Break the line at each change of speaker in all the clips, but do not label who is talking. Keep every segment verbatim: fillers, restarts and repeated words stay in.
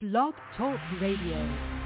Blog Talk Radio.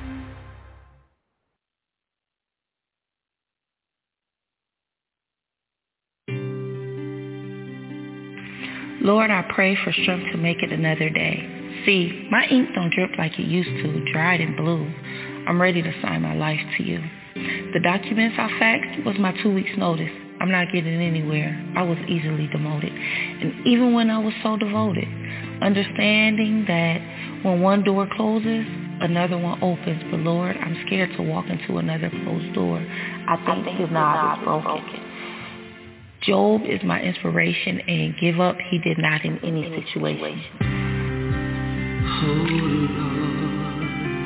Lord, I pray for strength to make it another day. See, my ink don't drip like it used to, dried and blue. I'm ready to sign my life to you. The documents I faxed was my two weeks notice. I'm not getting anywhere. I was easily demoted. And even when I was so devoted, understanding that when one door closes, another one opens. But Lord, I'm scared to walk into another closed door. I think, I think his knob is broken. broken. Job is my inspiration, and give up he did not in any situation.
Oh Lord,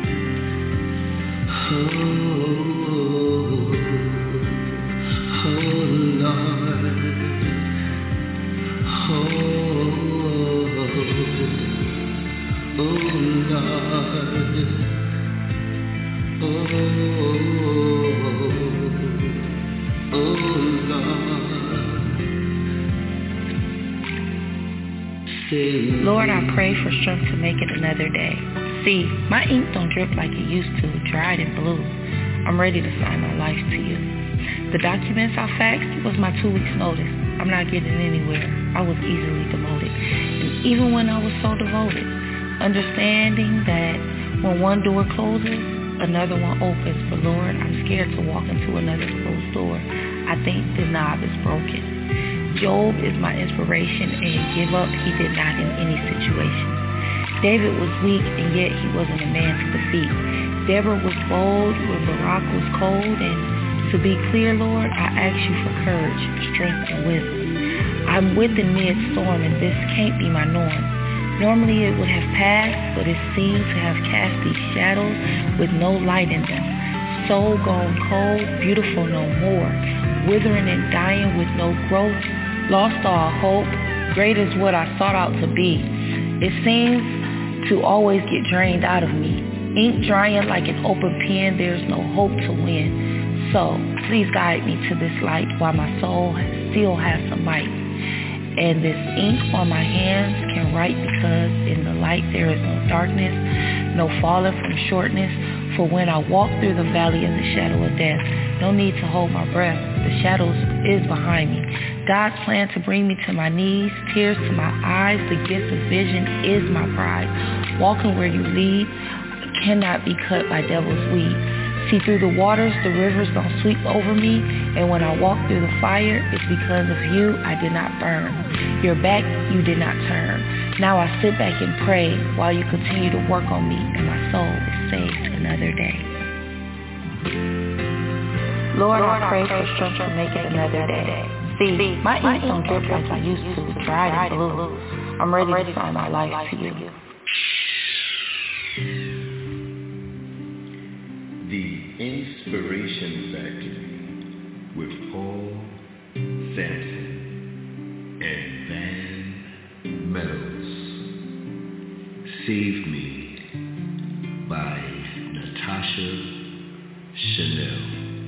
oh, oh Lord, oh, oh Lord, oh, oh Lord.
Lord, I pray for strength to make it another day. See, my ink don't drip like it used to, dried and blue. I'm ready to sign my life to you. The documents I faxed was my two weeks notice. I'm not getting anywhere. I was easily demoted. And even when I was so devoted, understanding that when one door closes, another one opens. But Lord, I'm scared to walk into another closed door. I think the knob is broken. Job is my inspiration, and give up he did not in any situation. David was weak, and yet he wasn't a man to defeat. Deborah was bold when Barak was cold, and to be clear, Lord, I ask you for courage, strength, and wisdom. I'm with the mid-storm, and this can't be my norm. Normally it would have passed, but it seemed to have cast these shadows with no light in them. Soul gone cold, beautiful no more, withering and dying with no growth. Lost all hope, great is what I sought out to be. It seems to always get drained out of me. Ink drying like an open pen, there's no hope to win. So, please guide me to this light while my soul still has some might. And this ink on my hands can write, because in the light there is no darkness, no falling from shortness. For when I walk through the valley of the shadow of death, no need to hold my breath. The shadows is behind me. God's plan to bring me to my knees, tears to my eyes. The gift of vision is my pride. Walking where you lead cannot be cut by devil's weed. See, through the waters, the rivers don't sweep over me. And when I walk through the fire, it's because of you I did not burn. Your back you did not turn. Now I sit back and pray while you continue to work on me, and my soul is saved another day. Lord, Lord I pray for strength to make it another day. See, my ink don't drip like I used to, dried and blue. I'm ready to sign my life to you.
The Inspiration Factory with Paul Sampson and Van Meadows. Save Me by Natasha Chanel.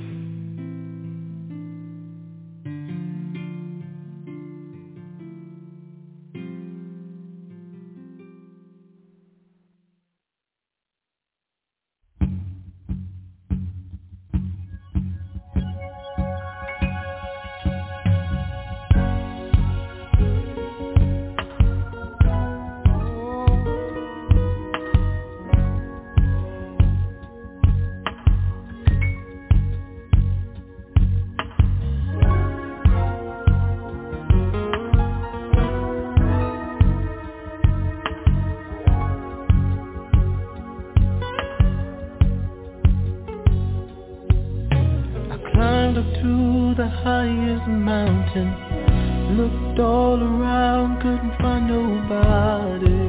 Looked all around, couldn't find nobody.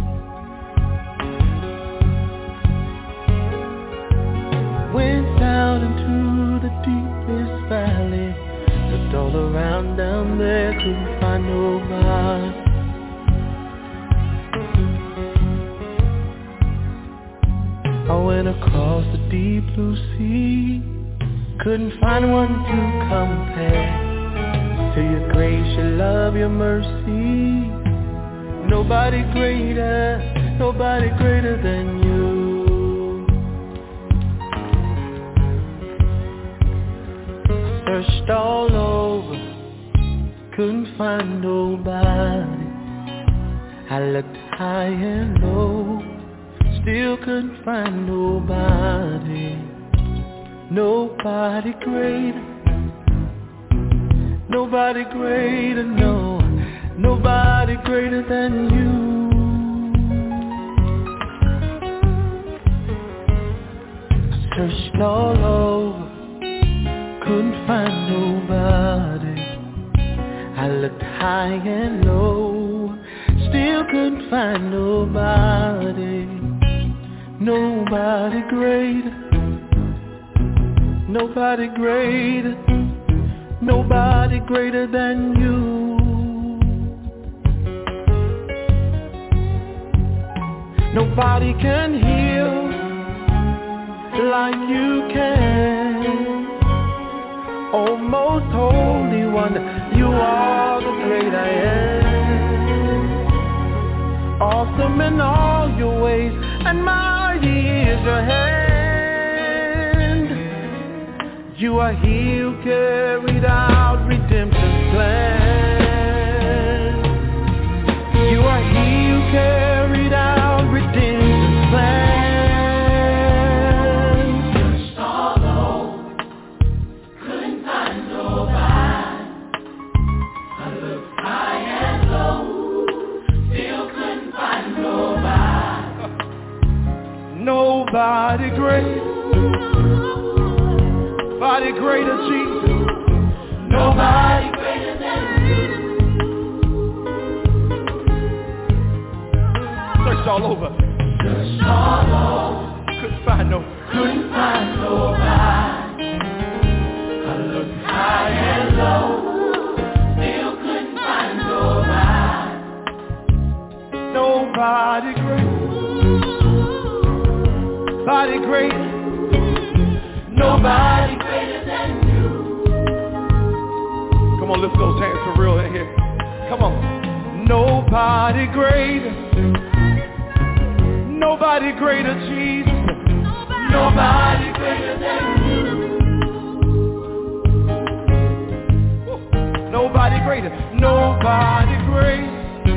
Went down into the deepest valley. Looked all around down there, couldn't find nobody. I went across the deep blue sea, couldn't find one to compare to your grace, your love, your mercy. Nobody greater, nobody greater than you. couldn't find nobody. I looked high and low, still couldn't find nobody. Nobody greater, nobody greater, no, nobody greater than you. Searched all over, couldn't find nobody. I looked high and low, still couldn't find nobody. Nobody greater, nobody greater, nobody greater than you. Nobody can heal like you can. Oh, most holy one, you are the great I am. Awesome in all your ways, and mighty is your hand. You are he who carried out redemption's plan. You are he who carried out redemption's plan. Nobody great, nobody greater, Jesus. Nobody greater than you. Searched all over, searched all over, couldn't find no, couldn't find nobody. I looked high and low, still couldn't find nobody. Nobody great. Nobody greater, nobody greater than you. Come on, lift those hands for real in here. Come on. Nobody greater, nobody greater, Jesus. Nobody greater than you. Nobody greater, nobody greater,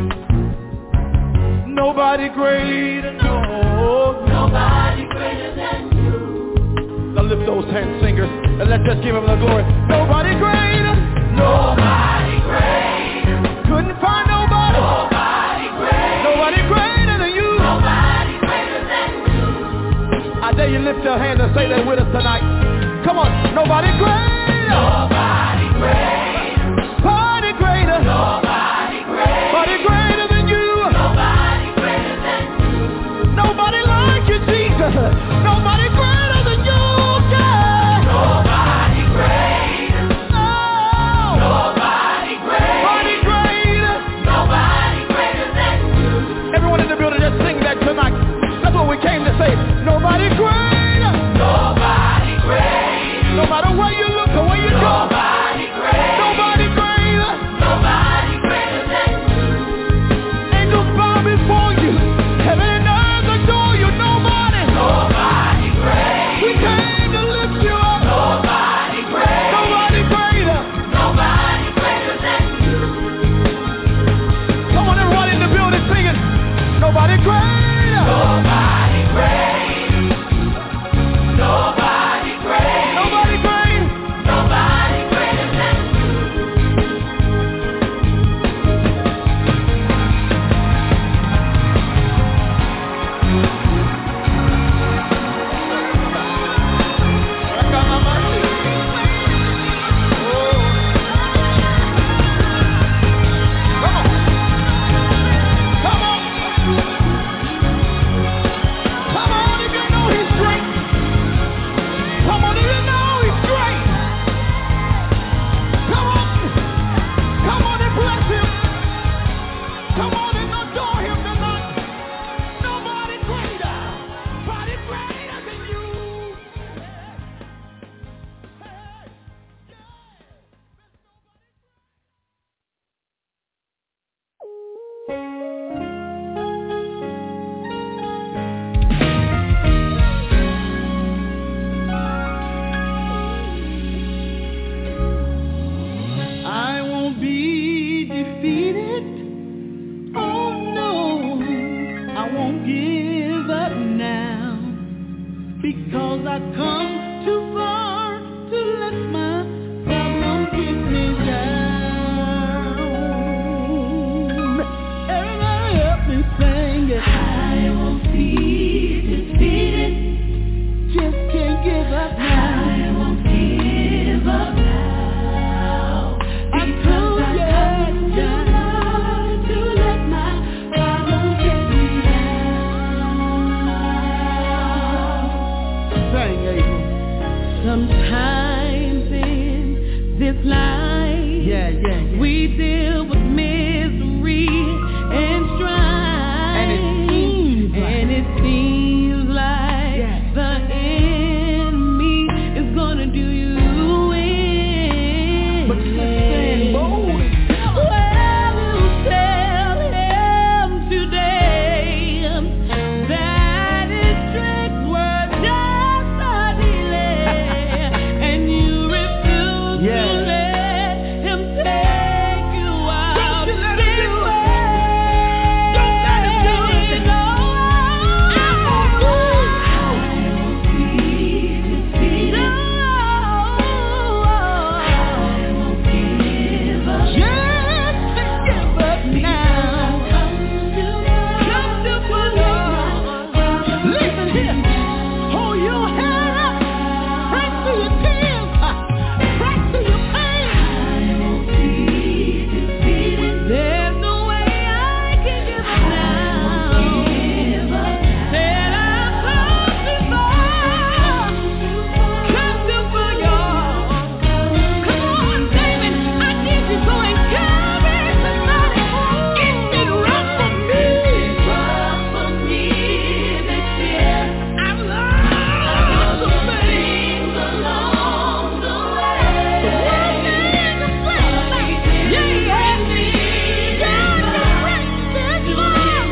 nobody greater, no, nobody greater than you. Now lift those hands, singers, and let's just give him the glory. Nobody greater, nobody greater, couldn't find nobody, nobody greater, nobody greater than you, nobody greater than you. I dare you lift your hand and say that with us tonight. Come on, nobody greater, nobody greater, nobody greater, nobody greater, nobody greater than you, nobody greater than you, nobody like you, Jesus, nobody greater than you, God. Nobody greater, no, nobody greater, nobody greater, nobody greater than you. Everyone in the building, just sing that tonight. That's what we came to say. Nobody greater, nobody greater, no matter where you look or where you go. Nobody greater, nobody greater, nobody greater than you. Angels bow before you, heaven and earth adore you. Nobody, nobody greater, we came to lift you up. Nobody greater, nobody greater, nobody greater than you. Come on, everybody in the building singing. Nobody greater, nobody greater, because I come too far to let my problem keep me down. Everybody help me sing it. I won't be defeated. Just can't give up now. I won't give up now. I come yet too far to let my problems get me down. Sing, April. Sometimes in this life, yeah, yeah, yeah. we deal with misery and strife, and it seems like, and it seems like yeah. the enemy is gonna do you in. But just stand bold. Well, you tell him today that his tricks were just a delay, and you refuse yeah. to let him take you out. Don't you let him do it. Don't let him do it. No, I won't be defeated. No, I won't give up. Just give up now. Come to my Lord. Listen here. Hold your head up. Press through your tears. Press through your pain. I won't be defeated. There's no way I can give up now. Said I've come too far. Come too far, y'all. Come on, David. I need you to encourage somebody. It's been rough for me. It's rough for me this year. I've lost some things along the way. But one thing I'm glad about, yeah, yeah. God directs this love.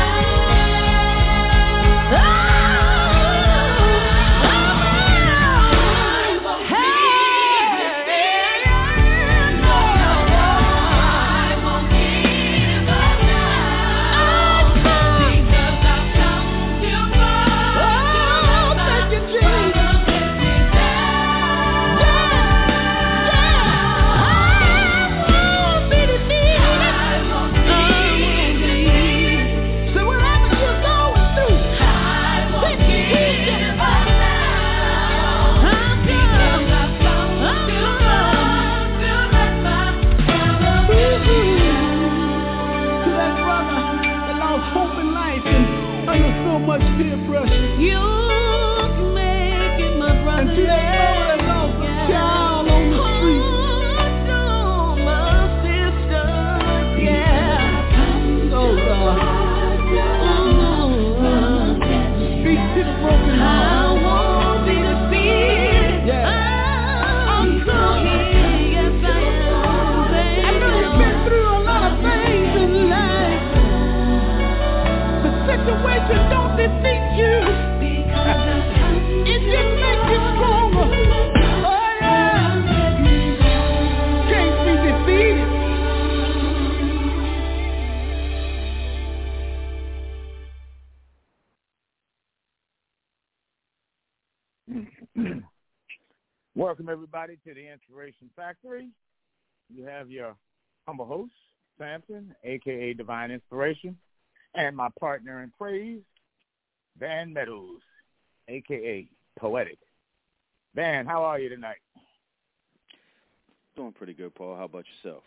So whatever you're going through, let me give you up now. I'm good. I'm good. To that brother that lost hope in life and under so much peer pressure. You can make it, my brother. And to that mother that lost a child on the street. My sisters, yeah. Oh, God. Speak to the broken heart. I won't be defeated. Yeah. I'm so here, yes I am. I know you've been through a lot of things in life. The situation don't defeat you. It just makes you stronger. Oh yeah. Can't be defeated.
Welcome, everybody, to the Inspiration Factory. You have your humble host, Samson, a k a. Divine Inspiration, and my partner in praise, Van Meadows, a k a. Poetic. Van, how are you tonight?
Doing pretty good, Paul. How about yourself?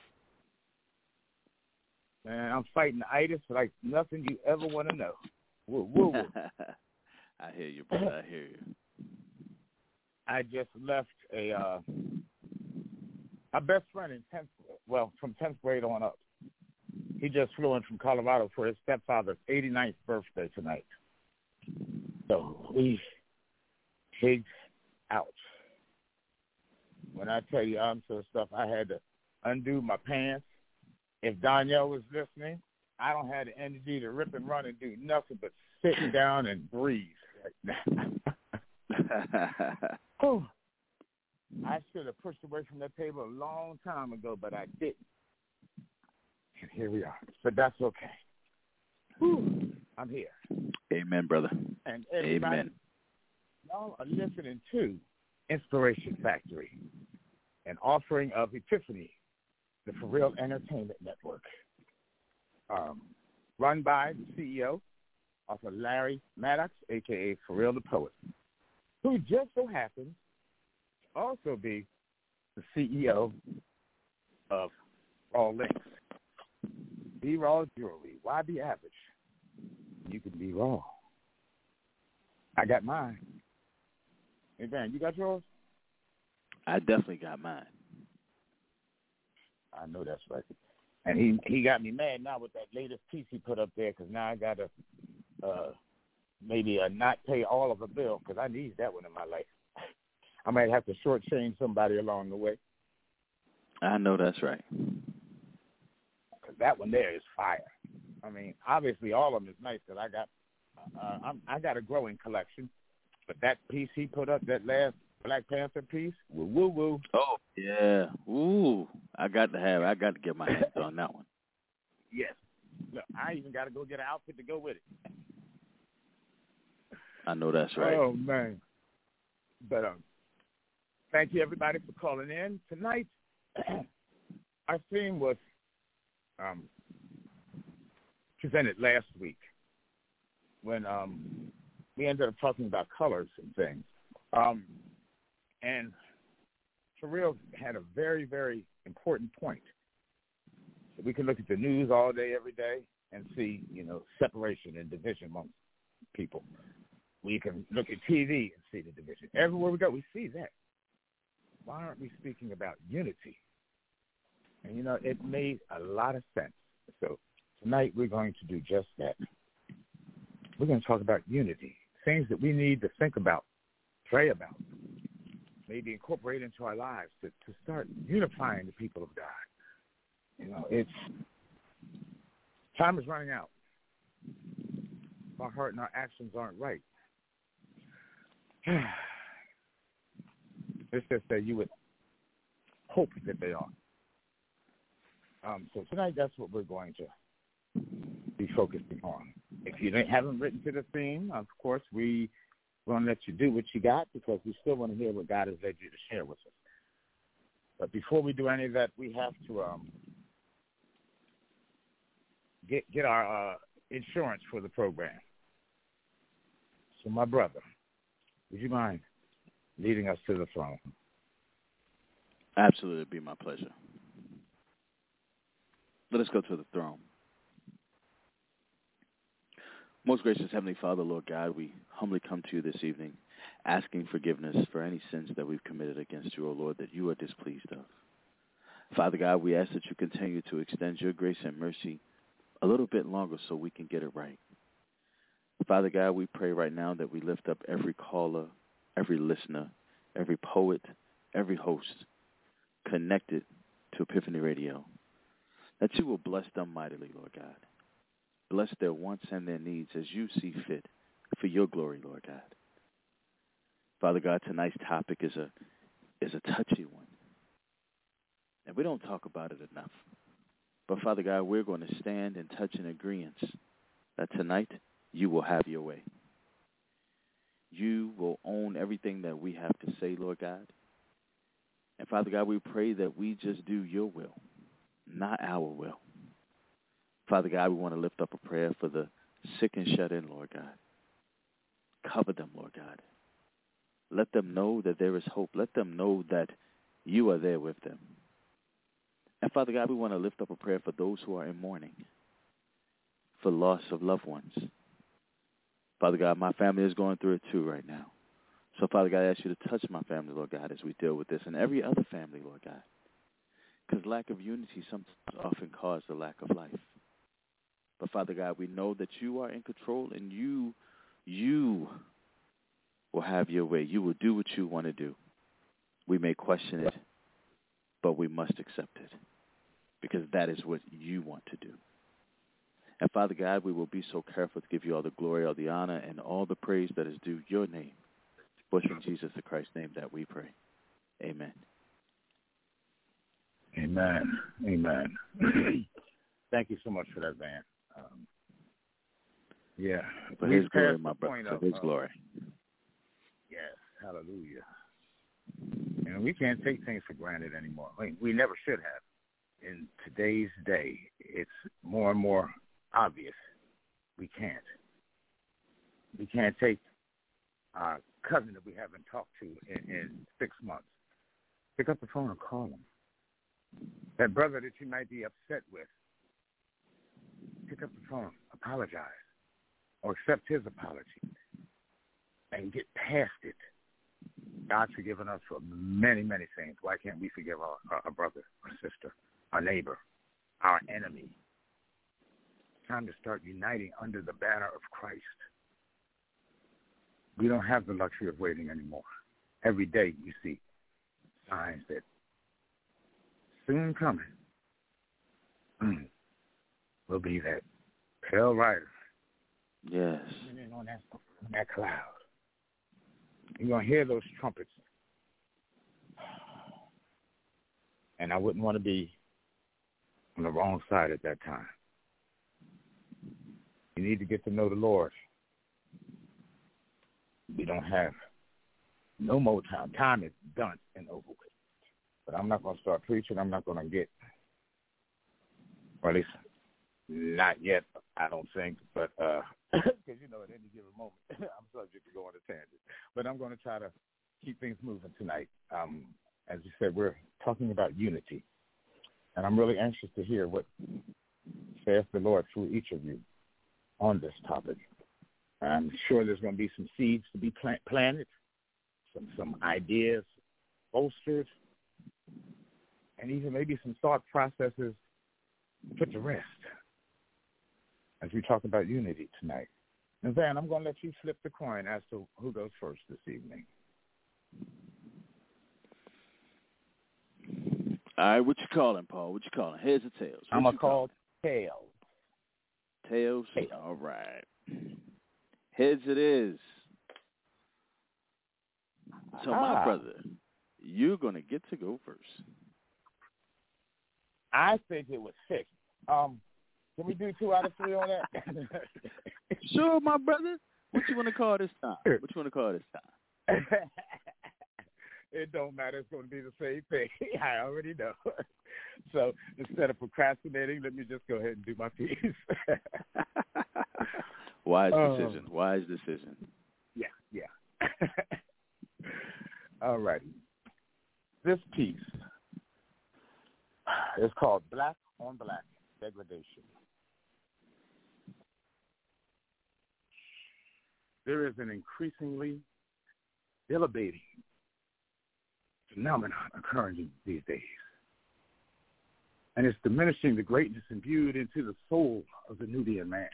Man, I'm fighting itis like nothing you ever want to know. Woo, woo, woo.
I hear you, brother. I hear you.
I just left a uh, my best friend in tenth, well, from tenth grade on up. He just flew in from Colorado for his stepfather's eighty-ninth birthday tonight. So we pigged out. When I tell you I'm so stuff, I had to undo my pants. If Danielle was listening, I don't have the energy to rip and run and do nothing but sit down and breathe right now. Oh, I should have pushed away from that table a long time ago, but I didn't. And here we are. But that's okay. Whew, I'm here.
Amen, brother.
And everybody,
Amen.
Y'all are listening to Inspiration Factory, an offering of Epiphany, the For Real Entertainment Network, um, run by the C E O, author Larry Maddox, a k a. For Real the Poet, who just so happens to also be the C E O of Raw Links. Be raw jewelry. Why be average? You can be raw. I got mine. Hey, Dan, you got yours?
I definitely got mine.
I know that's right. And he he got me mad now with that latest piece he put up there because now I got to uh, maybe uh, not pay all of a bill because I need that one in my life. I might have to shortchange somebody along the way.
I know that's right.
Because that one there is fire. I mean, obviously all of them is nice because I got uh, I'm, I got a growing collection. But that piece he put up, that last Black Panther piece, woo woo woo.
Oh yeah, ooh! I got to have, I got to get my hands on that one.
Yes. Look, I even got to go get an outfit to go with it.
I know that's right.
Oh man. But um, thank you everybody for calling in tonight. Our theme was um presented last week when um. we ended up talking about colors and things. Um, and For Real had a very, very important point. We can look at the news all day, every day, and see, you know, separation and division among people. We can look at T V and see the division. Everywhere we go, we see that. Why aren't we speaking about unity? And, you know, it made a lot of sense. So tonight we're going to do just that. We're going to talk about unity. Things that we need to think about, pray about, maybe incorporate into our lives to, to start unifying the people of God. You know, it's time is running out. If our heart and our actions aren't right, let's just say you would hope that they are. Um, so tonight, that's what we're going to be focusing on. If you haven't written to the theme, of course, we want to let you do what you got because we still want to hear what God has led you to share with us. But before we do any of that, we have to um, get get our uh, insurance for the program. So, my brother, would you mind leading us to the throne?
Absolutely, it'd be my pleasure. Let us go to the throne. Most gracious Heavenly Father, Lord God, we humbly come to you this evening asking forgiveness for any sins that we've committed against you, O Lord, that you are displeased of. Father God, we ask that you continue to extend your grace and mercy a little bit longer so we can get it right. Father God, we pray right now that we lift up every caller, every listener, every poet, every host connected to Epiphany Radio, that you will bless them mightily, Lord God. Bless their wants and their needs as you see fit for your glory, Lord God. Father God, tonight's topic is a is a touchy one. And we don't talk about it enough. But Father God, we're going to stand and touch in agreement that tonight you will have your way. You will own everything that we have to say, Lord God. And Father God, we pray that we just do your will, not our will. Father God, we want to lift up a prayer for the sick and shut in, Lord God. Cover them, Lord God. Let them know that there is hope. Let them know that you are there with them. And Father God, we want to lift up a prayer for those who are in mourning, for loss of loved ones. Father God, my family is going through it too right now. So Father God, I ask you to touch my family, Lord God, as we deal with this, and every other family, Lord God. Because lack of unity sometimes often causes the lack of life. But Father God, we know that you are in control and you, you will have your way. You will do what you want to do. We may question it, but we must accept it because that is what you want to do. And Father God, we will be so careful to give you all the glory, all the honor, and all the praise that is due your name. For in Jesus the Christ's name that we pray. Amen.
Amen. Amen. Thank you so much for that, Van. Um, yeah.
For his glory, my brother. For his
of,
glory.
Yes. Hallelujah. And we can't take things for granted anymore. We, we never should have. In today's day, it's more and more obvious we can't. We can't take our cousin that we haven't talked to in, in six months. Pick up the phone and call him. That brother that you might be upset with, pick up the phone, apologize, or accept his apology and get past it. God's forgiven us for many, many things. Why can't we forgive our, our, our brother, our sister, our neighbor, our enemy? It's time to start uniting under the banner of Christ. We don't have the luxury of waiting anymore. Every day you see signs that soon coming mm, will be that pale rider.
Yes.
On that, on that cloud. You're going to hear those trumpets. And I wouldn't want to be on the wrong side at that time. You need to get to know the Lord. We don't have no more time. Time is done and over with. But I'm not going to start preaching. I'm not going to get, or at least not yet, I don't think. But because, uh, you know, at any given moment, I'm subject to go on a tangent. But I'm going to try to keep things moving tonight. Um, as you said, we're talking about unity. And I'm really anxious to hear what says the Lord through each of you on this topic. I'm sure there's going to be some seeds to be plant, planted, some some ideas bolstered, and even maybe some thought processes put to rest as we talk about unity tonight. And Van, I'm going to let you flip the coin as to who goes first this evening.
All right, what you calling, Paul? What you calling? Heads or tails? What
I'm going to call tails.
Tails?
Tails.
All right. Heads it is. So, ah. my brother, you're going to get to go first.
I think it was six. Um, can we do two out of three on that?
Sure, my brother. What you want to call this time? What you want to call this time?
It don't matter. It's going to be the same thing. I already know. So instead of procrastinating, let me just go ahead and do my piece.
Wise decision. Um, Wise decision.
Yeah, yeah. All righty. This piece is called Black on Black Degradation. There is an increasingly elevating phenomenon occurring these days. And it's diminishing the greatness imbued into the soul of the Nubian man.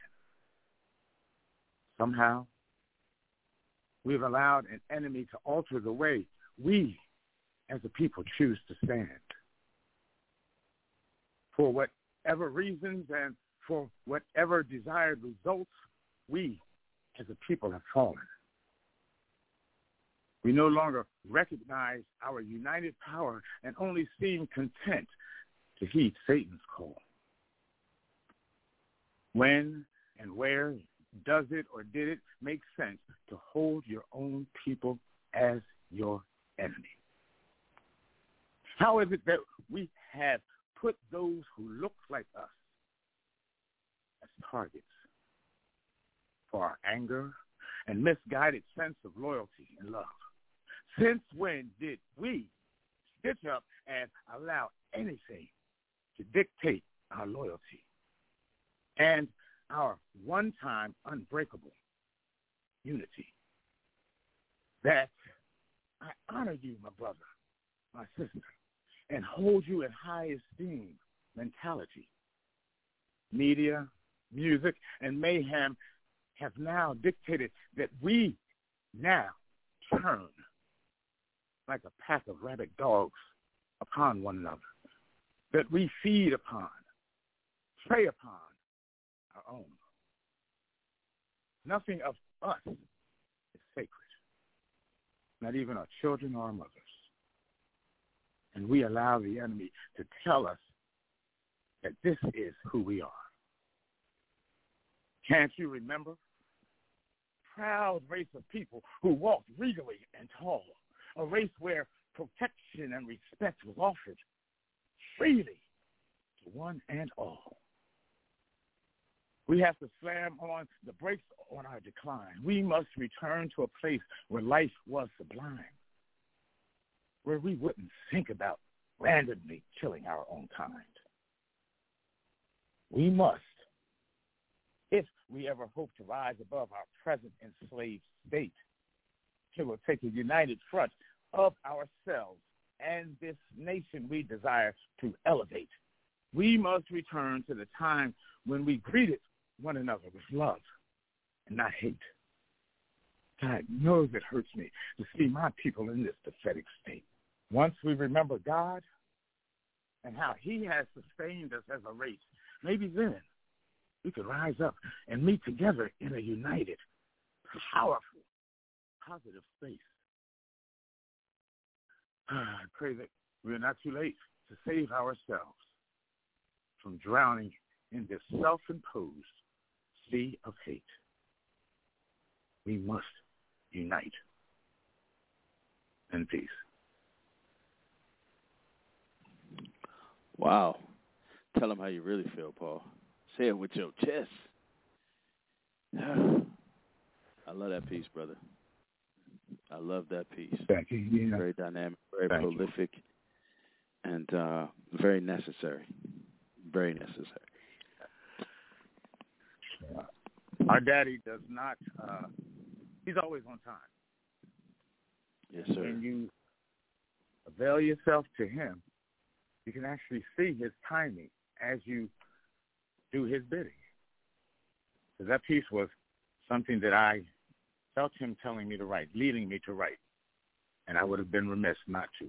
Somehow, we've allowed an enemy to alter the way we as a people choose to stand. For whatever reasons and for whatever desired results, we as a people have fallen. We no longer recognize our united power and only seem content to heed Satan's call. When and where does it or did it make sense to hold your own people as your enemy? How is it that we have put those who look like us as targets for our anger and misguided sense of loyalty and love? Since when did we stitch up and allow anything to dictate our loyalty and our one-time unbreakable unity? That I honor you, my brother, my sister, and hold you in high esteem mentality. Media, music, and mayhem have now dictated that we now turn like a pack of rabid dogs upon one another, that we feed upon, prey upon our own. Nothing of us is sacred, not even our children or our mothers. And we allow the enemy to tell us that this is who we are. Can't you remember proud race of people who walked regally and tall, a race where protection and respect was offered freely to one and all. We have to slam on the brakes on our decline. We must return to a place where life was sublime, where we wouldn't think about randomly killing our own kind. We must, if we ever hope to rise above our present enslaved state, it will take a united front of ourselves and this nation we desire to elevate. We must return to the time when we greeted one another with love and not hate. God knows it hurts me to see my people in this pathetic state. Once we remember God and how he has sustained us as a race, maybe then we could rise up and meet together in a united, powerful, positive space. I pray that we're not too late to save ourselves from drowning in this self-imposed sea of hate. We must unite in peace.
Wow. Tell them how you really feel, Paul. Say it with your chest. I love that piece, brother. I love that piece.
Thank you. Yeah.
Very dynamic, very
Thank
prolific, you. and uh, very necessary. Very necessary.
Yeah. Our daddy does not, uh, he's always on time.
Yes, sir.
When you avail yourself to him, you can actually see his timing as you do his bidding. So that piece was something that I felt him telling me to write, leading me to write, and I would have been remiss not to.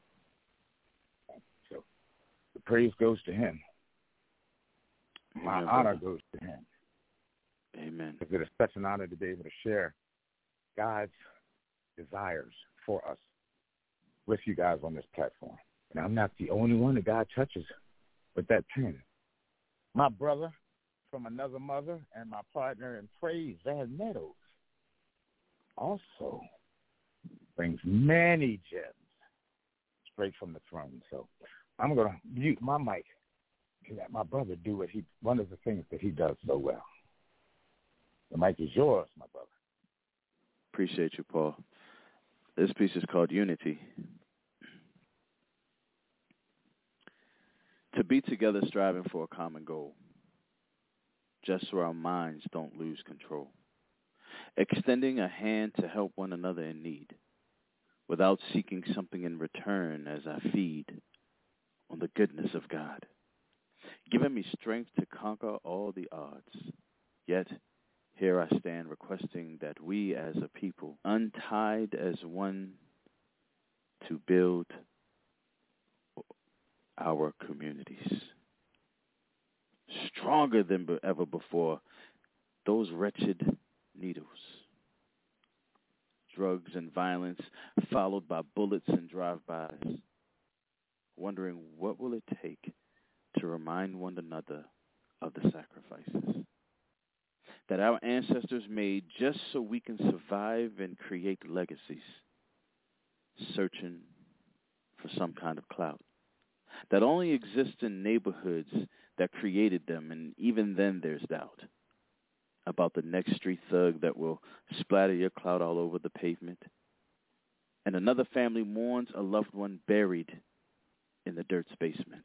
So the praise goes to him. My
Amen,
honor
brother.
goes to him.
Amen.
Because it is such an honor to be able to share God's desires for us with you guys on this platform. And I'm not the only one that God touches with that pen. My brother from another mother and my partner in praise, Van Meadows, also brings many gems straight from the throne. So I'm going to mute my mic and let my brother do what he, one of the things that he does so well. The mic is yours, my brother.
Appreciate you, Paul. This piece is called Unity. To be together striving for a common goal, just so our minds don't lose control. Extending a hand to help one another in need, without seeking something in return as I feed on the goodness of God. Giving me strength to conquer all the odds. Yet, here I stand requesting that we as a people, untied as one, to build our communities. Stronger than ever before, those wretched needles. Drugs and violence followed by bullets and drive-bys. Wondering what will it take to remind one another of the sacrifices that our ancestors made just so we can survive and create legacies, searching for some kind of clout that only exists in neighborhoods that created them, and even then there's doubt about the next street thug that will splatter your clout all over the pavement, and another family mourns a loved one buried in the dirt's basement.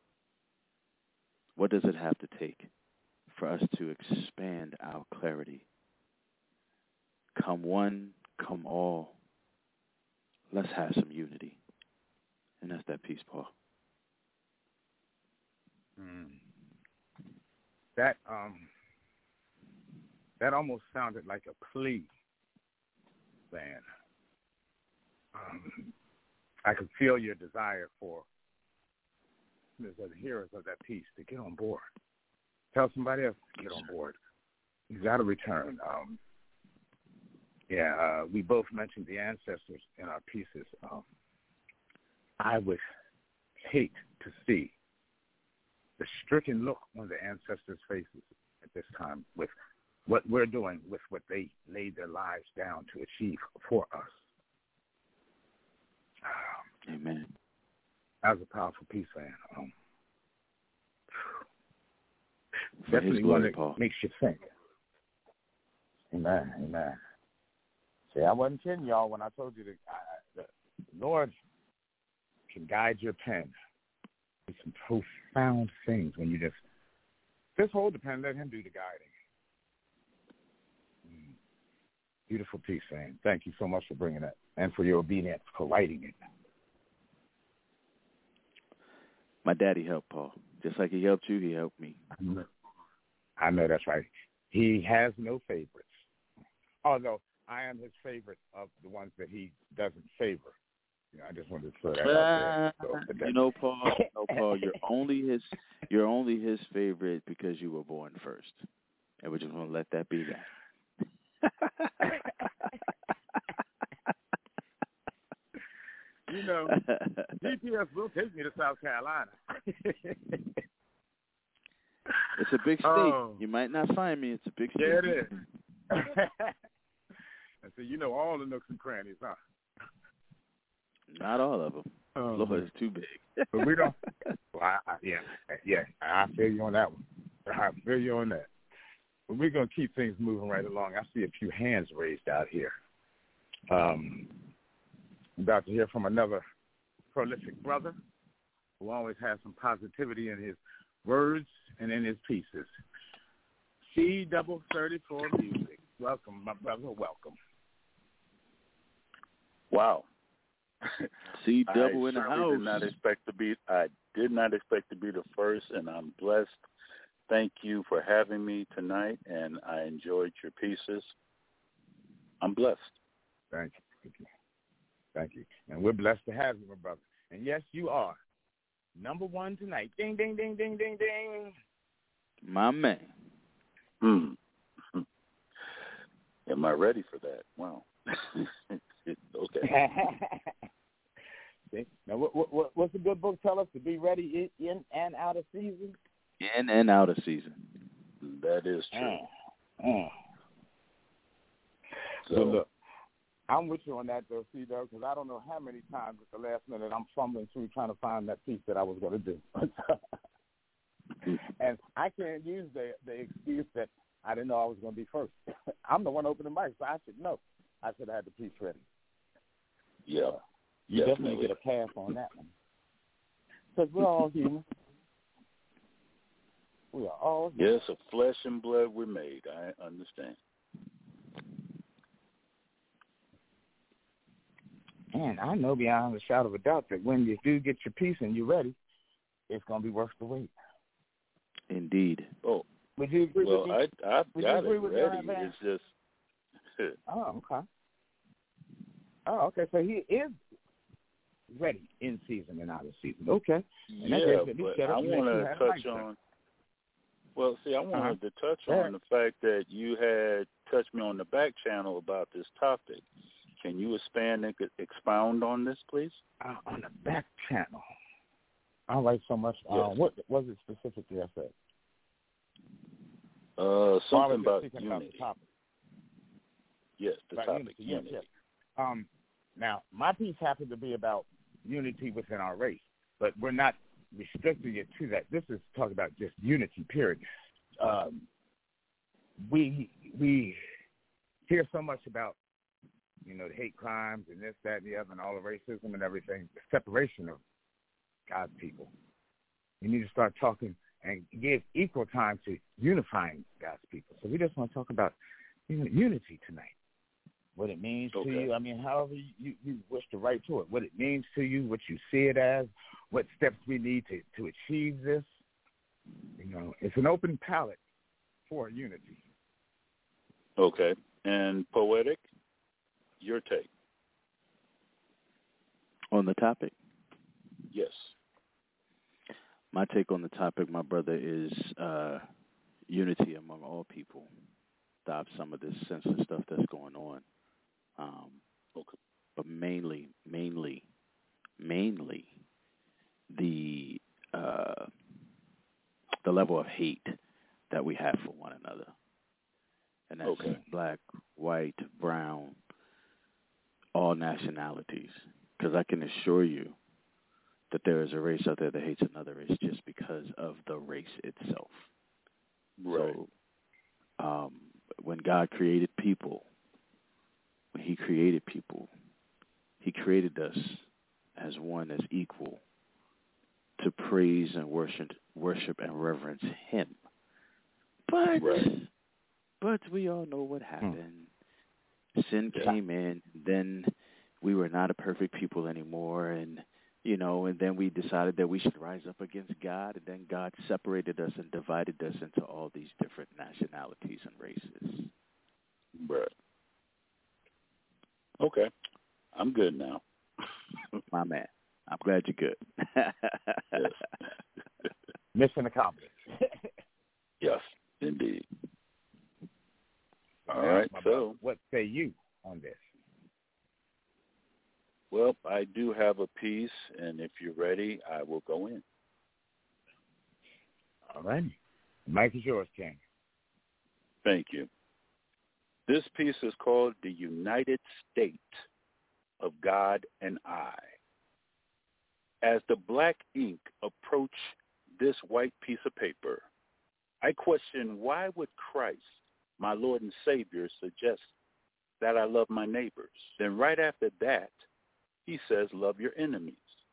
What does it have to take for us to expand our clarity? Come one, come all. Let's have some unity. And that's that piece, Paul.
Mm. That um, that almost sounded like a plea, Van. Um, I could feel your desire for the hearers of that piece to get on board. Tell somebody else to get on board. You got to return. Um, yeah, uh, we both mentioned the ancestors in our pieces. Um, I would hate to see the stricken look on the ancestors' faces at this time with what we're doing with what they laid their lives down to achieve for us.
Amen.
That was a powerful piece, man. Um,
For his
definitely
glory,
one that
Paul.
makes you think. Amen, amen. See, I wasn't kidding y'all when I told you that I, the Lord can guide your pen. It's some profound things when you just just hold the pen, let him do the guiding. Mm. Beautiful piece, man. Thank you so much for bringing that and for your obedience for writing it.
My daddy helped Paul. Just like he helped you, he helped me.
I know, I know that's right. He has no favorites. Although I am his favorite of the ones that he doesn't favor. You know, I just wanted to throw that out there. So,
you know, Paul, you know, Paul, you're only his you're only his favorite because you were born first. And we're just gonna let that be that.
You know, G P S will take me to South Carolina.
It's a big state.
Oh.
You might not find me. It's a big state.
Yeah, it is. I said, you know all the nooks and crannies, huh?
Not all of them.
Oh,
Lord, it's too big.
But we don't. Well, I, I, yeah, yeah. I feel you on that one. I feel you on that. But we're gonna keep things moving right along. I see a few hands raised out here. Um, I'm about to hear from another prolific brother who always has some positivity in his words and in his pieces. C double thirty-four music. Welcome, my brother. Welcome.
Wow.
C double
I
in the
certainly
house.
Did not expect to be. I did not expect to be the first, and I'm blessed. Thank you for having me tonight, and I enjoyed your pieces. I'm blessed.
Thank you. Thank you. Thank you. And we're blessed to have you, my brother. And yes, you are number one tonight. Ding, ding, ding, ding, ding, ding.
My man.
Hmm. Am I ready for that? Wow. Okay.
See? Now, what, what, what's the good book tell us? To be ready in, in and out of season?
In and out of season.
That is true.
Mm. Mm.
So,
So, look, I'm with you on that, though, C, though, because I don't know how many times at the last minute I'm fumbling through trying to find that piece that I was going to do. And I can't use the the excuse that I didn't know I was going to be first. I'm the one opening mic, so I should know. I should have had the piece ready.
yeah.
Uh, you definitely.
definitely
get a pass on that one. Because we're all human. We are all human.
Yes, of flesh and blood we're made. I understand.
And I know beyond a shadow of a doubt that when you do get your piece and you're ready, it's going to be worth the wait.
Indeed.
Oh,
Would you agree
well,
with me?
I, I've
Would
got
you agree
it
with
ready.
me on that?
It's just...
Oh, okay. Oh, okay. So he is ready in season and out of season. Okay. And that
yeah,
gives it-
but
set up
I
to make
want
you
to
have
touch
lights
on...
up.
Well, see, I wanted
Uh-huh.
to touch
Go
on
ahead.
the fact that you had touched me on the back channel about this topic. Can you expand and expound on this, please?
Uh, on the back channel. I like so much.
Yes.
Uh, what was it specifically I said?
Uh,
Or I was
something
just
about
thinking
unity.
about the topic.
Yes, the
About
topic,
unity. Yes,
unity.
yes. Um, now, my piece happened to be about unity within our race, but we're not restricting it to that. This is talking about just unity, period. Um, we we hear so much about, you know, the hate crimes and this, that, and the other, and all the racism and everything, the separation of God's people. We need to start talking and give equal time to unifying God's people. So we just want to talk about, you know, unity tonight. What it means
Okay.
to you. I mean, however you, you wish to write to it. What it means to you, what you see it as, what steps we need to, to achieve this. You know, it's an open palette for unity.
Okay. And Poetic, your take.
On the topic?
Yes.
My take on the topic, my brother, is uh, unity among all people. Stop some of this senseless stuff that's going on. Um,
okay.
But mainly, mainly, mainly the uh, the level of hate that we have for one another. and that's
okay.
black, white, brown, all nationalities. Because I can assure you that there is a race out there that hates another race just because of the race itself.
Right.
So um, when God created people, when he created people, he created us as one, as equal, to praise and worship, worship and reverence him. But,
right.
but we all know what happened.
Hmm.
Sin
yeah.
came in, then we were not a perfect people anymore, and you know, and then we decided that we should rise up against God, and then God separated us and divided us into all these different nationalities and races.
Right. Okay. I'm good now.
My man. I'm glad you're good.
Yes.
Mission accomplished.
Yes, indeed. All
Now,
right,
my
so
brother, what say you on this?
Well, I do have a piece, and if you're ready, I will go in.
All right. The mic is yours, King.
Thank you. This piece is called The United State of God and I. As the black ink approached this white piece of paper, I question, why would Christ, my Lord and Savior, suggest that I love my neighbors? Then right after that, he says, love your enemies.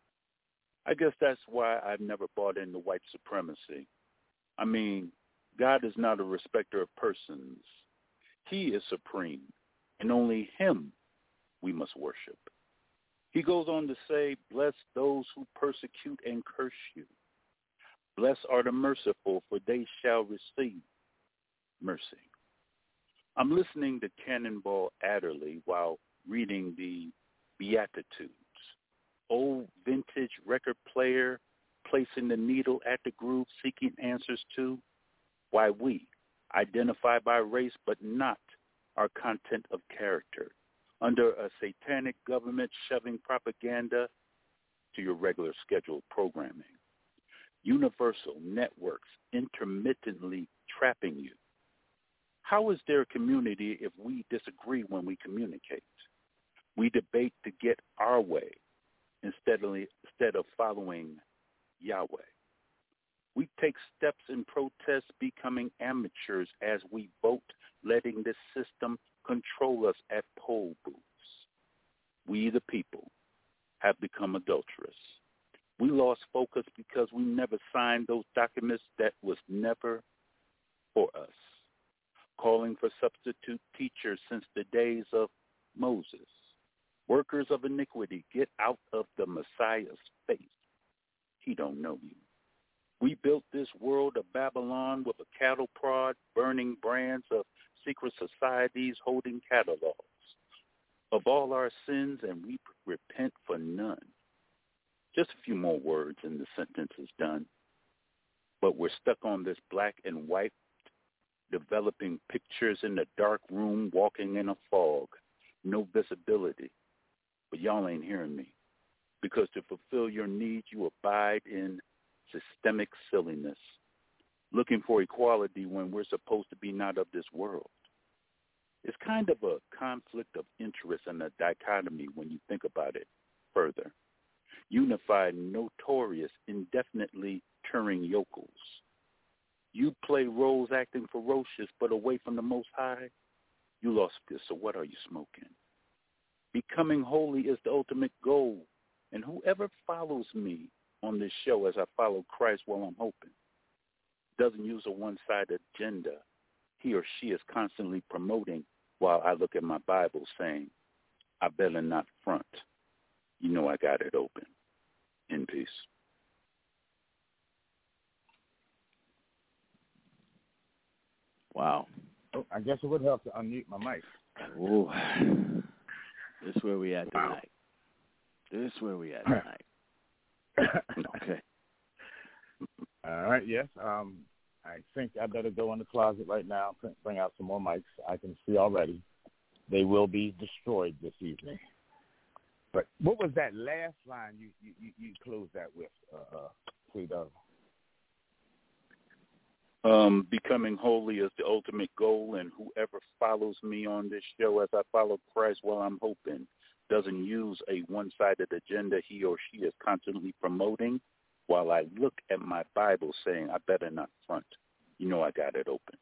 I guess that's why I've never bought into white supremacy. I mean, God is not a respecter of persons. He is supreme, and only him we must worship. He goes on to say, bless those who persecute and curse you. Blessed are the merciful, for they shall receive mercy. I'm listening to Cannonball Adderley while reading the Beatitudes. Old vintage record player placing the needle at the groove, seeking answers to why we identify by race but not our content of character, under a satanic government shoving propaganda to your regular scheduled programming. Universal networks intermittently trapping you. How is there a community if we disagree when we communicate? We debate to get our way instead of, instead of following Yahweh. We take steps in protest, becoming amateurs as we vote, letting this system control us at poll booths. We, the people, have become adulterous. We lost focus because we never signed those documents that was never for us. Calling for substitute teachers since the days of Moses. Workers of iniquity, get out of the Messiah's face. He don't know you. We built this world of Babylon with a cattle prod, burning brands of secret societies holding catalogs of all our sins, and we repent for none. Just a few more words and the sentence is done. But we're stuck on this black and white, developing pictures in the dark room, walking in a fog, no visibility. But y'all ain't hearing me, because to fulfill your needs, you abide in systemic silliness, looking for equality when we're supposed to be not of this world. It's kind of a conflict of interest and a dichotomy when you think about it further. Unified, notorious, indefinitely turning yokels. You play roles acting ferocious, but away from the Most High, you lost this, so what are you smoking? Becoming holy is the ultimate goal, and whoever follows me on this show as I follow Christ while I'm hoping, doesn't use a one-sided agenda he or she is constantly promoting while I look at my Bible saying, I better not front. You know I got it open. In peace.
Wow.
Oh, I guess it would help to unmute my mic.
Ooh. This is where we at
Wow.
tonight. This is where we at tonight. Okay.
All right, yes. Um, I think I better go in the closet right now, bring out some more mics. I can see already. They will be destroyed this evening. But what was that last line you, you, you closed that with, uh, uh, Pluto?
Um, becoming holy is the ultimate goal, and whoever follows me on this show as I follow Christ while I'm hoping doesn't use a one-sided agenda he or she is constantly promoting while I look at my Bible saying, I better not front. You know I got it open.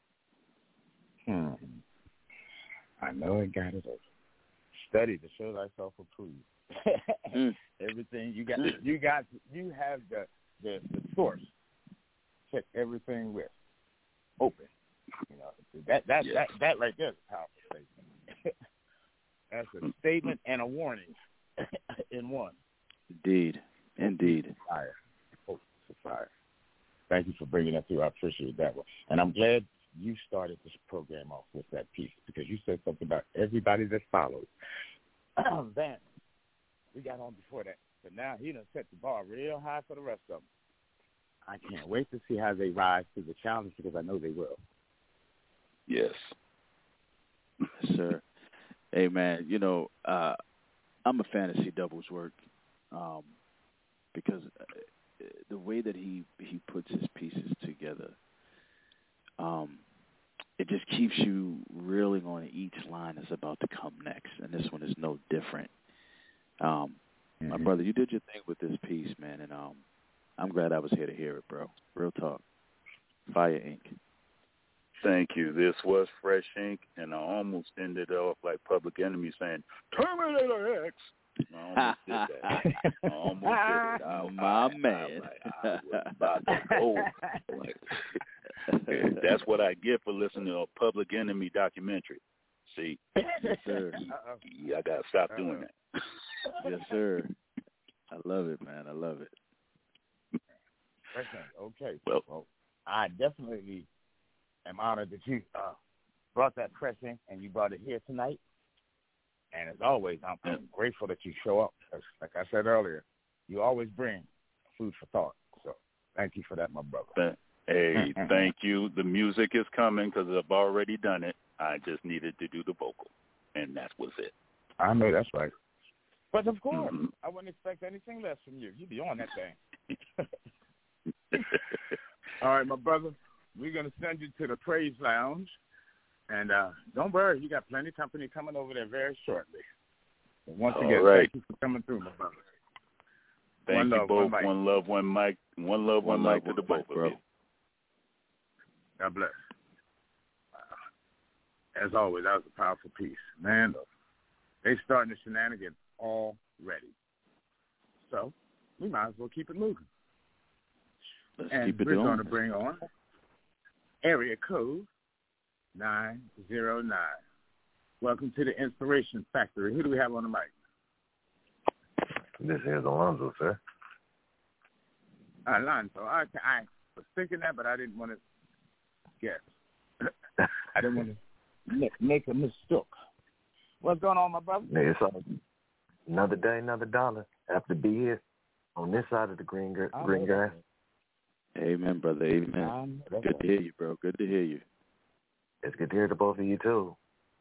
Hmm. I know I got it open. Study to show thyself approved. mm. Everything you got, you got, you have the, the, the source. Check everything with open. You know that that
yes.
that that right there is a powerful statement. That's a statement and a warning in one.
Indeed, indeed.
Fire, oh, fire. Thank you for bringing that through. I appreciate that one, and I'm glad you started this program off with that piece because you said something about everybody that follows. Van, we got on before that, but now he done set the bar real high for the rest of them. I can't wait to see how they rise to the challenge because I know they will.
Yes.
Yes, sir. Hey, man, you know, uh, I'm a fan of C Double's work um, because the way that he, he puts his pieces together, um, it just keeps you reeling on each line that's about to come next, and this one is no different. Um, mm-hmm. My brother, you did your thing with this piece, man, and um, I'm glad I was here to hear it, bro. Real talk. Fire Incorporated.
Thank you. This was Fresh Ink, and I almost ended off like Public Enemy saying, Terminator X. I almost did that. I almost did it. I,
My
I,
man.
I, I, I was about to go. Like, that's what I get for listening to a Public Enemy documentary. See?
Yes, sir.
I got to stop doing that.
Yes, sir. I love it, man. I love it.
Okay.
Well,
well, I definitely am honored that you uh, brought that press in and you brought it here tonight. And as always, I'm, I'm grateful that you show up. Like I said earlier, you always bring food for thought. So thank you for that, my brother.
Hey, thank you. The music is coming because I've already done it. I just needed to do the vocal, and that was it.
I know that's right. But of course,
mm-hmm.
I wouldn't expect anything less from you. You'd be on that thing. All right, my brother, we're going to send you to the Praise Lounge. And uh, don't worry, you got plenty of company coming over there very shortly. But once
All
again,
right.
thank you for coming through, my brother.
Thank
one
you
love,
both.
One,
one love, one mic. One love, one, one mic to the both of you.
God bless. Uh, as always, that was a powerful piece. Man, they starting the shenanigans already. So we might as well keep it moving.
Let's
and
keep it
we're
on.
going to bring on area code nine zero nine. Welcome to the Inspiration Factory. Who do we have on the mic?
This is Alonzo, sir.
Alonzo. I, I was thinking that, but I didn't want to guess. I didn't want to make, make a mistake. What's going on, my brother?
Yeah, it's all, another day, another dollar. Happy to be here on this side of the green, green grass.
Amen, brother. Amen. Um, good to hear you, bro. Good to hear you.
It's good to hear the both of you, too.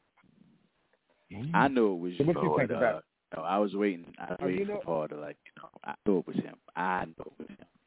I knew it was you.
What you think
uh,
about?
No, I was waiting. I was
oh,
waiting
you know,
for Paul to, like, you know, I knew it was him. I knew it was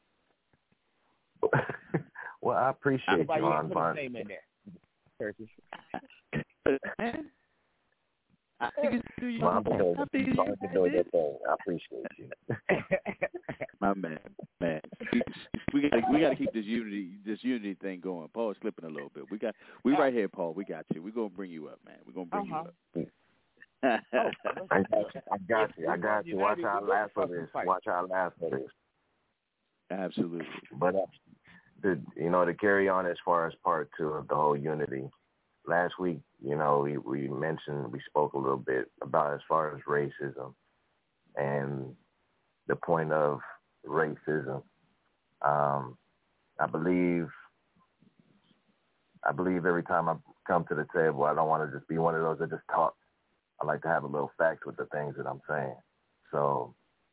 him. Well, I appreciate you, Ron Barnes.
Name in there.
Man, I think it's do you.
Well, I'm going to do that thing. I appreciate you.
My man, man. We got we got to keep this unity this unity thing going. Paul's slipping a little bit. We got we right here, Paul. We got you. We're gonna bring you up, man. We're gonna bring
uh-huh.
you up.
I got you. I got you. I got you. Watch our laugh for this. Watch our laugh for this.
Absolutely.
But uh, to, you know, to carry on as far as part two of the whole unity. Last week, you know, we, we mentioned, we spoke a little bit about as far as racism and the point of racism. Um, I believe, I believe every time I come to the table, I don't want to just be one of those that just talk. I like to have a little facts with the things that I'm saying. So,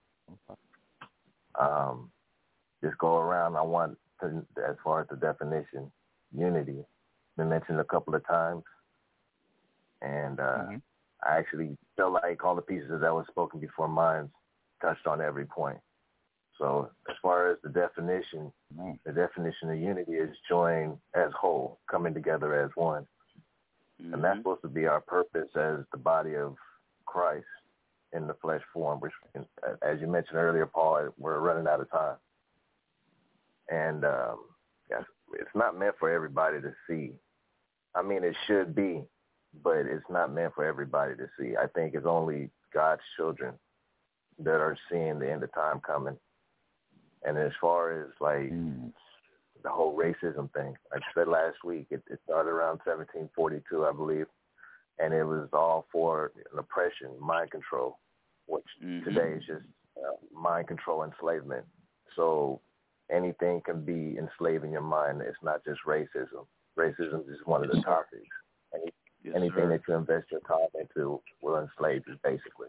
um, just go around. I want to, as far as the definition, unity. Been mentioned a couple of times, and uh, mm-hmm. I actually felt like all the pieces that was spoken before mine touched on every point. So as far as the definition,
mm.
the definition of unity is joined as whole, coming together as one.
Mm-hmm.
And that's supposed to be our purpose as the body of Christ in the flesh form, which, as you mentioned earlier, Paul, we're running out of time. And um, yes, it's not meant for everybody to see. I mean, it should be, but it's not meant for everybody to see. I think it's only God's children that are seeing the end of time coming. And as far as, like,
Mm.
the whole racism thing, like I said last week, it, it started around seventeen forty-two, I believe, and it was all for an oppression, mind control, which
mm-hmm.
today is just uh, mind control, enslavement. So anything can be enslaving your mind. It's not just racism. Racism is one of the topics. Any,
yes,
anything
sir.
that you invest your time into will enslave you, basically.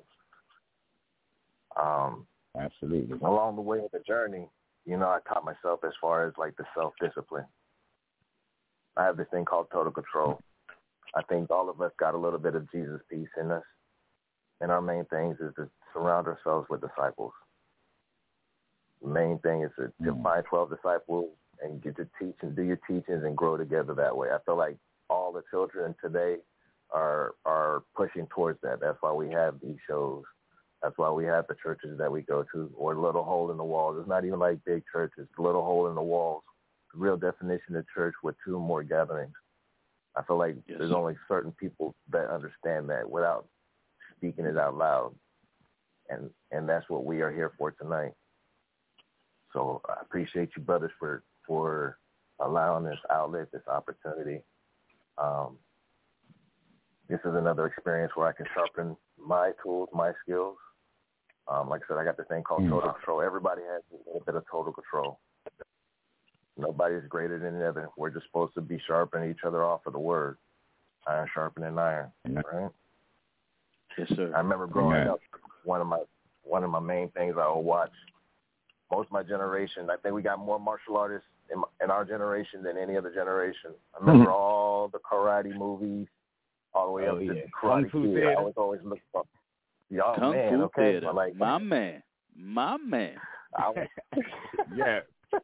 Um,
Absolutely.
along the way of the journey, you know, I taught myself as far as like the self-discipline. I have this thing called total control. I think all of us got a little bit of Jesus peace in us. And our main things is to surround ourselves with disciples. The main thing is to, to
Mm.
find twelve disciples and get to teach and do your teachings and grow together that way. I feel like all the children today are are pushing towards that. That's why we have these shows. That's why we have the churches that we go to, or little hole in the walls. It's not even like big churches, little hole in the walls. The real definition of church with two or more gatherings. I feel like
Yes.
there's only certain people that understand that without speaking it out loud. And and that's what we are here for tonight. So I appreciate you, brothers, for, for allowing this outlet, this opportunity. Um, this is another experience where I can sharpen my tools, my skills. Um, like I said, I got this thing called
Mm.
total control. Everybody has a little bit of total control. Nobody's greater than the other. We're just supposed to be sharpening each other off of the word. Iron sharpening iron, right?
Yes, sir.
I remember growing
Amen.
up, one of my one of my main things I would watch. Most of my generation, I think we got more martial artists in, my, in our generation than any other generation. I remember all the karate movies, all the way
Oh,
up to
yeah.
the
Kung
Karate
Fu
Kid.
Theater.
I was always looking for, y'all,
Kung
man,
Fu
okay,
Theater.
but like,
My man. My man.
I was,
Yeah.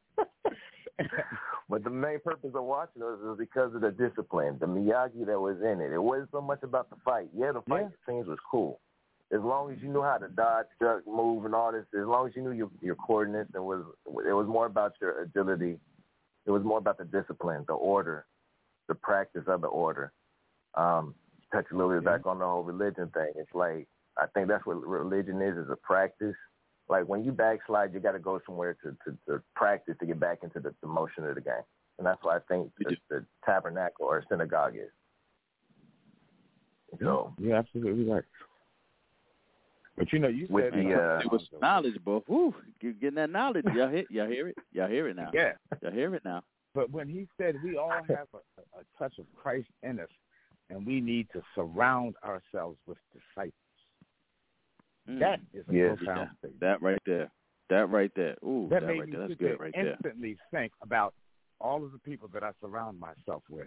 but the main purpose of watching those was because of the discipline, the Miyagi that was in it. It wasn't so much about the fight. Yeah, the fight
Yeah.
scenes was cool. As long as you knew how to dodge, duck, move, and all this, as long as you knew your, your coordinates, and was it was more about your agility. It was more about the discipline, the order, the practice of the order. Um, touch a little bit
Yeah.
back on the whole religion thing. It's like, I think that's what religion is, is a practice. Like when you backslide, you got to go somewhere to, to, to practice to get back into the, the motion of the game. And that's why I think the, the tabernacle or synagogue is. So
You're absolutely right. But you know, you
with
said
the, uh,
It was knowledge, bro. Woo, you getting that knowledge. Y'all hear, y'all hear it? Y'all hear it now.
yeah.
Y'all hear it now.
But when he said we all have a, a touch of Christ in us, and we need to surround ourselves with disciples,
Mm.
that is a
Yes.
profound
Yeah,
statement.
that right there. That right there. Ooh,
That
that
made
right
me
there. That's
sit
good
there
right there.
instantly think about all of the people that I surround myself with,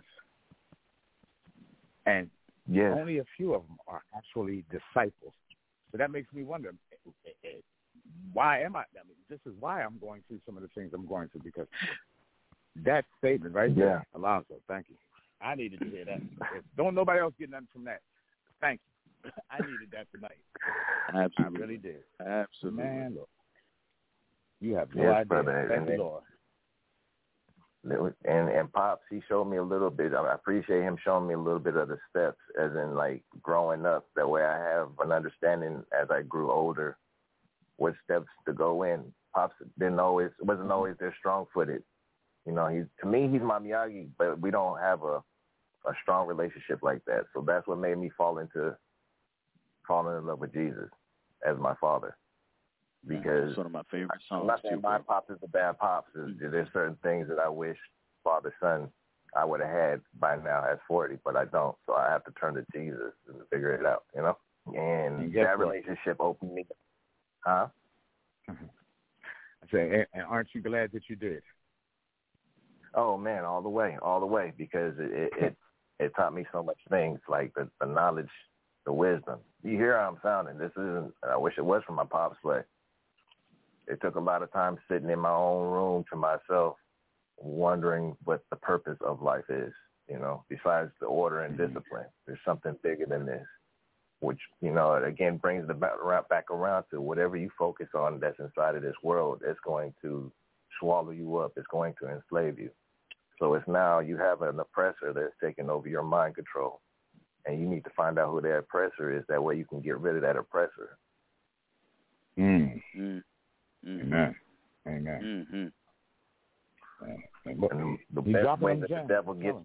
and
yes,
only a few of them are actually disciples. So that makes me wonder, why am I? I mean, this is why I'm going through some of the things I'm going through, because that statement right
Yeah.
there, Alonzo, thank you. I needed to hear that. If don't nobody else get nothing from that. Thank you. I needed that tonight.
Absolutely.
I really did.
Absolutely.
Man, look, you have no
Yes,
idea.
brother.
Thank
And
you,
it-
Lord.
And and Pops, he showed me a little bit. I appreciate him showing me a little bit of the steps, as in like growing up. That way, I have an understanding as I grew older, what steps to go in. Pops didn't always wasn't always there strong footed. You know, he's to me he's my Miyagi, but we don't have a a strong relationship like that. So that's what made me fall into falling in love with Jesus as my father. Because
it's one of my favorite
I'm
songs
not
too,
saying my
bro.
pops is a bad pops. There's, there's certain things that I wish father son I would have had by now at forty, but I don't. So I have to turn to Jesus and figure it out, you know. And,
And guess
that
what?
relationship opened me, huh?
I say, and, and aren't you glad that you did?
Oh man, all the way, all the way, because it it, it, it taught me so much things, like the, the knowledge, the wisdom. You hear how I'm sounding. This isn't. I wish it was from my pops, but it took a lot of time sitting in my own room to myself, wondering what the purpose of life is, you know, besides the order and discipline. There's something bigger than this, which, you know, again, brings the back around to whatever you focus on that's inside of this world, it's going to swallow you up. It's going to enslave you. So it's now you have an oppressor that's taking over your mind control, and you need to find out who that oppressor is. That way you can get rid of that oppressor.
Mm.
Mm. Mm-hmm.
Amen. Amen.
Mm-hmm.
And the best way that the devil gets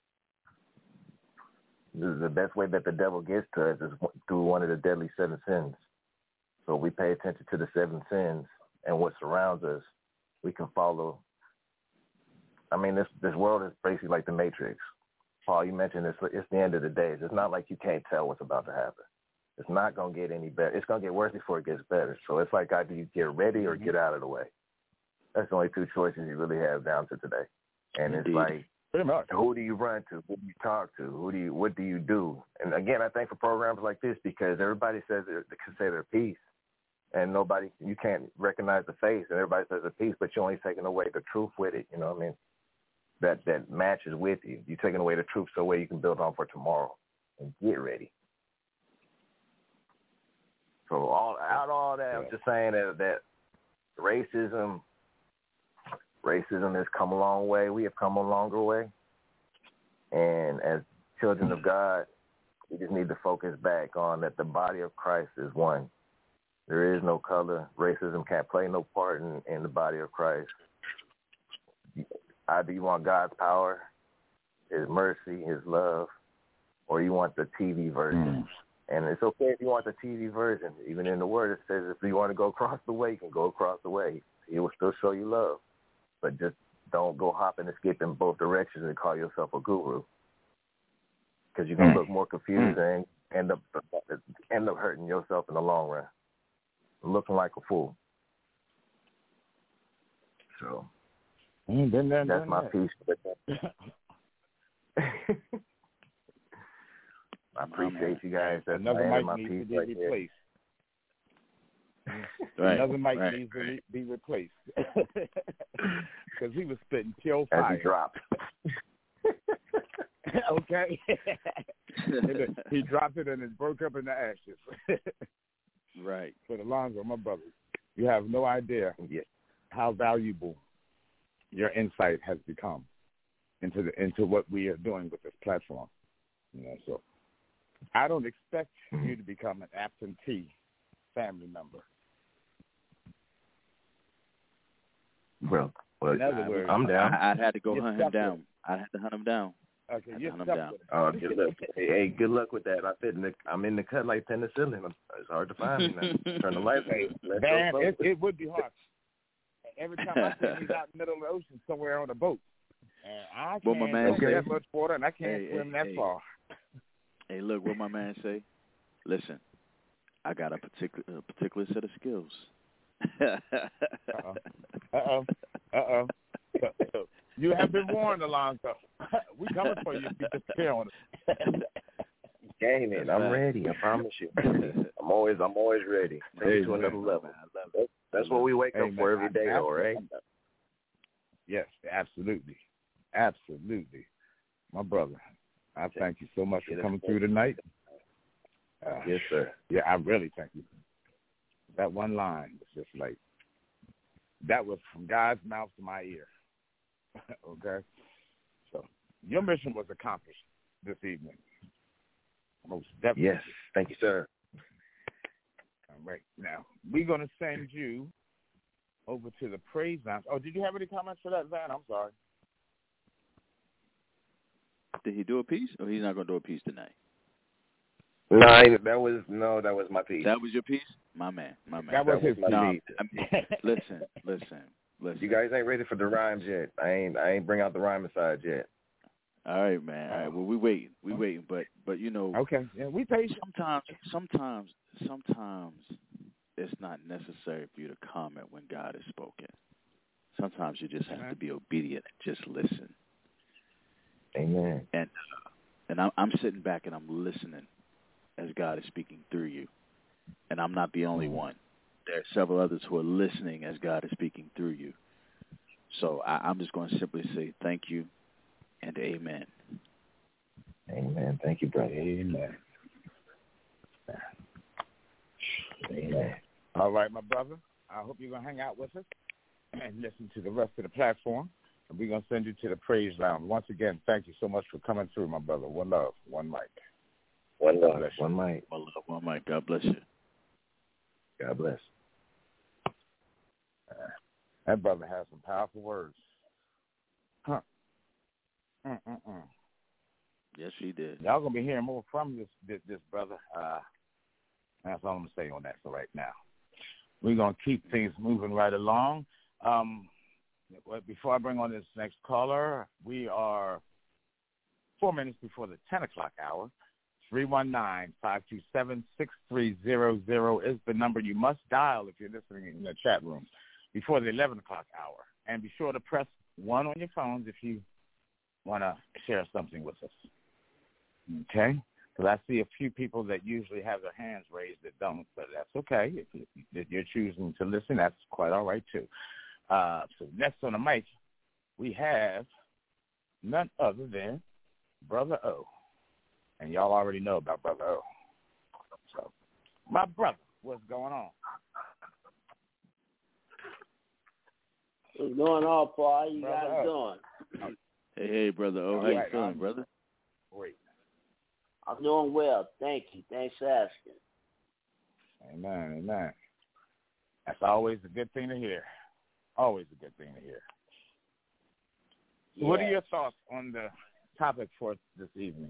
the best way that the devil gets to us is through one of the deadly seven sins. So we pay attention to the seven sins and what surrounds us, we can follow. I mean, this this world is basically like the Matrix. Paul, you mentioned it's, it's the end of the days. It's not like you can't tell what's about to happen. It's not going to get any better. It's going to get worse before it gets better. So it's like either you get ready or get out of the way. That's the only two choices you really have down to today. And it's like, who do you run to? Who do you talk to? Who do you? What do you do? And again, I think for programs like this, because everybody says they can say their piece, and nobody, you can't recognize the face, and everybody says a piece, but you're only taking away the truth with it. You know what I mean? That that matches with you. You're taking away the truth so way you can build on for tomorrow and get ready. So all out all that, I'm just saying that that racism. Racism has come a long way. We have come a longer way. And as children of God, we just need to focus back on that the body of Christ is one. There is no color. Racism can't play no part in, in the body of Christ. Either you want God's power, his mercy, his love, or you want the T V version. Mm. And it's okay if you want the T V version. Even in the word, it says if you want to go across the way, you can go across the way. He will still show you love. But just don't go hopping and skipping both directions and call yourself a guru, because you're gonna mm. look more confused mm. and end up end up hurting yourself in the long run, looking like a fool. So
mm, been there,
that's
been
my
there.
piece. I appreciate you guys. That's
Another
my,
mic
my
needs
piece
to be
right
replaced.
Right,
Another mic
right,
needs
right.
to be replaced because he was spitting pure
As
fire.
he dropped.
Okay. He dropped it and it broke up in the ashes.
Right.
But Alonzo, my brother, you have no idea
yeah.
how valuable your insight has become into the into what we are doing with this platform. You know, so I don't expect mm-hmm. you to become an absentee family member.
Well, well
in other words,
I'm down.
I, I'd had to go hunt him down. I'd have to hunt him down.
Okay, you're
hunt him
stuck
down.
with it.
Oh, good luck. Hey, hey, good luck with that. I fit in the, I'm in the cut like penicillin. It's hard to find me now. Turn the lights on.
Man, it, it would be hard. Every time I see he's out in the middle of the ocean somewhere on a boat, and I can't
what my man
go
say?
that much water, and I can't
hey,
swim
hey,
that
hey.
far.
Hey, look, what my man say? Listen, I got a particular a particular set of skills.
Uh-oh. Uh-oh. Uh-oh. You have been warned, Alonzo. We coming for you if you disappear on us.
Game in. I'm ready. I promise you. I'm always I'm always ready. Take
Hey,
it to
man.
another level.
I love
That's, that's what we wake
hey,
up for
man,
every day,
I,
though, right?
Yes, absolutely. Absolutely. My brother, I thank you so much for coming through tonight. Uh,
Yes, sir.
Yeah, I really thank you. That one line was just like, that was from God's mouth to my ear. Okay? So your mission was accomplished this evening. Most definitely.
Yes. Thank you, sir.
All right. Now, we're going to send you over to the praise lounge. Oh, did you have any comments for that, Van? I'm sorry.
Did he do a piece, or he's not going to do a piece tonight?
No, I, that was no, that was my piece.
That was your piece? My man, my man.
That was
that
his
was my
piece.
piece.
I mean, listen, listen, listen.
You guys ain't ready for the rhymes yet. I ain't I ain't bring out the rhyming side yet.
All right, man. All right. Well, we waiting. We waiting. But but you know.
Okay. Yeah, we patient.
Sometimes, sometimes, sometimes it's not necessary for you to comment when God has spoken. Sometimes you just have
Amen.
to be obedient and just listen.
Amen.
And uh, and I'm, I'm sitting back and I'm listening as God is speaking through you, and I'm not the only one. there are several others who are listening as God is speaking through you. So I, I'm just going to simply say thank you and amen.
Amen. Thank you, brother.
Amen. Amen. All right, my brother. I hope you're going to hang out with us and listen to the rest of the platform. And we're going to send you to the praise lounge. Once again, thank you so much for coming through, my brother. One love, one mic.
One love, one mic.
One love, one mic. God bless you.
God bless.
Uh, that brother has some powerful words. Huh. Mm-mm-mm.
Yes, he did.
Y'all going to be hearing more from this, this, this brother. Uh, that's all I'm going to say on that for right now. We're going to keep things moving right along. Um, before I bring on this next caller, we are four minutes before the ten o'clock hour. three one nine, five two seven, six three zero zero is the number you must dial if you're listening in the chat room before the eleven o'clock hour. And be sure to press one on your phones if you want to share something with us. Okay? Because I see a few people that usually have their hands raised that don't, but that's okay. If, you, if you're choosing to listen, that's quite all right, too. Uh, so next on the mic, we have none other than Brother O. And y'all already know about Brother O. So, my brother, what's going on?
What's going on, Paul? How you
Brother
guys
O.
doing?
Hey, hey, Brother O. How
All
you
right,
feeling,
I'm
brother?
Great.
I'm doing well. Thank you. Thanks for asking.
Amen, amen. That's always a good thing to hear. Always a good thing to hear.
Yeah.
What are your thoughts on the topic for this evening?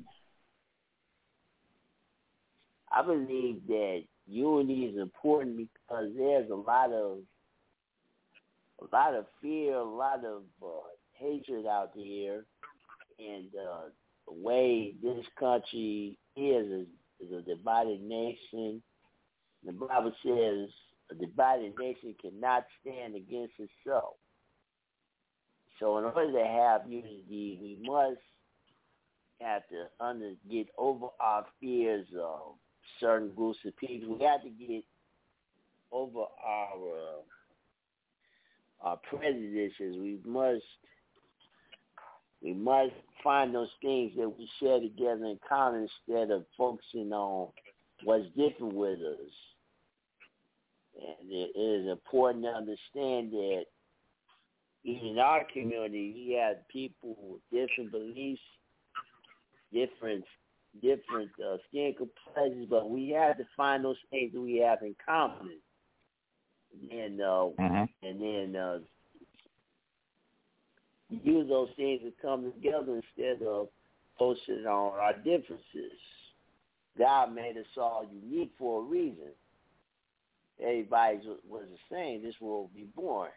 I believe that unity is important because there's a lot of a lot of fear, a lot of uh, hatred out there, and uh, the way this country is, is is a divided nation. The Bible says a divided nation cannot stand against itself. So in order to have unity, we must have to under, get over our fears of certain groups of people. We have to get over our uh, our prejudices. We must we must find those things that we share together in common instead of focusing on what's different with us. And it is important to understand that even in our community, we have people with different beliefs, different different uh, skin complexions, but we have to find those things that we have in common, and uh, mm-hmm. and then uh, use those things to come together instead of focusing on our differences. God made us all unique for a reason. Everybody was the same. This world will be born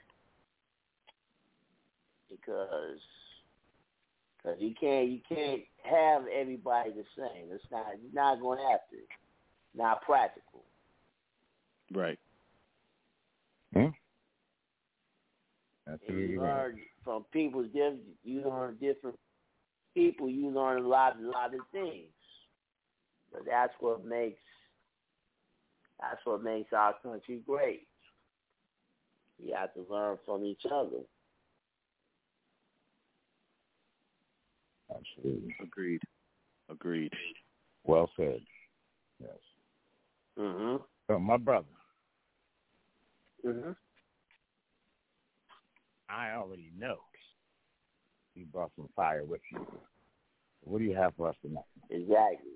because. Because you can't you can't have everybody the same. It's not you're not going to have to. Not practical.
Right.
Hmm? Absolutely
you
right.
learn from people's different. You learn different people. You learn a lot a lot of things. But that's what makes that's what makes our country great. You have to learn from each other.
Absolutely.
Agreed. Agreed.
Well said. Yes.
Mm-hmm.
So my brother,
mm-hmm.
I already know you brought some fire with you. What do you have for us tonight?
Exactly.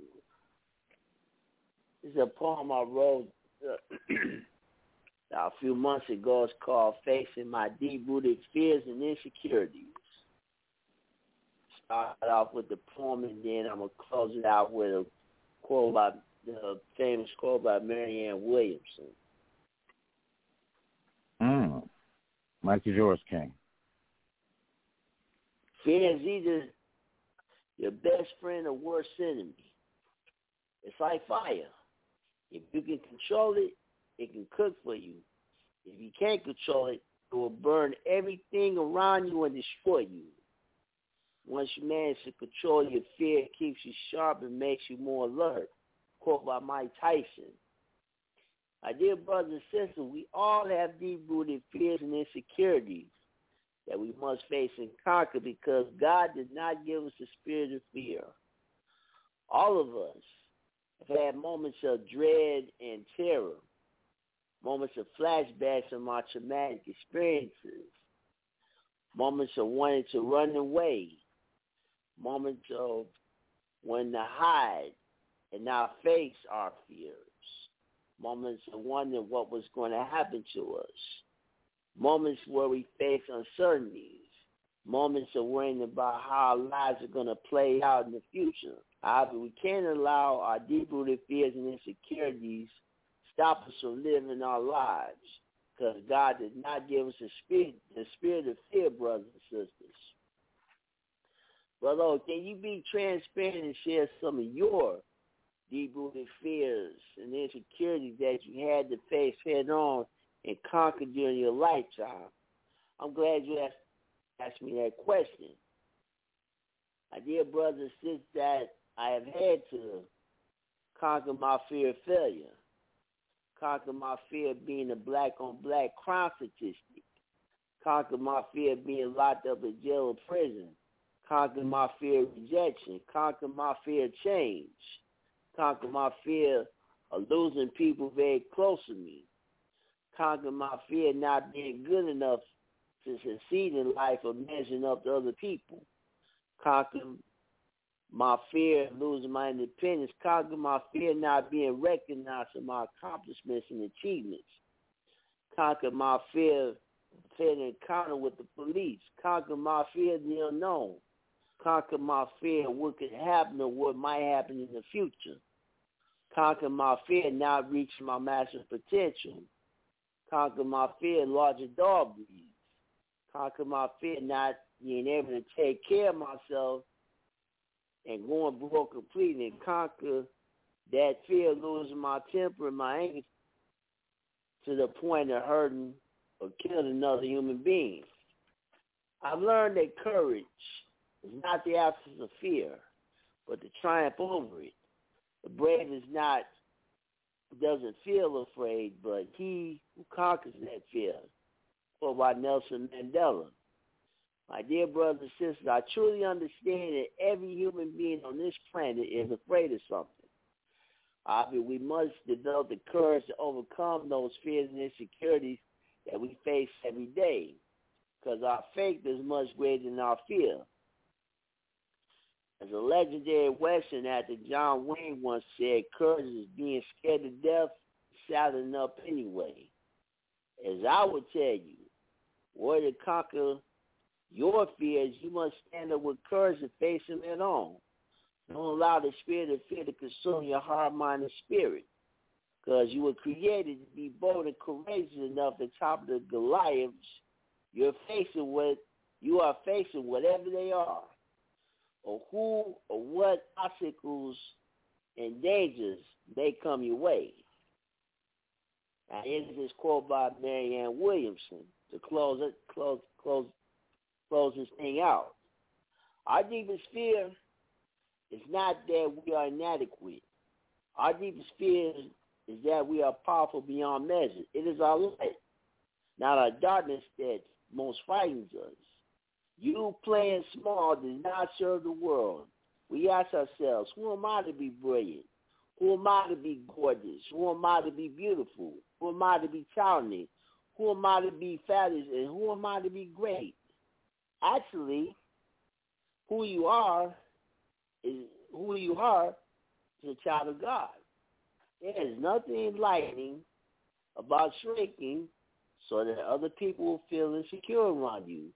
It's a poem I wrote uh, a few months ago. It's called Facing My Deep-Rooted Fears and Insecurities. Start off with the poem, and then I'm going to close it out with a quote by the famous quote by Marianne Williamson.
Mm. Mike is yours, King.
Fear is either your best friend or worst enemy. It's like fire. If you can control it, it can cook for you. If you can't control it, it will burn everything around you and destroy you. Once you manage to control your fear, it keeps you sharp and makes you more alert. Quote by Mike Tyson. My dear brothers and sisters, we all have deep-rooted fears and insecurities that we must face and conquer because God did not give us the spirit of fear. All of us have had moments of dread and terror, moments of flashbacks from our traumatic experiences, moments of wanting to run away, moments of wanting to hide and not face our fears, moments of wondering what was going to happen to us, moments where we face uncertainties, moments of worrying about how our lives are going to play out in the future. However, we can't allow our deep-rooted fears and insecurities stop us from living our lives because God did not give us the spirit, the spirit of fear, brothers and sisters. Brother, can you be transparent and share some of your deep-rooted fears and insecurities that you had to face head-on and conquer during your lifetime? I'm glad you asked, asked me that question. My dear brothers and sisters, that I have had to conquer my fear of failure, conquer my fear of being a black-on-black crime statistic, conquer my fear of being locked up in jail or prison, conquer my fear of rejection, conquer my fear of change, conquer my fear of losing people very close to me, conquer my fear of not being good enough to succeed in life or measuring up to other people, conquer my fear of losing my independence, conquer my fear of not being recognized for my accomplishments and achievements, conquer my fear of an encounter with the police, conquer my fear of the unknown, conquer my fear of what could happen or what might happen in the future, conquer my fear of not reaching my massive potential, conquer my fear of larger dog breeds, conquer my fear of not being able to take care of myself and going broke completely, and conquer that fear of losing my temper and my anger to the point of hurting or killing another human being. I've learned that courage is not the absence of fear, but the triumph over it. The brave is not, doesn't feel afraid, but he who conquers that fear. Quote by Nelson Mandela. My dear brothers and sisters, I truly understand that every human being on this planet is afraid of something. I mean, we must develop the courage to overcome those fears and insecurities that we face every day, because our faith is much greater than our fear. As a legendary Western actor, John Wayne once said, courage is being scared to death, saddling up anyway. As I would tell you, were to conquer your fears, you must stand up with courage and face them head on. Don't allow the spirit of fear to consume your heart, mind, and spirit, because you were created to be bold and courageous enough to top the Goliaths you're facing with. You are facing whatever they are, or who or what obstacles and dangers may come your way. Now, here's this quote by Marianne Williamson to close it, close, close. close this thing out. Our deepest fear is not that we are inadequate. Our deepest fear is that we are powerful beyond measure. It is our light, not our darkness, that most frightens us. You playing small does not serve the world. We ask ourselves, who am I to be brilliant? Who am I to be gorgeous? Who am I to be beautiful? Who am I to be talented? Who am I to be fabulous? And who am I to be great? Actually, who you are is who you are is a child of God. There is nothing enlightening about shrinking so that other people will feel insecure around you.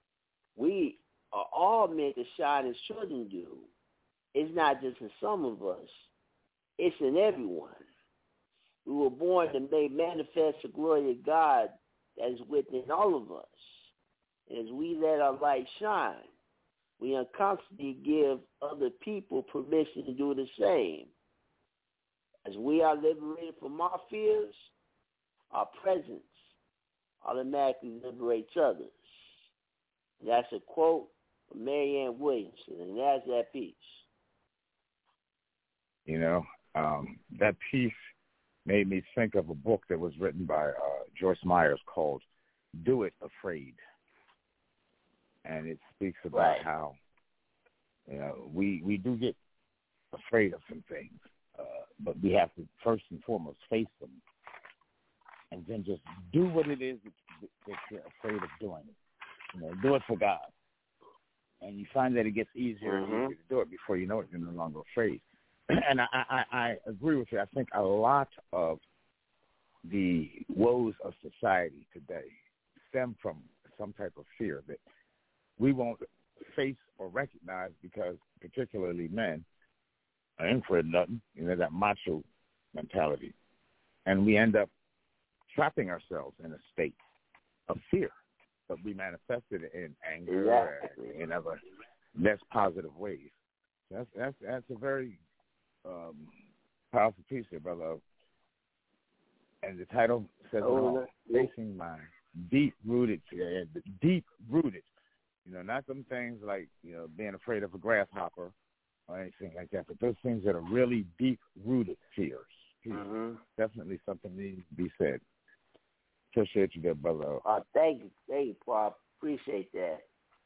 We are all meant to shine as children do. It's not just in some of us. It's in everyone. We were born to make manifest the glory of God that is within all of us. As we let our light shine, we unconsciously give other people permission to do the same. As we are liberated from our fears, our presence automatically liberates others. That's a quote from Marianne Williamson, and that's that piece.
You know, um, that piece made me think of a book that was written by uh, Joyce Myers called Do It Afraid. And it speaks about
right.
how, you know, we, we do get afraid of some things, uh, but we have to first and foremost face them and then just do what it is that, that you're afraid of doing. You know, do it for God. And you find that it gets easier
mm-hmm.
and easier to do it before you know it, you're no longer afraid. And I, I, I agree with you. I think a lot of the woes of society today stem from some type of fear that we won't face or recognize because particularly men are in for nothing, you know, that macho mentality. And we end up trapping ourselves in a state of fear, but we manifested it in anger
exactly.
and in other less positive ways. That's that's that's a very um, powerful piece here, brother. And the title says
oh,
it all, facing my deep-rooted fear, deep-rooted. You know, not some things like, you know, being afraid of a grasshopper or anything like that, but those things that are really deep-rooted fears.
Mm-hmm.
Definitely something needs to be said. Appreciate you there, brother.
Uh, thank you. Thank you, Paul. Appreciate that.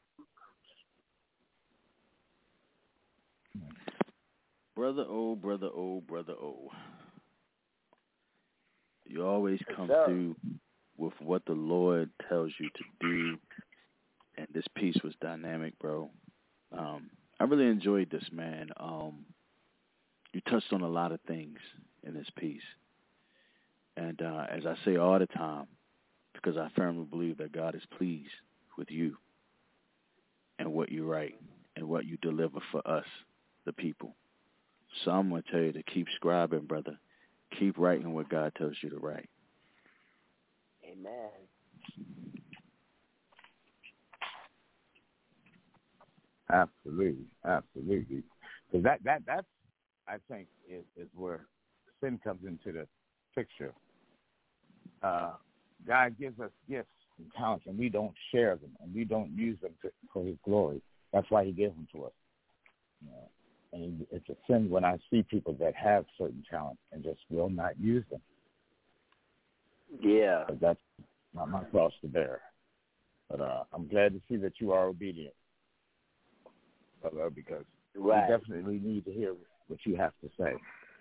Brother O, brother O, brother O. You always come
yes,
through with what the Lord tells you to do. And this piece was dynamic, bro. Um, I really enjoyed this, man. Um, you touched on a lot of things in this piece. And uh, as I say all the time, because I firmly believe that God is pleased with you and what you write and what you deliver for us, the people. So I'm going to tell you to keep scribing, brother. Keep writing what God tells you to write.
Amen.
Absolutely, absolutely. Because that, that, that's, I think, is, is where sin comes into the picture. Uh, God gives us gifts and talents, and we don't share them, and we don't use them to, for His glory. That's why He gave them to us. You know, and it's a sin when I see people that have certain talents and just will not use them.
Yeah.
But that's not my cross to bear. But uh, I'm glad to see that you are obedient, brother, because
right.
we definitely need to hear what you have to say.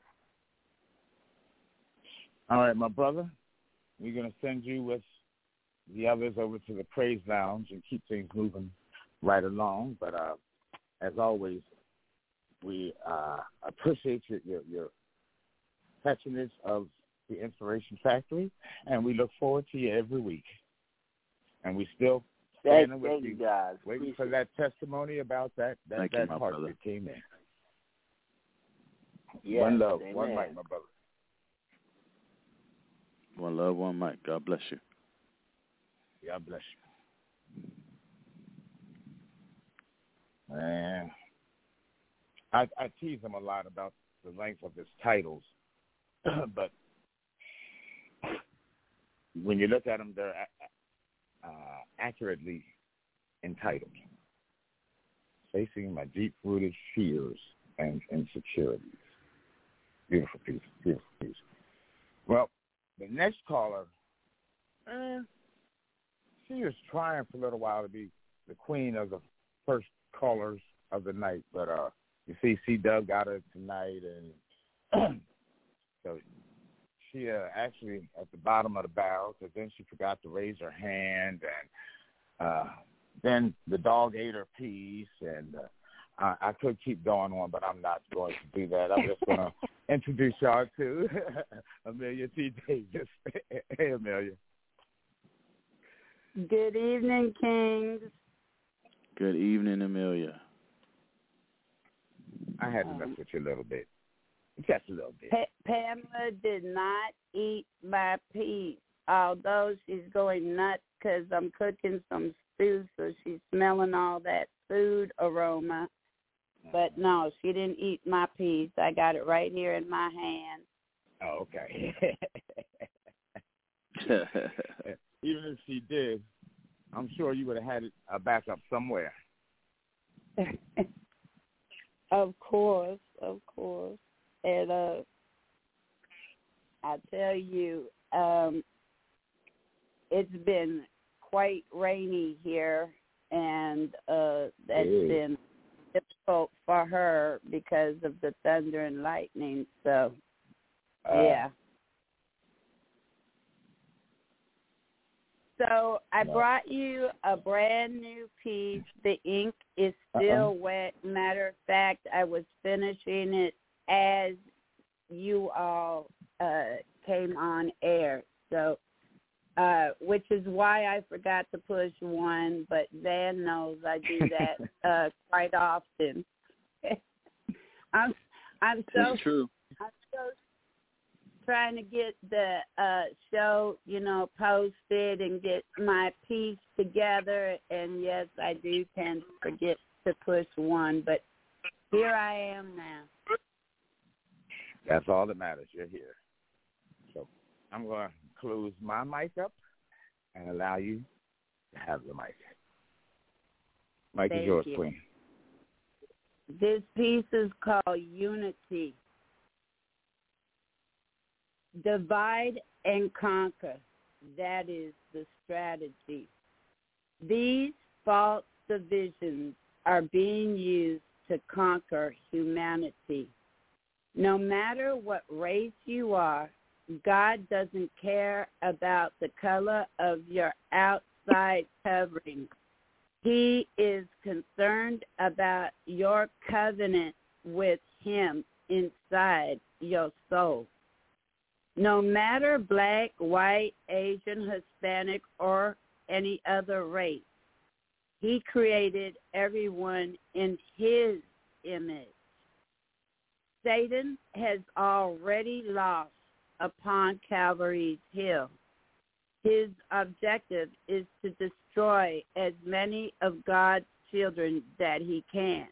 All right, my brother, we're going to send you with the others over to the Praise Lounge and keep things moving right along. But uh, as always, we uh, appreciate your, your, your patronage of the Inspiration Factory, and we look forward to you every week. And we still standing
thank,
with
thank
you,
you guys.
waiting
appreciate
for that testimony about that, that,
thank
that
you,
heart
brother.
that came in.
Yes,
one love,
amen.
one mic, my brother.
One love, one mic. God bless you.
God bless you. Man, I, I tease him a lot about the length of his titles, but when you look at them, they're uh, accurately entitled. Facing my deep-rooted fears and insecurities. Beautiful piece, beautiful piece. Well, the next caller, eh, she was trying for a little while to be the queen of the first callers of the night, but uh, you see, C-Dub got her tonight, and so she uh, actually at the bottom of the barrel, because then she forgot to raise her hand, and uh, then the dog ate her piece, and uh, I, I could keep going on, but I'm not going to do that. I'm just going to introduce y'all to Amelia T. Davis. Hey, Amelia.
Good evening, Kings.
Good evening, Amelia.
I had to mess with you a little bit. Just a little bit.
Pa- Pamela did not eat my peas, although she's going nuts because I'm cooking some stew, so she's smelling all that food aroma. But no, she didn't eat my peas. I got it right here in my hand.
Oh, okay. Even if she did, I'm sure you would have had a backup somewhere.
Of course, of course. And uh, I tell you, um, it's been quite rainy here, and uh, that's
Hey.
been difficult for her because of the thunder and lightning. So,
Uh,
yeah. So I
No.
brought you a brand new piece. The ink is still
Uh-uh.
wet. Matter of fact, I was finishing it as you all uh, came on air. So, uh, which is why I forgot to push one, but Van knows I do that uh, quite often. I'm I'm so
It's true.
I'm so trying to get the uh, show, you know, posted and get my piece together. And yes, I do tend to forget to push one, but here I am now.
That's all that matters. You're here. So I'm going to close my mic up and allow you to have the mic. Mic
Thank
is yours,
you.
Queen.
This piece is called Unity. Divide and conquer. That is the strategy. These false divisions are being used to conquer humanity. No matter what race you are, God doesn't care about the color of your outside covering. He is concerned about your covenant with Him inside your soul. No matter black, white, Asian, Hispanic, or any other race, He created everyone in His image. Satan has already lost upon Calvary's hill. His objective is to destroy as many of God's children that he can.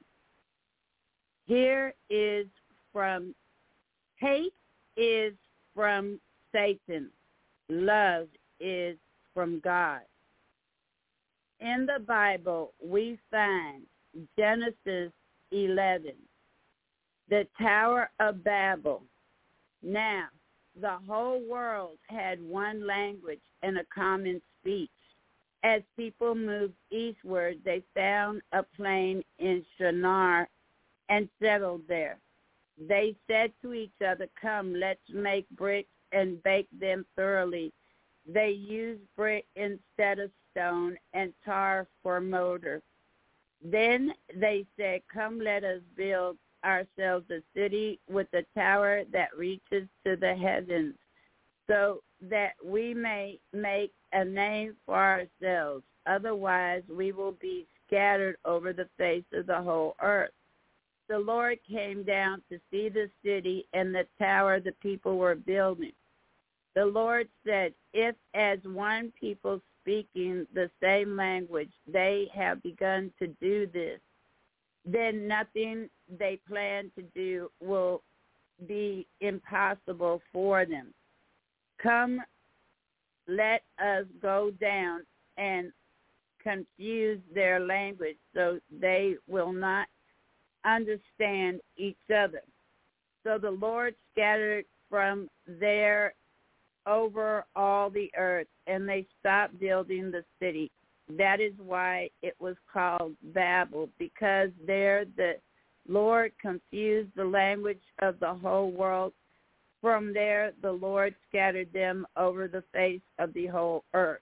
Here is from, hate is from Satan. Love is from God. In the Bible, we find Genesis eleven, the Tower of Babel. Now, the whole world had one language and a common speech. As people moved eastward, they found a plain in Shinar and settled there. They said to each other, "Come, let's make bricks and bake them thoroughly." They used brick instead of stone and tar for mortar. Then they said, "Come, let us build ourselves a city with a tower that reaches to the heavens, so that we may make a name for ourselves. Otherwise, we will be scattered over the face of the whole earth." The Lord came down to see the city and the tower the people were building. The Lord said, "If as one people speaking the same language, they have begun to do this, then nothing they plan to do will be impossible for them. Come, let us go down and confuse their language so they will not understand each other." So the Lord scattered from there over all the earth, and they stopped building the city. That is why it was called Babel, because there the Lord confused the language of the whole world. From there, the Lord scattered them over the face of the whole earth.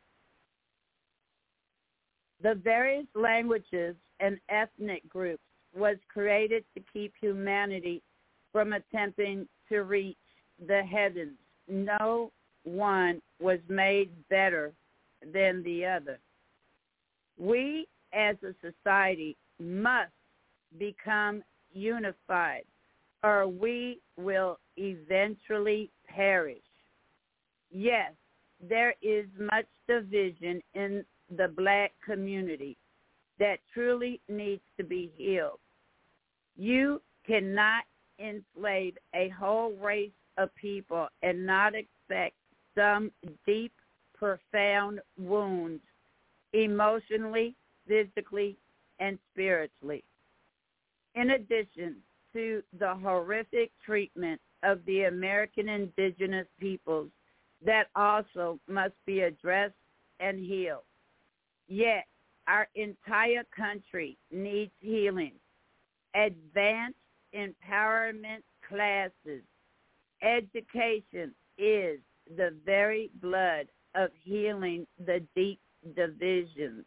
The various languages and ethnic groups was created to keep humanity from attempting to reach the heavens. No one was made better than the other. We as a society must become unified, or we will eventually perish. Yes, there is much division in the black community that truly needs to be healed. You cannot enslave a whole race of people and not expect some deep, profound wounds emotionally, physically, and spiritually. In addition to the horrific treatment of the American indigenous peoples that also must be addressed and healed. Yet, our entire country needs healing. Advanced empowerment classes. Education is the very blood of healing the deep divisions.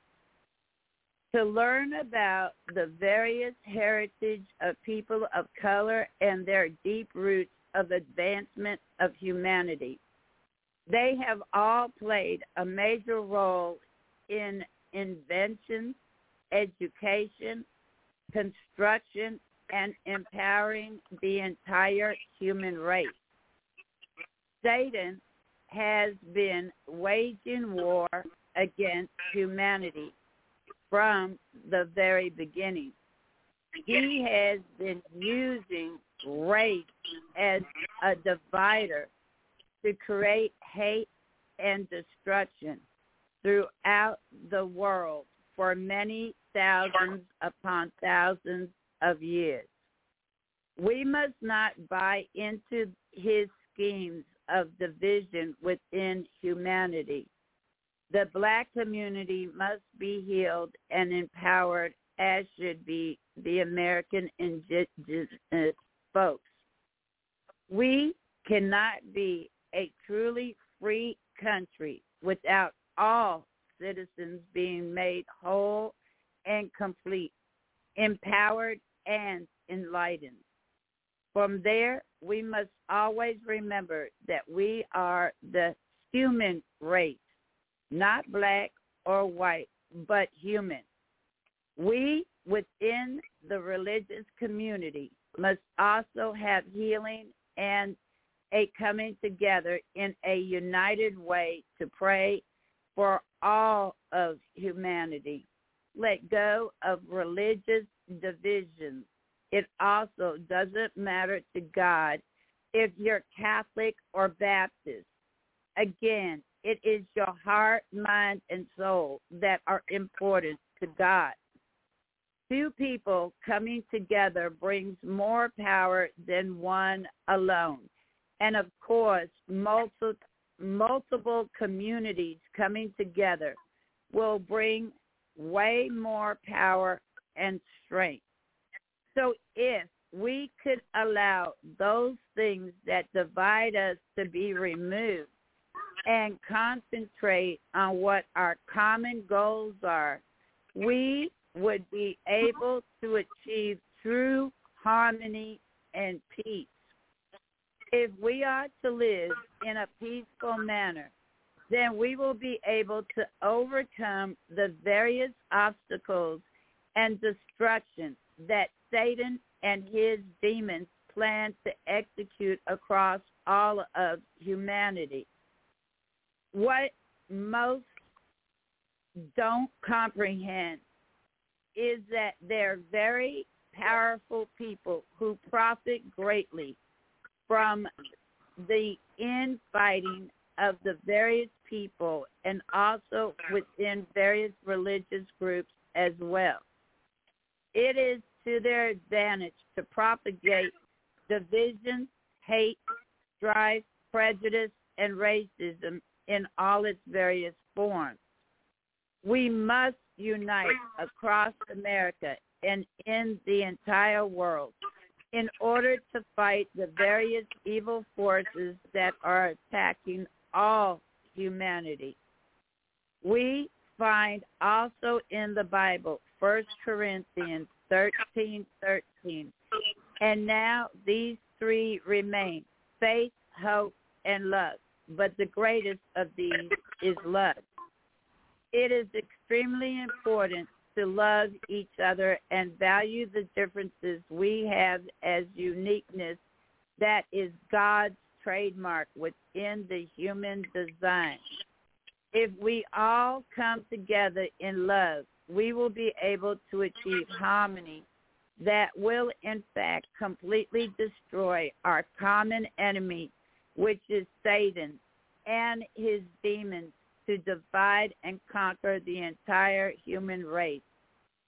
To learn about the various heritage of people of color and their deep roots of advancement of humanity. They have all played a major role in invention, education, construction, and empowering the entire human race. Satan has been waging war against humanity from the very beginning. He has been using race as a divider to create hate and destruction throughout the world for many thousands upon thousands of years. We must not buy into his schemes of division within humanity. The black community must be healed and empowered, as should be the American indigenous folks. We cannot be a truly free country without all citizens being made whole and complete, empowered and enlightened. From there, we must always remember that we are the human race, not black or white, but human. We within the religious community must also have healing and a coming together in a united way to pray for all of humanity. Let go of religious divisions. It also doesn't matter to God if you're Catholic or Baptist. Again, it is your heart, mind, and soul that are important to God. Two people coming together brings more power than one alone. And of course, multiple, multiple communities coming together will bring way more power and strength. So if we could allow those things that divide us to be removed and concentrate on what our common goals are, we would be able to achieve true harmony and peace. If we are to live in a peaceful manner, then we will be able to overcome the various obstacles and destruction that Satan and his demons plan to execute across all of humanity. What most don't comprehend is that they're very powerful people who profit greatly from the infighting of the various people and also within various religious groups as well. It is to their advantage to propagate division, hate, strife, prejudice, and racism in all its various forms. We must unite across America and in the entire world in order to fight the various evil forces that are attacking all humanity. We find also in the Bible, First Corinthians thirteen thirteen, and now these three remain, faith, hope, and love, but the greatest of these is love. It is extremely important to love each other and value the differences we have as uniqueness that is God's trademark within the human design. If we all come together in love, we will be able to achieve harmony that will, in fact, completely destroy our common enemy, which is Satan and his demons, to divide and conquer the entire human race.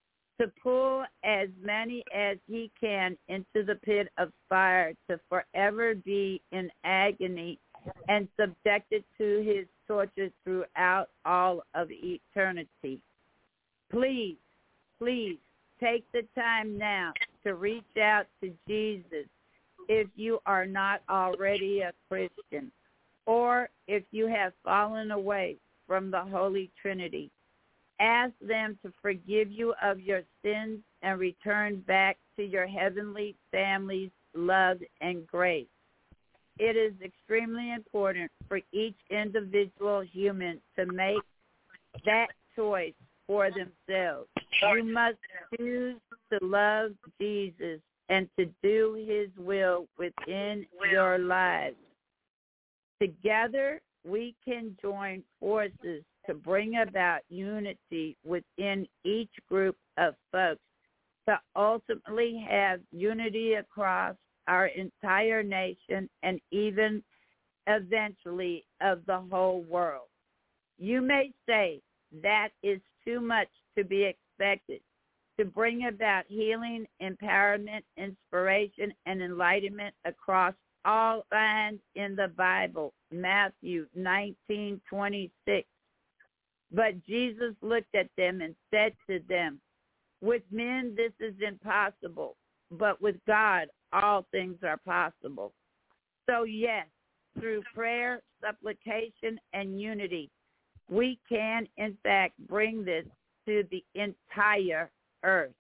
to pull as many as he can into the pit of fire, to forever be in agony and subjected to his torture throughout all of eternity. Please, please take the time now to reach out to Jesus if you are not already a Christian, or if you have fallen away from the Holy Trinity. Ask them to forgive you of your sins and return back to your heavenly family's love and grace. It is extremely important for each individual human to make that choice for themselves. You must choose to love Jesus and to do his will within your lives. Together, we can join forces to bring about unity within each group of folks, to ultimately have unity across our entire nation and even eventually of the whole world. You may say that is too much to be expected to bring about healing, empowerment, inspiration, and enlightenment across all lines in the Bible, Matthew nineteen twenty-six. But Jesus looked at them and said to them, with men this is impossible, but with God all things are possible. So yes, through prayer, supplication, and unity, we can in fact bring this to the entire earth.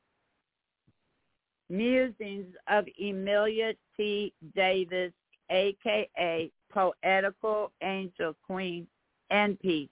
Musings of Emilia T. Davis, a k a. Poetical Angel Queen, and peace.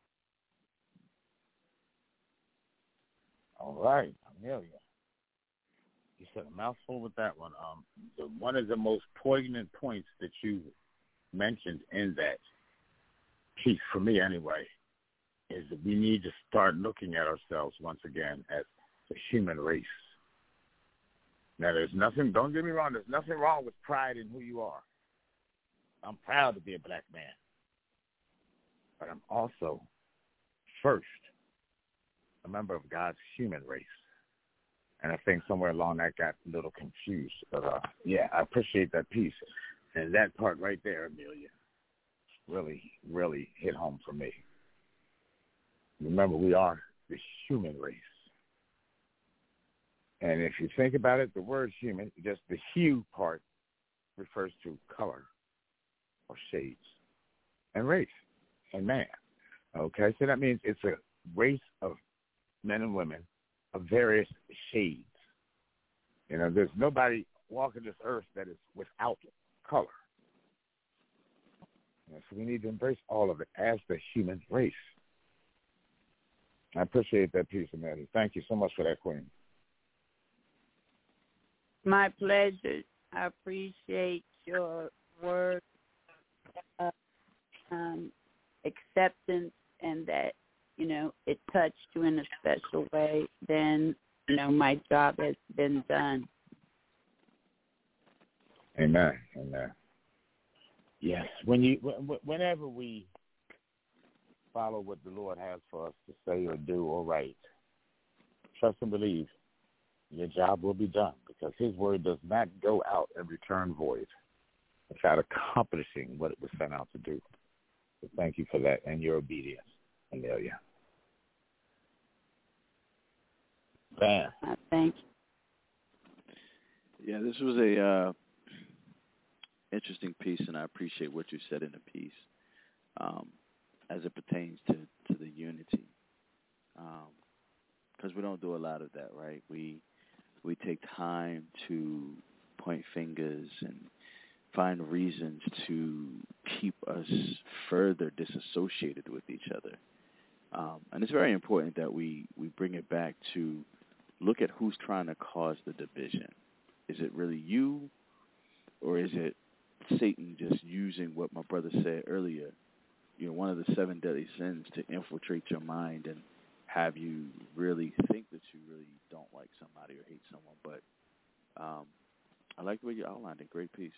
All right, Amelia. You said a mouthful with that one. Um, the, one of the most poignant points that you mentioned in that piece, for me anyway, is that we need to start looking at ourselves once again as the human race. Now, there's nothing, don't get me wrong, there's nothing wrong with pride in who you are. I'm proud to be a black man. But I'm also, first, a member of God's human race. And I think somewhere along that got a little confused. But, uh, yeah, I appreciate that piece. And that part right there, Amelia, really, really hit home for me. Remember, we are the human race. And if you think about it, the word human, just the hue part, refers to color or shades, and race and man. Okay, so that means it's a race of men and women of various shades. You know, there's nobody walking this earth that is without color. You know, so we need to embrace all of it as the human race. I appreciate that piece, Amelia. Thank you so much for that, Queen.
My pleasure. I appreciate your words of um, acceptance, and that, you know, it touched you in a special way. Then, you know, my job has been done.
Amen. Amen. Yes. When you, whenever we follow what the Lord has for us to say or do or write, trust and believe your job will be done, because his word does not go out and return void without accomplishing what it was sent out to do. So thank you for that and your obedience, Amelia. Bam.
Thank
you. Yeah, this was a uh, interesting piece, and I appreciate what you said in the piece um, as it pertains to, to the unity, because um, we don't do a lot of that, right? We we take time to point fingers and find reasons to keep us further disassociated with each other. Um, and it's very important that we, we bring it back to look at who's trying to cause the division. Is it really you, or is it Satan just using what my brother said earlier, you know, one of the seven deadly sins, to infiltrate your mind and have you really think that you really don't like somebody or hate someone? But um, I like the way you outlined it. Great piece.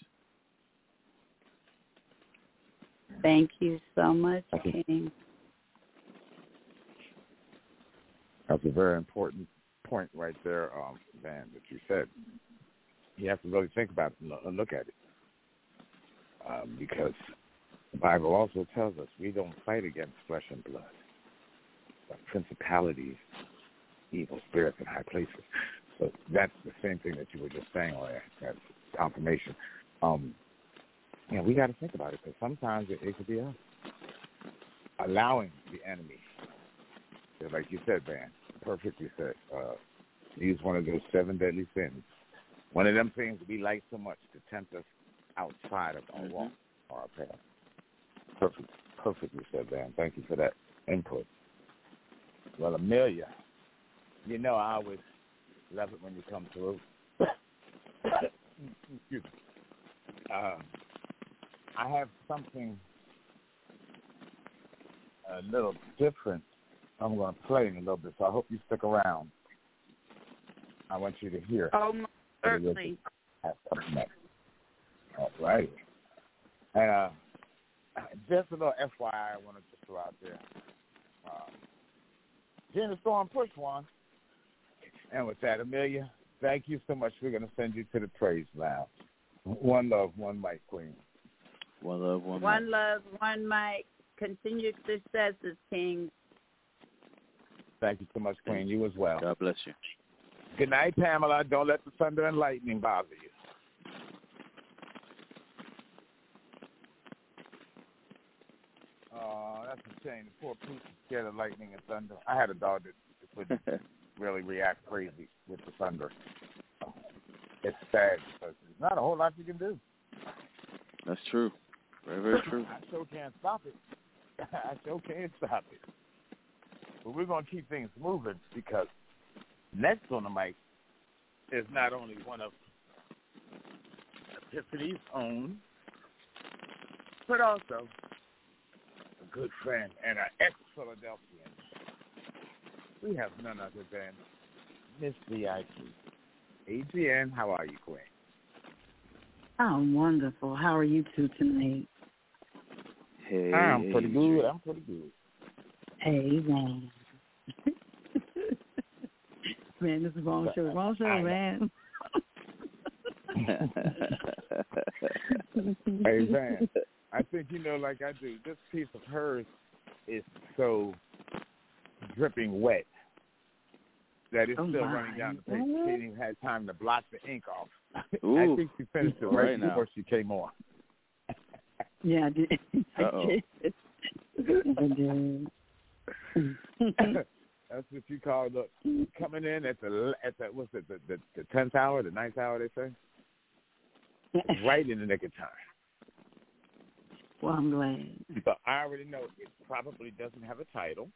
Thank you so much, King.
That's a very important point right there, um, Van, that you said. You have to really think about it and look at it. Um, because the Bible also tells us we don't fight against flesh and blood, but principalities, evil spirits in high places. So that's the same thing that you were just saying, or that's confirmation. Um, yeah, we got to think about it, because sometimes it, it could be us allowing the enemy, like you said, Van, perfectly said, uh, use one of those seven deadly sins. One of them things we like so much to tempt us outside of our mm-hmm. walk or our path. Perfect, perfectly said, Van. Thank you for that input. Well, Amelia, you know I always love it when you come through. Excuse me. Uh, I have something a little different I'm going to play in a little bit, so I hope you stick around. I want you to hear.
Oh, certainly.
All right. And uh, just a little F Y I I want to just throw out there. Uh, Gina Storm, push one. And with that, Amelia, thank you so much. We're going to send you to the praise lounge. One love, one mic, Queen.
One love, one,
one
mic.
love, one mic. Continued successes, King.
Thank you so much, Queen. You as well.
God bless you.
Good night, Pamela. Don't let the thunder and lightning bother you. Oh, that's a shame. The poor people scared of lightning and thunder. I had a dog that would really react crazy with the thunder. It's sad because there's not a whole lot you can do.
That's true. Very, very true.
I sure can't stop it. I sure can't stop it. But we're going to keep things moving, because next on the mic is not only one of Epiphany's own, but also a good friend and an ex-Philadelphian. We have none other than Miss V I P. Adrienne, how are you, Queen?
I'm wonderful. How are you two tonight?
Hey,
I'm pretty good. I'm pretty good.
Hey, man. Man, this is wrong show. Wrong show, man.
Hey, man, I think you know, like I do, this piece of hers is so dripping wet that it's
oh
still
my.
running down the page. She didn't even have time to blot the ink off.
Ooh.
I think she finished it right,
right
before
now.
she came on.
Yeah, I did.
Uh-oh.
I did.
That's what you call the coming in at the at the what's it the the, the tenth hour, the ninth hour, they say. Right in the nick of time.
Well, I'm glad.
But I already know it probably doesn't have a title.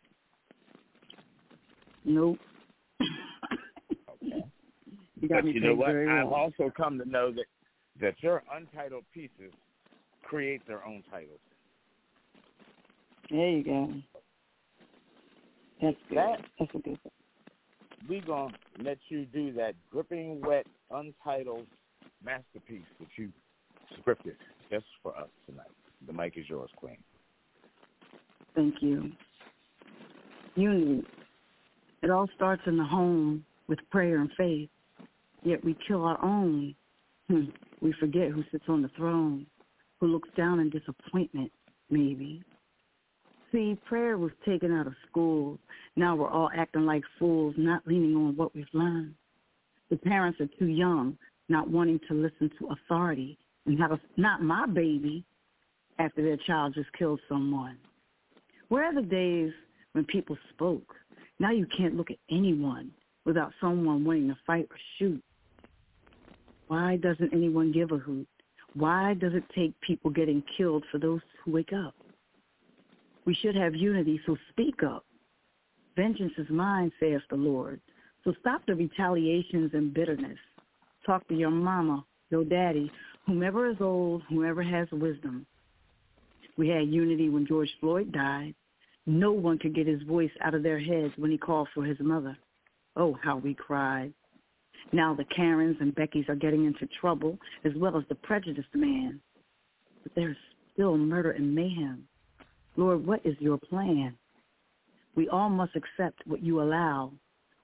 Nope.
Okay.
You got
but
me
you know what?
very
I've
well.
also come to know that that your untitled pieces create their own titles.
There you go. That's good.
That,
That's a good thing.
We're going to let you do that dripping wet, untitled masterpiece that you scripted just for us tonight. The mic is yours, Queen.
Thank you. Unity. It all starts in the home with prayer and faith, yet we kill our own. Hmm. We forget who sits on the throne, who looks down in disappointment, maybe. See, prayer was taken out of school. Now we're all acting like fools, not leaning on what we've learned. The parents are too young, not wanting to listen to authority, and have a, not my baby, after their child just killed someone. Where are the days when people spoke? Now you can't look at anyone without someone wanting to fight or shoot. Why doesn't anyone give a hoot? Why does it take people getting killed for those who wake up? We should have unity, so speak up. Vengeance is mine, saith the Lord. So stop the retaliations and bitterness. Talk to your mama, your daddy, whomever is old, whomever has wisdom. We had unity when George Floyd died. No one could get his voice out of their heads when he called for his mother. Oh, how we cried. Now the Karens and Beckys are getting into trouble, as well as the prejudiced man. But there's still murder and mayhem. Lord, what is your plan? We all must accept what you allow.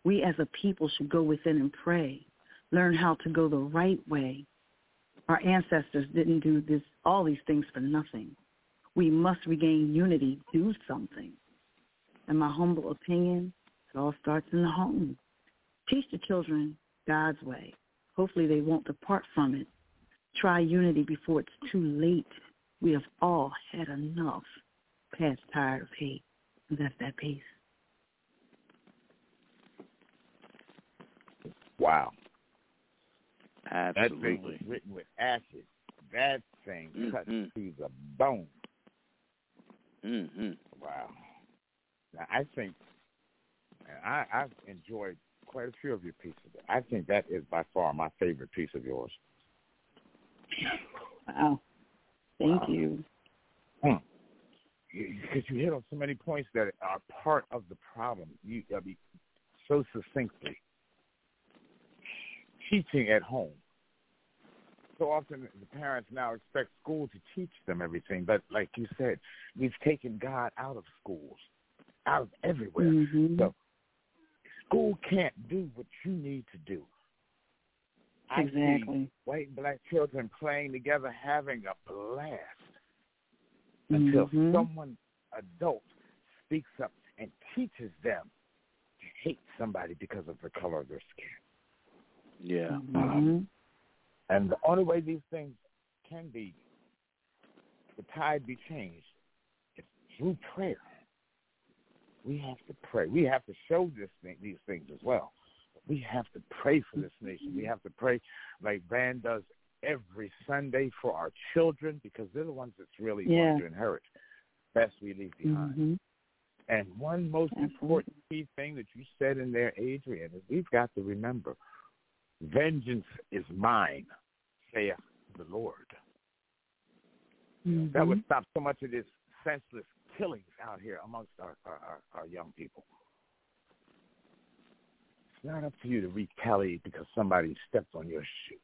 We as a people should go within and pray, learn how to go the right way. Our ancestors didn't do this, all these things for nothing. We must regain unity, do something. In my humble opinion, it all starts in the home. Teach the children God's way. Hopefully they won't depart from it. Try unity before it's too late. We have all had enough. Past tired of hate. And that's that peace.
Wow.
Absolutely.
That thing was written with acid. That thing mm-hmm. cut to the bone.
Mm-hmm.
Wow. Now, I think, and I, I've enjoyed quite a few of your pieces. I think that is by far my favorite piece of yours.
Wow. Thank wow. you.
Mm. Because you hit on so many points that are part of the problem. You, I mean, so succinctly. Teaching at home. So often the parents now expect school to teach them everything, but like you said, we've taken God out of schools, out of everywhere.
Mm-hmm.
So school can't do what you need to do.
Exactly.
I see white and black children playing together, having a blast, until
mm-hmm.
someone adult speaks up and teaches them to hate somebody because of the color of their skin.
Yeah.
Mm-hmm.
Um, and the only way these things can be, the tide be changed, is through prayer. We have to pray. We have to show this thing, these things as well. We have to pray for this nation. We have to pray like Van does every Sunday for our children, because they're the ones that's really
yeah.
going to inherit best we leave behind.
Mm-hmm.
And one most
Absolutely.
important key thing that you said in there, Adrian, is we've got to remember, vengeance is mine, saith the Lord.
Mm-hmm.
That would stop so much of this senseless killings out here amongst our, our, our, our young people. It's not up to you to retaliate because somebody stepped on your shoe.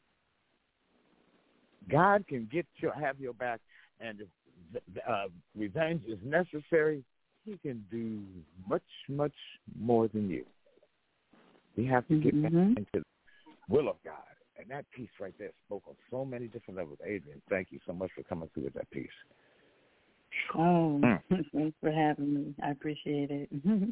God can get your, have your back, and if uh, revenge is necessary, he can do much, much more than you. We have to get
mm-hmm.
back into the will of God. And that piece right there spoke on so many different levels. Adrian, thank you so much for coming through with that piece.
Oh,
mm.
thanks for having me. I appreciate it.
mm-hmm.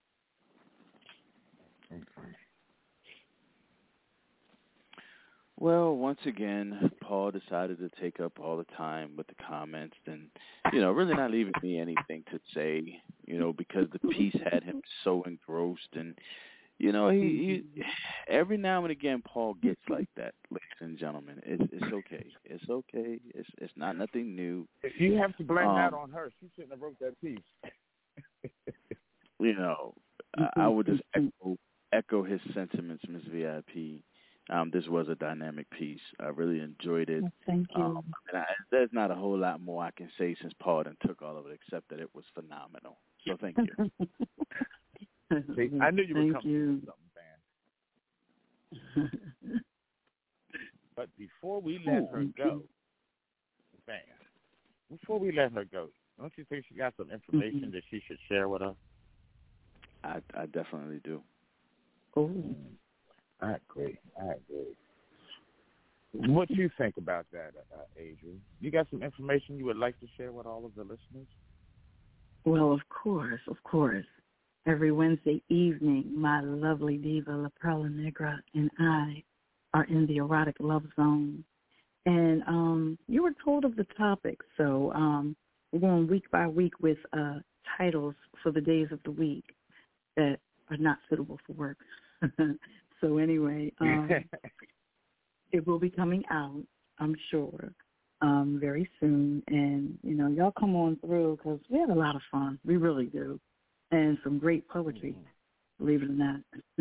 Well, once again, Paul decided to take up all the time with the comments and, you know, really not leaving me anything to say, you know, because the piece had him so engrossed. And, you know, he, he every now and again, Paul gets like that, ladies and gentlemen. It's, it's okay. It's okay. It's it's not nothing new.
You have to blame
um,
that on her. She shouldn't have wrote that piece.
You know, I, I would just echo, echo his sentiments, Miz V I P. Um, this was a dynamic piece. I really enjoyed it.
Well, thank you.
Um, and I, there's not a whole lot more I can say since Paul done took all of it, except that it was phenomenal. So thank you.
See, I knew you would come
you.
to something, Van. But before we let
oh,
her go, Van, before we let her go, don't you think she got some information
mm-hmm.
that she should share with us?
I, I definitely do.
Oh.
I agree. I agree. What do you think about that, uh, Adrian? You got some information you would like to share with all of the listeners?
Well, of course, of course. Every Wednesday evening, my lovely diva, La Perla Negra, and I are in the erotic love zone. And um, you were told of the topic, so um, we're going week by week with uh, titles for the days of the week that are not suitable for work. So anyway, um, it will be coming out, I'm sure, um, very soon. And, you know, y'all come on through because we have a lot of fun. We really do. And some great poetry, mm-hmm. believe it or not.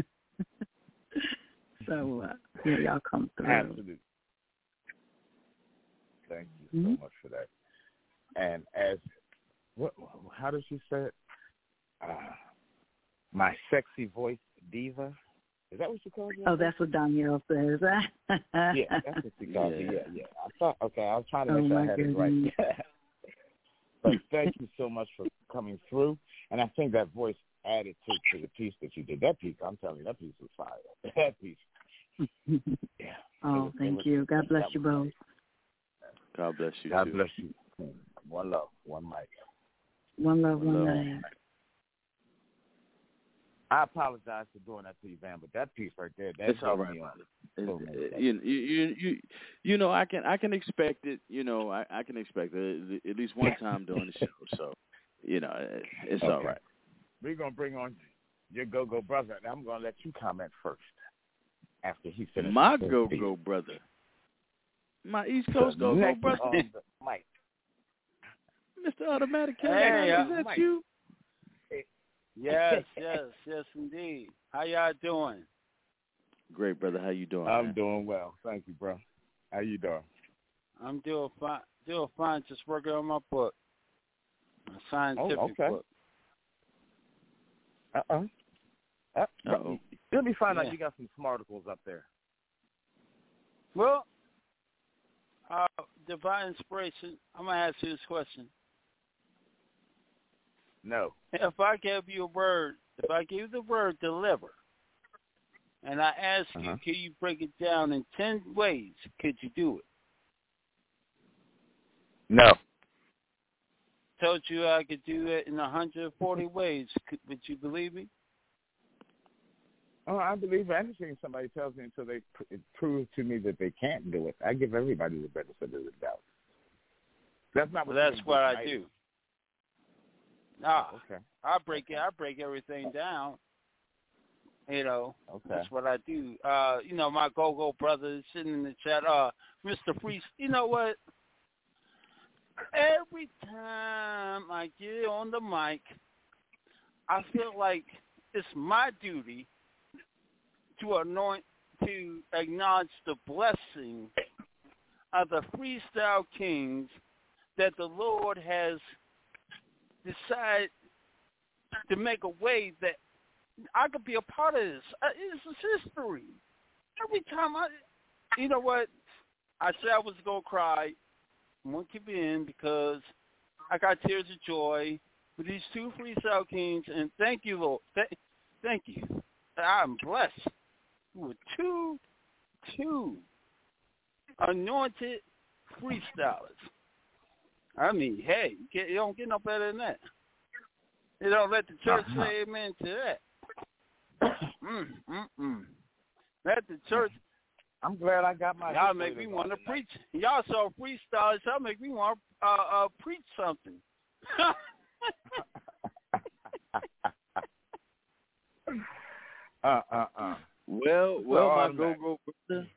So, uh, yeah, y'all come through.
Absolutely. Thank you mm-hmm. so much for that. And as, what, how does she say it? Uh, my sexy voice diva. Is that what you call it?
Oh, that's what Danielle says.
Yeah, that's what she called it. Yeah, yeah. I thought, okay, I was trying to make
oh
sure I had
goodness.
it right. But thank you so much for coming through. And I think that voice added to, to the piece that you did. That piece, I'm telling you, that piece was fire. That piece. Yeah.
Oh,
was,
thank
was,
you. God bless you both.
God bless you,
God
too.
bless you. One love, one mic.
One love, one,
one
life.
I apologize for doing that to you, Van, but that piece right there, that
it's all right.
me on.
It, you, you, you, you know, I can, I can expect it. You know, I, I can expect it at least one time during the show. So, you know, it, it's
okay.
all right.
We're gonna bring on your go-go brother, and I'm gonna let you comment first after he finishes.
My go-go brother, my East Coast
so
go-go brother,
Mike,
Mister Automatic Cat.
Hey,
is
uh,
that
Mike.
you?
Yes, yes, yes, indeed. How y'all doing?
Great, brother. How you doing?
I'm
man?
doing well, thank you, bro. How you doing?
I'm doing fine. Doing fine. Just working on my book, my scientific
oh, okay.
book.
Uh-uh. Uh,
Uh-oh.
Let me find
Yeah.
out you got some smarticles up there.
Well, uh, divine inspiration. I'm gonna ask you this question.
No.
If I gave you a word, if I give you the word deliver, and I ask
Uh-huh.
you, can you break it down in ten ways? Could you do it?
No.
Told you I could do it in one hundred forty ways. Could, would you believe me?
Oh, I believe anything somebody tells me until they pr- prove to me that they can't do it. I give everybody the benefit of the doubt. That's not what
Well, that's
you
what I
right?
do. Nah,
Oh, okay.
I break it. I break everything down. You know,
Okay.
that's what I do. Uh, you know, my go-go brother is sitting in the chat. Uh, Mister Freeze. You know what? Every time I get on the mic, I feel like it's my duty to anoint, to acknowledge the blessing of the freestyle kings that the Lord has decided to make a way that I could be a part of this. Uh, this is history. Every time I, you know what, I said I was going to cry. I'm going to keep it in because I got tears of joy with these two freestyle kings, and thank you, Lord. Th- thank you. I'm blessed with two, two anointed freestylers. I mean, hey, you, get, you don't get no better than that. You don't let the church
uh-huh.
say amen to that. mm, mm, mm. Let the church.
I'm glad I got my.
Y'all make me want to preach. Y'all saw freestylers. Y'all make me want to uh, uh, preach something.
uh, uh, uh.
Well, well,
Oh,
my
I'm
go-go brother,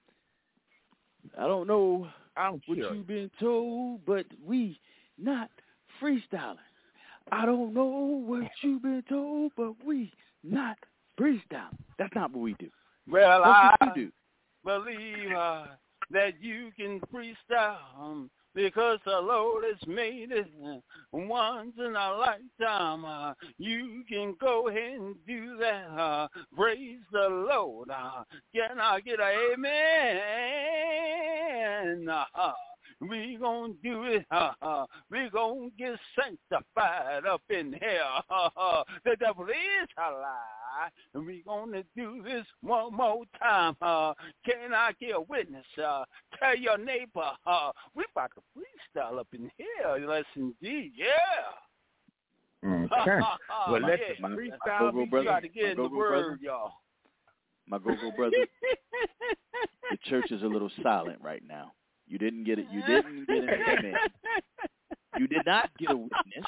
I don't know
I'm
what
sure.
you've been told, but we not freestyling. I don't know what you've been told, but we not freestyling. That's not what we do.
Well,
That's
I
what you do.
believe uh, that you can freestyle um, because the Lord has made it uh, once in a lifetime. Uh, you can go ahead and do that. Uh, praise the Lord. Uh, can I get an amen? Uh, we gonna do it. Uh, uh, we gonna get sanctified up in here. Uh, uh, the devil is a lie. And we gonna do this one more time. Uh, can I get a witness? Uh, tell your neighbor. Uh, we about to freestyle up in here. Yes, indeed. Yeah.
Okay. Well, let
yeah.
the freestyle
go-go
be.
brother.
You got to get
My
in the
go-go
word,
brother.
y'all.
My go-go brother, the church is a little silent right now. You didn't get it. You didn't get an amen. You did not get a witness.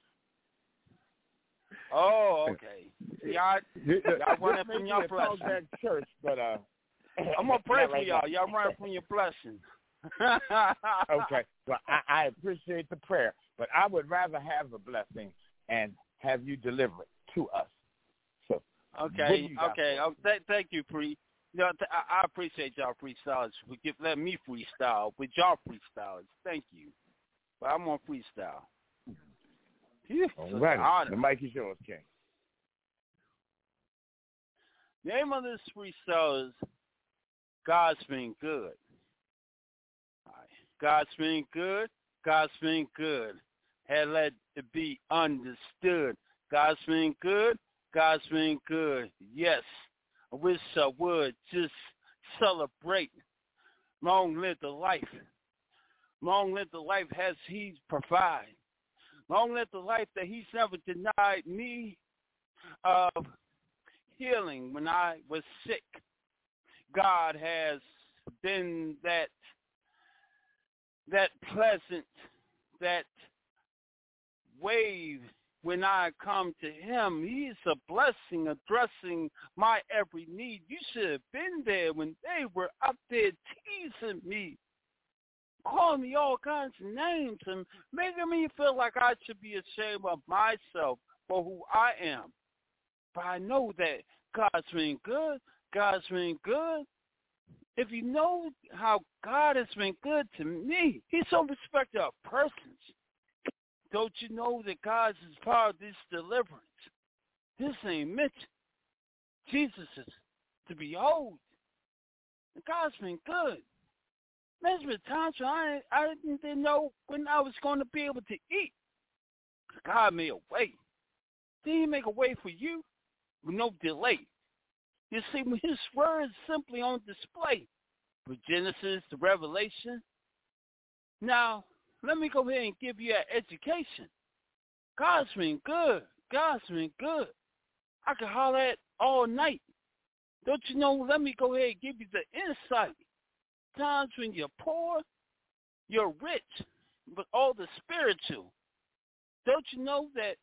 Oh, okay. Y'all, y'all running from your
blessing.
blessing.
Church, but uh,
I'm gonna pray for
right
y'all.
now.
Y'all running from your blessing.
Okay. Well, I, I appreciate the prayer, but I would rather have a blessing and have you deliver it to us. So,
Okay. Okay. Oh, th- thank you, Pre. You know, th- I-, I appreciate y'all freestylers for give- letting me freestyle with y'all freestylers. Thank you. But I'm on freestyle. Phew,
All
such
right.
an honor.
The mic is yours, King.
Name of this freestyle is God's Been Good. All right. God's been good. God's been good. Had let it be understood. God's been good. God's been good. Yes. I wish I would just celebrate. Long live the life. Long live the life as He's provided. Long live the life that He's never denied me of healing when I was sick. God has been that that pleasant, that wave when I come to Him. He's a blessing, addressing my every need. You should have been there when they were up there teasing me, calling me all kinds of names and making me feel like I should be ashamed of myself for who I am. But I know that God's been good. God's been good. If you know how God has been good to me, He's no respecter of persons. Don't you know that God is part of this deliverance? This ain't mentioned. Jesus is to behold. And God's been good. There's been times when I, I didn't know when I was going to be able to eat. God made a way. Did He make a way for you? With no delay. You see, His word is simply on display. From Genesis to Revelation. Now, let me go ahead and give you an education. God's been good. God's been good. I can holler at all night. Don't you know, let me go ahead and give you the insight. Times when you're poor, you're rich, but all the spiritual. Don't you know that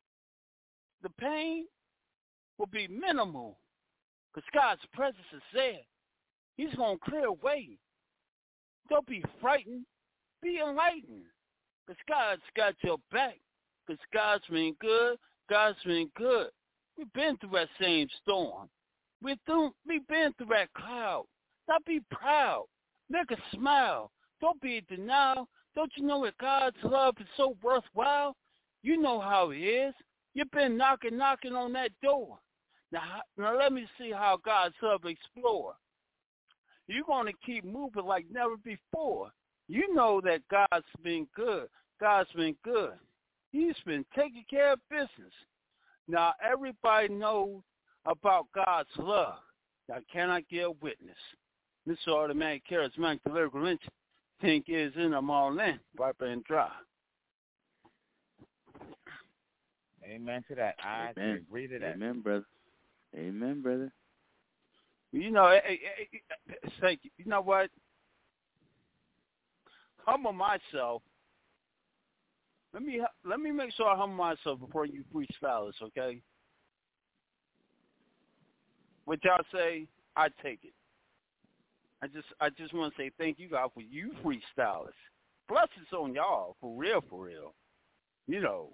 the pain will be minimal because God's presence is there. He's going to clear away. Don't be frightened. Be enlightened because God's got your back because God's been good. God's been good. We've been through that same storm. We've, through, we've been through that cloud. Don't be proud. Make a smile. Don't be in denial. Don't you know that God's love is so worthwhile? You know how He is. You've been knocking, knocking on that door. Now, now let me see how God's love explore. You're going to keep moving like never before. You know that God's been good. God's been good. He's been taking care of business. Now, everybody knows about God's love. Now, can I get a witness? Mister Automatic Charismatic Deliverance think is in them all in, ripe and dry.
Amen to that. I
Amen.
agree to that.
Amen, brother. Amen, brother.
You know, hey, hey, hey, thank you. You know what? Humble myself. Let me let me make sure I humble myself before you freestyle this, okay? What y'all say, I take it. I just I just want to say thank you, God, for you freestylers. Blessings on y'all, for real, for real. You know.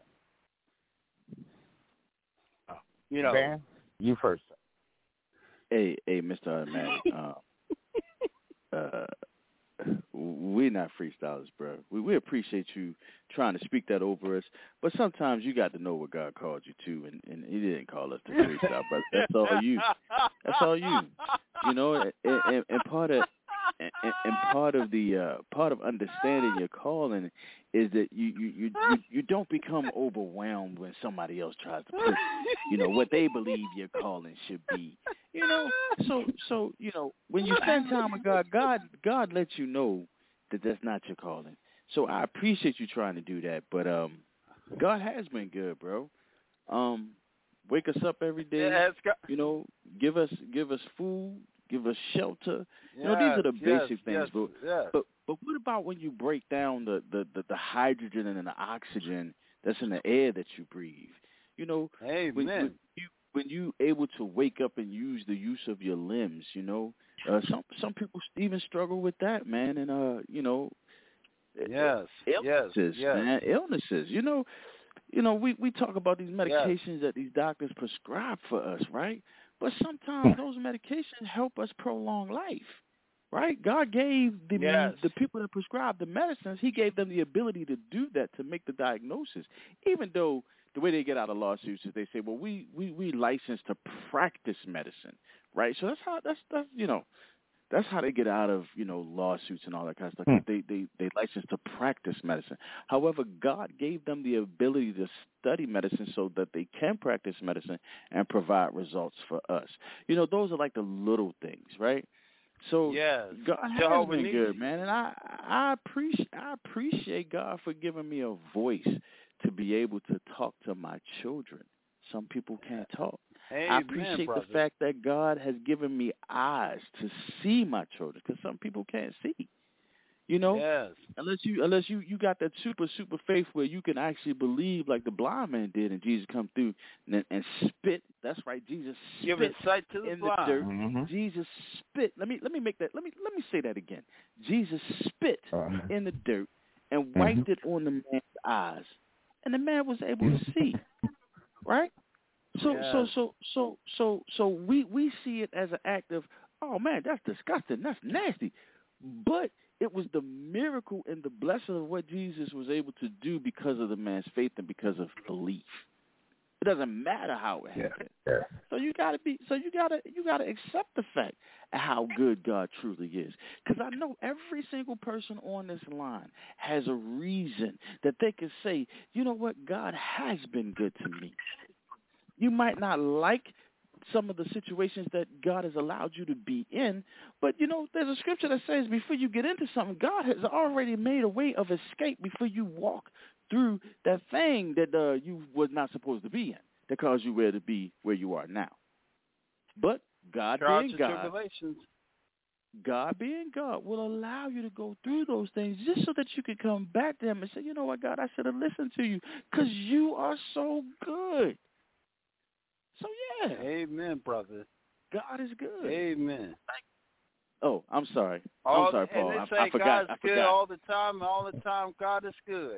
Oh,
you know.
Van, you first.
Hey, hey, Mister Automatic. uh, uh, we're not freestylers, bro. We we appreciate you trying to speak that over us, but sometimes you got to know what God called you to, and, and He didn't call us to freestyle, brother. That's all you. That's all you. You know, and, and, and part of and, and part of the uh, part of understanding your calling is that you you, you you you don't become overwhelmed when somebody else tries to put, you know, what they believe your calling should be. You know, so so you know when you spend time with God, God God lets you know that that's not your calling. So I appreciate you trying to do that, but um, God has been good, bro. Um, wake us up every day.
Yeah,
you know, give us give us food, give us shelter.
Yes,
you know, these are the
yes,
basic things,
yes,
bro.
Yes.
But but what about when you break down the, the, the, the hydrogen and the oxygen that's in the air that you breathe? You know,
Amen.
when, when you when you able to wake up and use the use of your limbs, you know, uh, some some people even struggle with that, man, and uh, you know,
yes,
illnesses,
yes,
man,
yes.
illnesses. You know, you know, we, we talk about these medications yes. that these doctors prescribe for us, right? But sometimes those medications help us prolong life, right? God gave the
yes.
the people that prescribe the medicines, He gave them the ability to do that, to make the diagnosis, even though the way they get out of lawsuits is they say, well, we we we license to practice medicine, right? So that's how that's that's you know. That's how they get out of, you know, lawsuits and all that kind of stuff.
Hmm.
They they they license to practice medicine. However, God gave them the ability to study medicine so that they can practice medicine and provide results for us. You know, those are like the little things, right? So
yes.
God has
Jehovah
been
Nissi.
good, man, and I I appreciate I appreciate God for giving me a voice to be able to talk to my children. Some people can't talk.
Amen,
I appreciate
brother.
the fact that God has given me eyes to see my children, because some people can't see. You know,
yes.
unless you unless you, you got that super super faith where you can actually believe like the blind man did, and Jesus come through and, and spit. That's right, Jesus spit
Giving sight to the
in
blind.
the dirt.
Mm-hmm.
Jesus spit. Let me let me make that. Let me let me say that again. Jesus spit
Uh-huh.
in the dirt and wiped
Mm-hmm.
it on the man's eyes, and the man was able to see. Right. So
Yes.
so so so so so we, we see it as an act of, oh man, that's disgusting, that's nasty. But it was the miracle and the blessing of what Jesus was able to do because of the man's faith and because of belief. It doesn't matter how it happened.
Yeah. Yeah.
So you gotta be so you gotta you gotta accept the fact of how good God truly is. Because I know every single person on this line has a reason that they can say, you know what, God has been good to me. You might not like some of the situations that God has allowed you to be in, but, you know, there's a scripture that says before you get into something, God has already made a way of escape before you walk through that thing that uh, you was not supposed to be in that caused you where to be where you are now. But God
Trials
being
and
God,
tribulations.
God being God will allow you to go through those things just so that you can come back to him and say, you know what, God, I should have listened to you because you are so good. So, yeah.
Amen, brother.
God is good.
Amen.
Oh, I'm sorry.
All
I'm sorry,
the,
Paul.
And they
I,
say
I forgot.
God's
I
good
forgot.
all the time. All the time, God is good.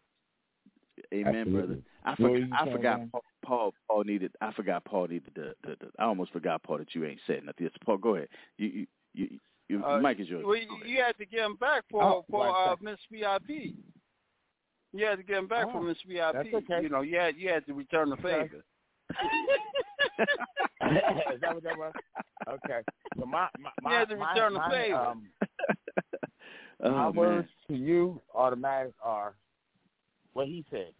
Amen,
Absolutely.
brother. I,
What
for,
were you
I
saying,
forgot
man?
Paul, Paul. Paul needed. I forgot Paul needed the, the, the. I almost forgot, Paul, that you ain't said nothing. Yes, Paul, go ahead. You, you, you, you
Uh,
Mike is yours.
Well, you, you had to get him back for
Oh,
for
right,
uh, Miss V I P. You had to get him back
Oh,
for Miss V I P.
that's okay.
You know, you had you had to return the
Okay.
favor.
Is that what that was? Okay. So my my my,
You had to
my,
return the
my,
favor.
um,
Oh,
my
man.
words to you automatic are what he said.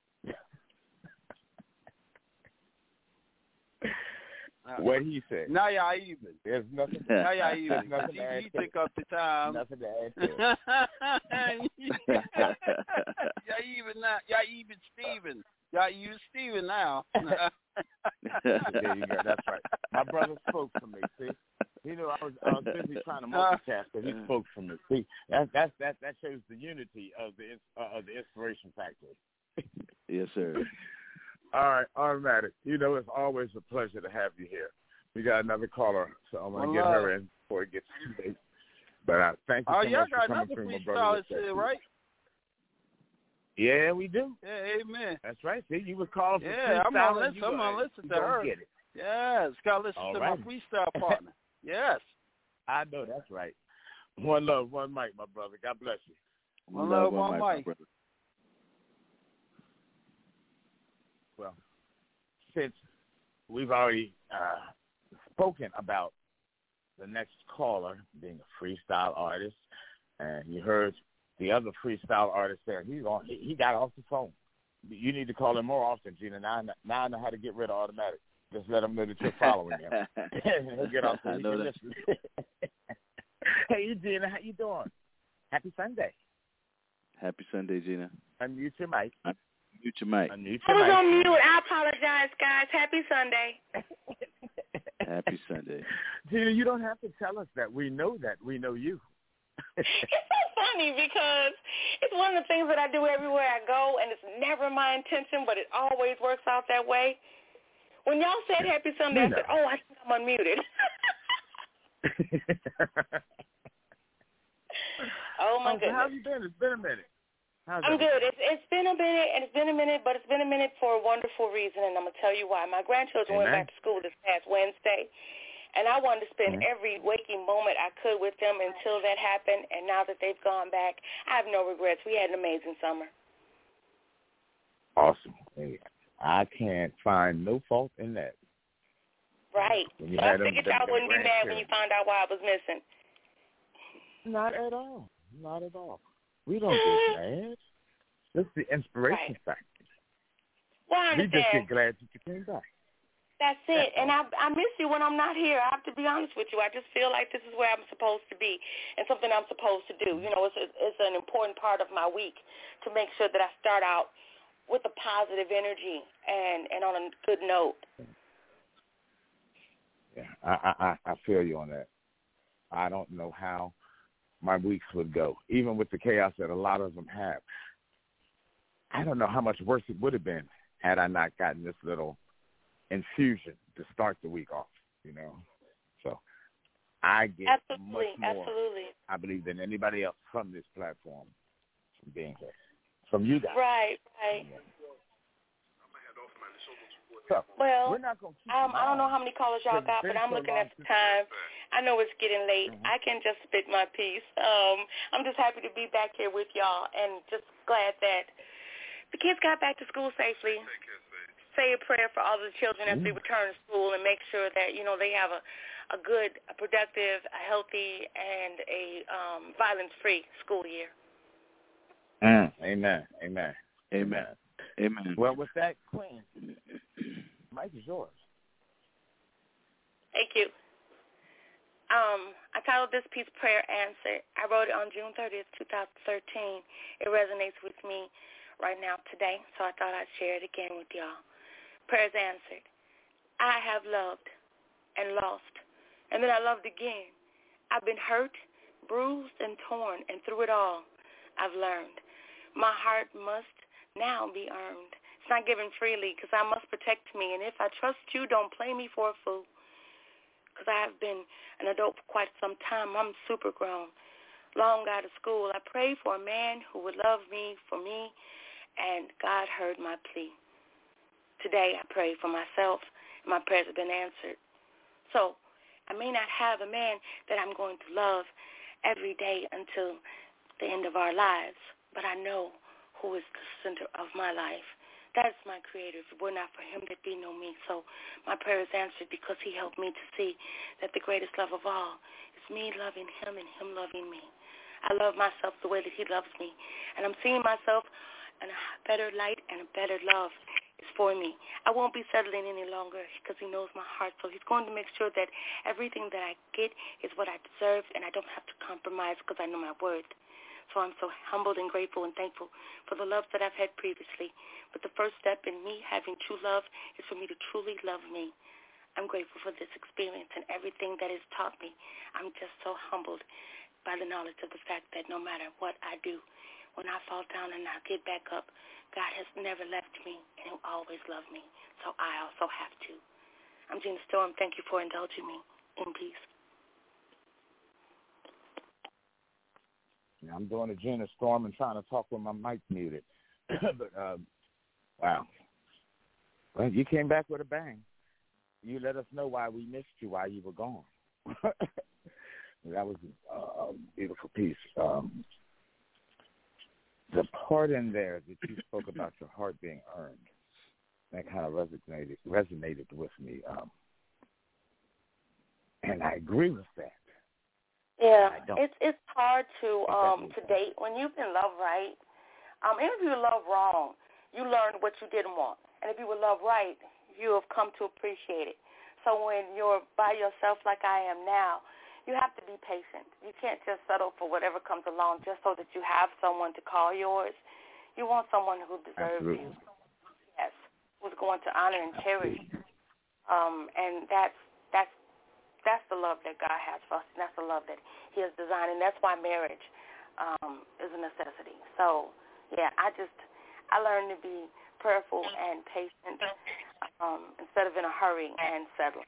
What he said.
Now y'all even.
There's nothing.
Now y'all
There's
even.
nothing to add
He, he
to it.
took up the time.
Nothing to add to it.
Y'all even now. Y'all even Steven. Y'all even Steven now.
There you go. That's right. My brother spoke for me. See, he knew I was I was busy trying to multitask, but he spoke for me. See, that that that that shows the unity of the uh, of the inspiration factory.
Yes, sir.
All right, automatic. You know, it's always a pleasure to have you here. We got another caller, so I'm gonna get her in before it gets too late. But uh, thank you
Oh,
so
y'all
much for
got
coming
another
through, my
freestyle,
brother.
right?
Yeah, we do.
Yeah, amen.
That's right. See, you were calling for
Yeah, I'm
freestyle,
gonna
and
listen.
you
I'm gonna
gonna-
listen
you
to
gonna
her.
Get it.
Yes, gotta listen
All
to
right.
my freestyle partner. Yes.
I know that's right. One love, one mic, my brother. God bless you.
One love, one mic.
brother.
Well, since we've already uh, spoken about the next caller being a freestyle artist, and you heard the other freestyle artist there, he's on. He, he got off the phone. You need to call him more often, Gina. Now, I know- now I know how to get rid of automatic. Just let him know that you're following him. He'll get off. So
I
he
know
can
that.
listen. Hey, Gina, how you doing? Happy Sunday.
Happy Sunday, Gina.
Unmute your mic.
Mute your mic.
Unmute
I
your
was
mic.
on mute. I apologize, guys. Happy Sunday.
Happy Sunday.
Gina, you don't have to tell us that. We know that. We know you.
It's so funny because it's one of the things that I do everywhere I go, and it's never my intention, but it always works out that way. When y'all said Happy Sunday,
You
I said, oh, I think I'm unmuted. Oh, my
oh, so
goodness.
how have you been? It's been a minute. How's
I'm
everything?
good. It's, it's been a minute, and it's been a minute, but it's been a minute for a wonderful reason, and I'm going to tell you why. My grandchildren
Amen.
went back to school this past Wednesday, and I wanted to spend
Mhm.
every waking moment I could with them until that happened, and now that they've gone back, I have no regrets. We had an amazing summer.
Awesome. Hey, I can't find no fault in that.
Right.
When you
So I
had them-
figured
them-
y'all
them
wouldn't be mad when you
grandchildren.
found out why I was missing.
Not at all. Not at all. We don't get mad. This is the inspiration
right.
factor.
Well, I
we
understand.
just get glad that you came back.
That's it. And I I miss you when I'm not here. I have to be honest with you. I just feel like this is where I'm supposed to be and something I'm supposed to do. You know, it's, it's an important part of my week to make sure that I start out with a positive energy and, and on a good note.
Yeah, I, I, I feel you on that. I don't know how my weeks would go, even with the chaos that a lot of them have. I don't know how much worse it would have been had I not gotten this little infusion to start the week off, you know. So I get
absolutely,
much more,
absolutely.
I believe, than anybody else from this platform, from being here, from you guys.
Right, right.
Yeah. So,
well,
we're not gonna keep
um, I don't know how many callers y'all got, but I'm so looking at the time. I know it's getting late. Mm-hmm. I can just spit my piece. Um, I'm just happy to be back here with y'all and just glad that the kids got back to school safely. Say a prayer for all the children as mm-hmm. they return to school and make sure that, you know, they have a, a good, a productive, a healthy, and a um, violence-free school year.
Mm, amen. Amen.
Amen. Amen.
Well, with that, Queen, Mike is yours.
Thank you. Um, I titled this piece Prayer Answered. I wrote it on June thirtieth, twenty thirteen. It resonates with me right now today, so I thought I'd share it again with y'all. Prayers answered. I have loved and lost, and then I loved again. I've been hurt, bruised, and torn, and through it all, I've learned. My heart must now be earned. It's not given freely because I must protect me, and if I trust you, don't play me for a fool. Because I have been an adult for quite some time. I'm super grown. Long out of school, I prayed for a man who would love me for me, and God heard my plea. Today, I pray for myself, and my prayers have been answered. So, I may not have a man that I'm going to love every day until the end of our lives, but I know who is the center of my life. That's my Creator. If it were not for him, there'd be no me. So my prayer is answered because he helped me to see that the greatest love of all is me loving him and him loving me. I love myself the way that he loves me, and I'm seeing myself in a better light and a better love is for me. I won't be settling any longer because he knows my heart, so he's going to make sure that everything that I get is what I deserve, and I don't have to compromise because I know my worth. So I'm so humbled and grateful and thankful for the love that I've had previously. But the first step in me having true love is for me to truly love me. I'm grateful for this experience and everything that it's taught me. I'm just so humbled by the knowledge of the fact that no matter what I do, when I fall down and I get back up, God has never left me and he'll always love me. So I also have to. I'm Gina Storm. Thank you for indulging me. In peace.
I'm doing a Gina Storm and trying to talk with my mic muted. but, uh, wow. Well, you came back with a bang. You let us know why we missed you while you were gone. That was a beautiful piece. Um, the part in there that you spoke about your heart being earned, that kind of resonated, resonated with me. Um, and I agree with that.
Yeah, it's it's hard to um to date when you've been loved right. Um, even if you love wrong, you learned what you didn't want, and if you were loved right, you have come to appreciate it. So when you're by yourself like I am now, you have to be patient. You can't just settle for whatever comes along just so that you have someone to call yours. You want someone who deserves Absolutely. you. Yes, who's going to honor and cherish. Um, and that's that's. That's the love that God has for us, and that's the love that he has designed, and that's why marriage um, is a necessity. So, yeah, I just, I learned to be prayerful and patient um, instead of in a hurry and settling.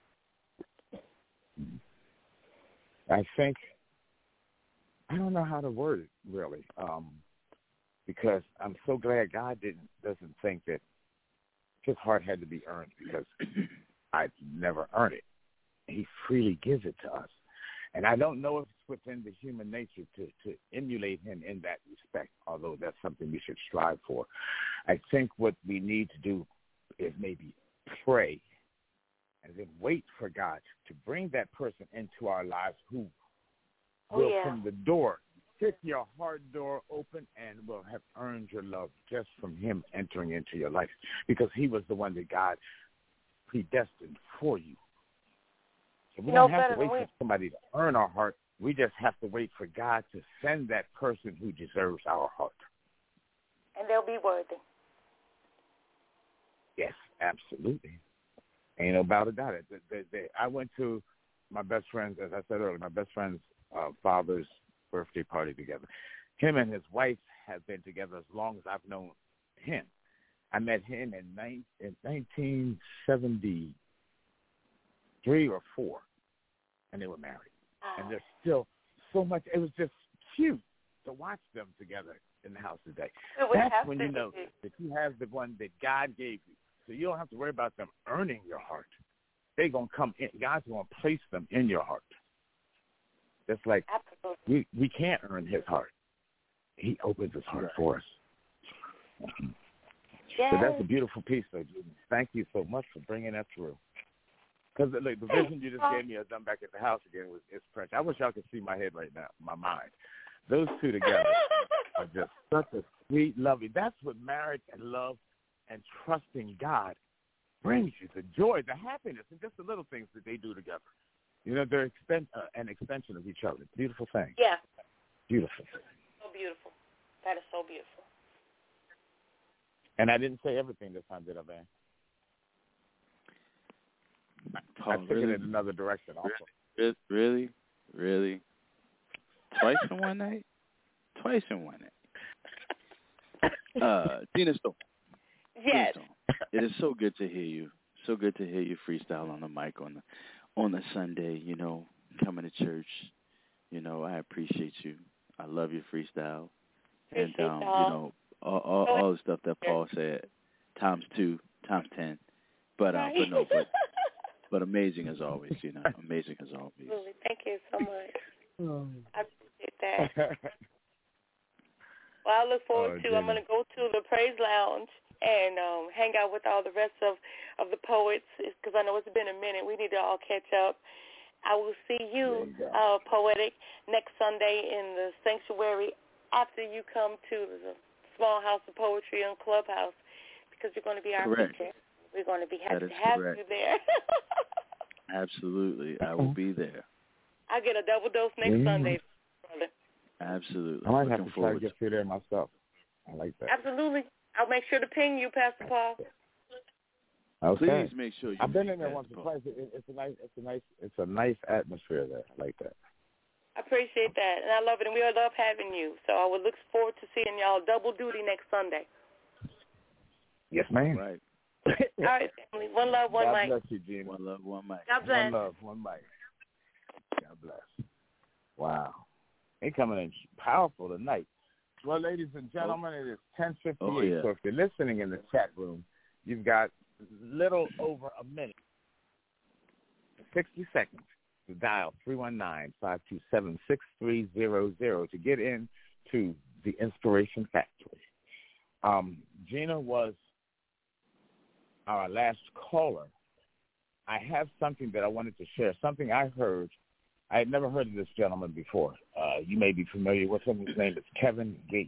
I think, I don't know how to word it, really, um, because I'm so glad God didn't doesn't think that his heart had to be earned because I never earned it. He freely gives it to us. And I don't know if it's within the human nature to, to emulate him in that respect, although that's something we should strive for. I think what we need to do is maybe pray and then wait for God to bring that person into our lives who
Oh,
will
yeah.
from the door kick your heart door open and will have earned your love just from him entering into your life, because he was the one that God predestined for you. So we
You know
don't have
better
to wait
than we-
for somebody to earn our heart. We just have to wait for God to send that person who deserves our heart.
And they'll be worthy.
Yes, absolutely. Ain't no doubt about it. The, the, the, I went to my best friend's, as I said earlier, my best friend's uh, father's birthday party together. Him and his wife have been together as long as I've known him. I met him in, nine, in nineteen seventy-three or four, and they were married. And there's still so much. It was just cute to watch them together in the house today. That's when you know be. that you have the one that God gave you. So you don't have to worry about them earning your heart. They're going to come in. God's going to place them in your heart. Just like we, we can't earn his heart. He opens his heart for us.
Yes.
So that's a beautiful piece, though, Judy. Thank you so much for bringing that through. Because like, the vision you just gave me as I'm back at the house again was it's precious. I wish y'all could see my head right now, my mind. Those two together are just such a sweet, lovely. That's what marriage and love and trusting God brings you, the joy, the happiness, and just the little things that they do together. You know, they're exten- uh, an extension of each other. Beautiful thing.
Yeah.
Beautiful.
So beautiful. That is so beautiful.
And I didn't say everything this time, did I, Van?
Oh,
I took
really?
it in another direction also.
Really? Really? Really? Twice in one night? Twice in one night. Uh, Dina Stone.
Yes.
It is so good to hear you. So good to hear you freestyle on the mic on the on the Sunday, you know, coming to church. You know, I appreciate you. I love your freestyle.
Appreciate
and, um,
that.
you know, all, all, all the stuff that Paul said, times two, times ten. But, uh, but no, but, but amazing as always, you know, amazing as always.
Absolutely. Thank you so much. I appreciate that. Well, I look forward
oh,
to, I'm going to go to the Praise Lounge and um, hang out with all the rest of, of the poets, because I know it's been a minute. We need to all catch up. I will see you, you uh, Poetic, next Sunday in the sanctuary after you come to the Small House of Poetry and Clubhouse, because you're going to be our
Correct.
feature. We're going to be happy to
is
have
correct.
you there.
Absolutely. I will be there.
I get a double dose next
mm-hmm.
Sunday, brother.
Absolutely.
I might
Looking
have to
forward
try to get through there myself. I like that.
Absolutely. I'll make sure to ping you, Pastor Paul.
Okay.
Please make sure you.
I've been
make
in there
that
once or
Paul.
twice. It, it's a nice, it's a nice, it's a nice atmosphere there. I like that.
I appreciate that, and I love it, and we love having you. So I would look forward to seeing y'all double duty next Sunday.
Yes, ma'am.
Right.
All right, family. One love, one
God
mic.
bless you, Gina.
One love, one mic.
God bless.
One love, one mic. God bless. Wow. They coming in powerful tonight. Well, ladies and gentlemen, it is ten fifty-eight.
Oh, yeah.
So if you're listening in the chat room, you've got little over a minute, sixty seconds to dial three one nine, five two seven, six three zero zero to get into the Inspiration Factory. Um, Gina was our last caller. I have something that I wanted to share, something I heard. I had never heard of this gentleman before. Uh, you may be familiar with him. His name is Kevin Gates.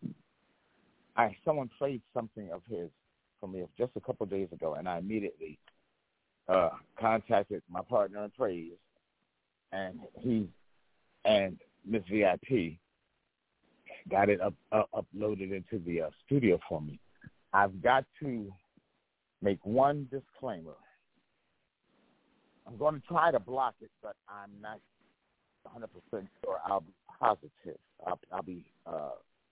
I someone played something of his for me just a couple of days ago, and I immediately uh, contacted my partner in praise, and he and Miss V I P got it up, uh, uploaded into the uh, studio for me. I've got to make one disclaimer. I'm going to try to block it, but I'm not one hundred percent sure I'll be positive. I'll, I'll be uh,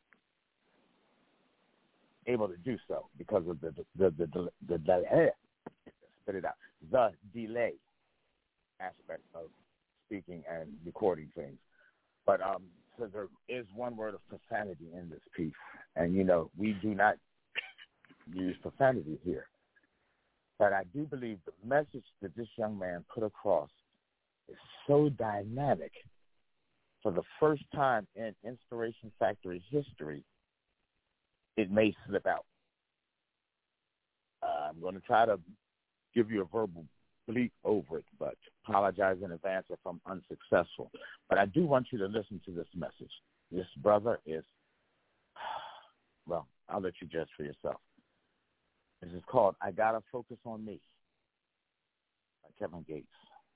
able to do so because of the the the the, the, the uh, spit it out the delay aspect of speaking and recording things. But um, so there is one word of profanity in this piece, and you know we do not use profanity here. But I do believe the message that this young man put across is so dynamic. For the first time in Inspiration Factory history, it may slip out. Uh, I'm going to try to give you a verbal bleat over it, but apologize in advance if I'm unsuccessful. But I do want you to listen to this message. This brother is, well, I'll let you judge for yourself. This is called I Gotta Focus on Me by Kevin Gates.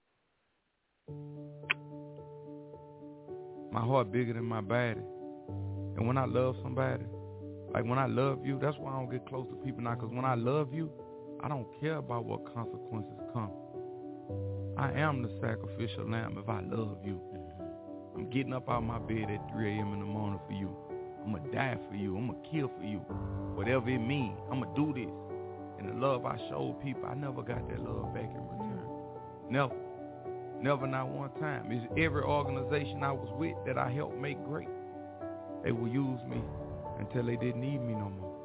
My heart bigger than my body. And when I love somebody, like when I love you, that's why I don't get close to people now, because when I love you, I don't care about what consequences come. I am the sacrificial lamb if I love you. I'm getting up out of my bed at three a.m. in the morning for you. I'm going to die for you. I'm going to kill for you. Whatever it means, I'm going to do this. And the love I showed people, I never got that love back in return. Never. Never, not one time. It's every organization I was with that I helped make great. They will use me until they didn't need me no more.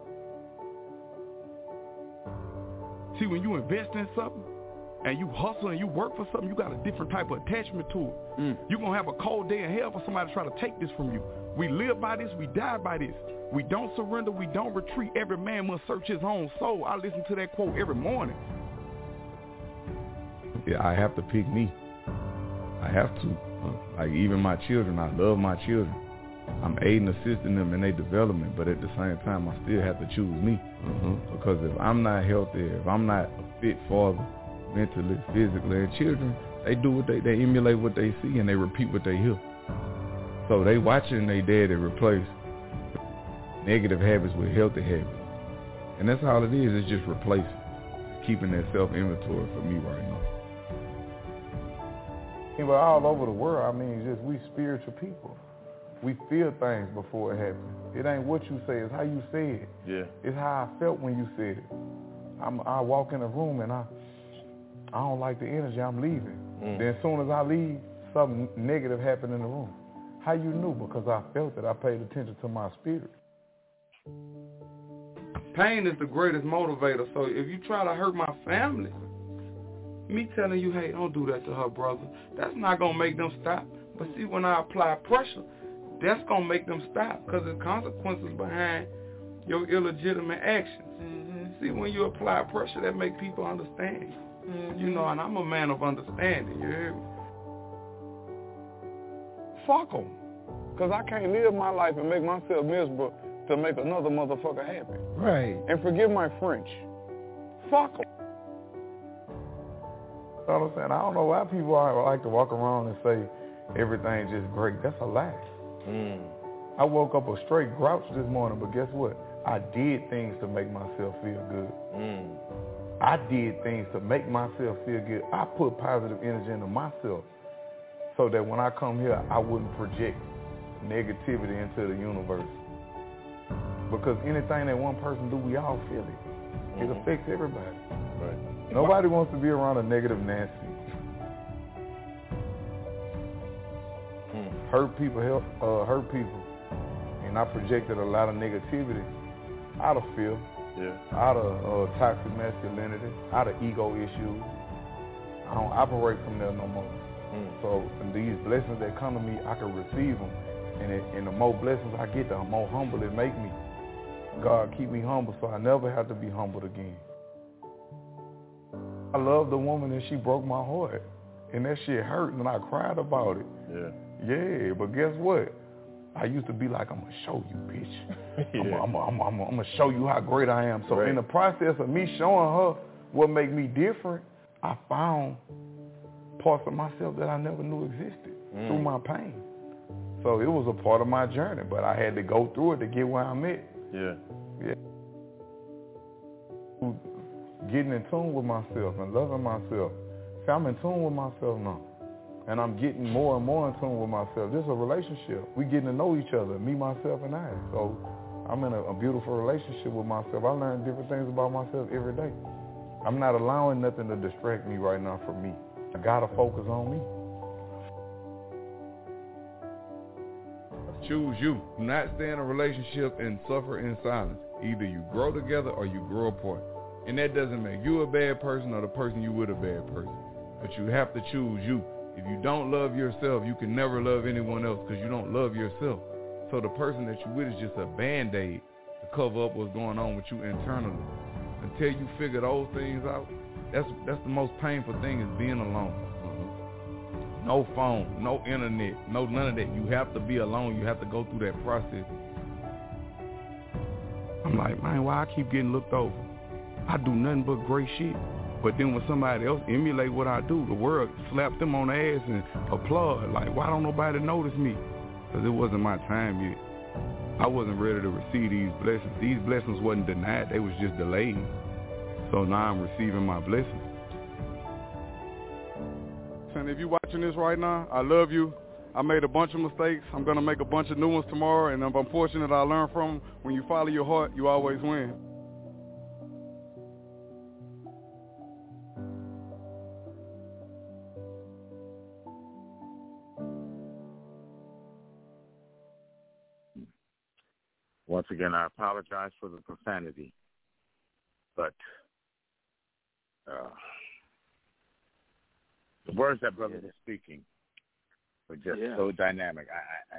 See, when you invest in something and you hustle and you work for something, you got a different type of attachment to it. Mm. You're going to have a cold day in hell for somebody to try to take this from you. We live by this, we die by this. We don't surrender, we don't retreat. Every man must search his own soul. I listen to that quote every morning.
Yeah, I have to pick me. I have to. Uh, like even my children, I love my children. I'm aiding, assisting them in their development, but at the same time, I still have to choose me. Mm-hmm. Because if I'm not healthy, if I'm not a fit father, mentally, physically, and children, they do what they, they emulate what they see and they repeat what they hear. So they watching their daddy replace negative habits with healthy habits. And that's all it is, it's just replacing. Keeping that self-inventory for me right now.
Yeah, but all over the world, I mean, just we spiritual people. We feel things before it happens. It ain't what you say, it's how you say it.
Yeah.
It's how I felt when you said it. I'm, I walk in a room and I I don't like the energy, I'm leaving. Mm. Then as soon as I leave, something negative happened in the room. How you knew? Because I felt it. I paid attention to my spirit.
Pain is the greatest motivator. So if you try to hurt my family, me telling you, hey, don't do that to her, brother, that's not going to make them stop. But see, when I apply pressure, that's going to make them stop because there's consequences behind your illegitimate actions. Mm-hmm. See, when you apply pressure, that make people understand. Mm-hmm. You know, and I'm a man of understanding, you hear me?
Fuck them. Because I can't live my life and make myself miserable to make another motherfucker happy.
Right.
And forgive my French. Fuck them. You know what I'm saying? I don't know why people like to walk around and say everything's just great. That's a lie. Mm. I woke up a straight grouch this morning, but guess what? I did things to make myself feel good. Mm. I did things to make myself feel good. I put positive energy into myself so that when I come here, I wouldn't project negativity into the universe. Because anything that one person do, we all feel it. It mm-hmm. affects everybody. Right. Nobody wants to be around a negative Nancy. Mm. Hurt people help uh, hurt people. And I projected a lot of negativity out of fear, yeah. out of uh, toxic masculinity, out of ego issues. I don't operate from there no more. Mm. So these blessings that come to me, I can receive them. And, it, and the more blessings I get, the more humble it make me. God keep me humble so I never have to be humbled again. I love the woman and she broke my heart. And that shit hurt and I cried about it. Yeah. Yeah, but guess what? I used to be like, I'm going to show you, bitch. yeah. I'm, I'm, I'm, I'm, I'm going to show you how great I am. So right. in the process of me showing her what make me different, I found parts of myself that I never knew existed mm. through my pain. So it was a part of my journey, but I had to go through it to get where I'm at. Yeah. Yeah. Getting in tune with myself and loving myself. See, I'm in tune with myself now. And I'm getting more and more in tune with myself. This is a relationship. We getting to know each other, me, myself, and I. So I'm in a, a beautiful relationship with myself. I learn different things about myself every day. I'm not allowing nothing to distract me right now from me. I gotta focus on me.
Choose you. Do not stay in a relationship and suffer in silence. Either you grow together or you grow apart. And that doesn't make you a bad person or the person you with a bad person. But you have to choose you. If you don't love yourself, you can never love anyone else because you don't love yourself. So the person that you're with is just a Band-Aid to cover up what's going on with you internally. Until you figure those things out,
That's that's the most painful thing is being alone. Mm-hmm. No phone, no internet, no none of that. You have to be alone. You have to go through that process. I'm like, man, why I keep getting looked over? I do nothing but great shit. But then when somebody else emulate what I do, the world slaps them on the ass and applaud. Like, why don't nobody notice me? Because it wasn't my time yet. I wasn't ready to receive these blessings. These blessings wasn't denied. They was just delayed. So now I'm receiving my blessings.
And if you're watching this right now, I love you. I made a bunch of mistakes. I'm going to make a bunch of new ones tomorrow. And if I'm fortunate, I learn from them. When you follow your heart, you always win.
Once again, I apologize for the profanity, but uh, the words that brother was speaking were just yeah. so dynamic. I, I,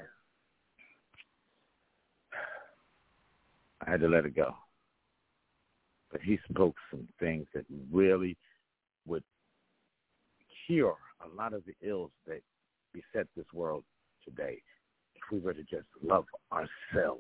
I had to let it go. But he spoke some things that really would cure a lot of the ills that beset this world today if we were to just love ourselves.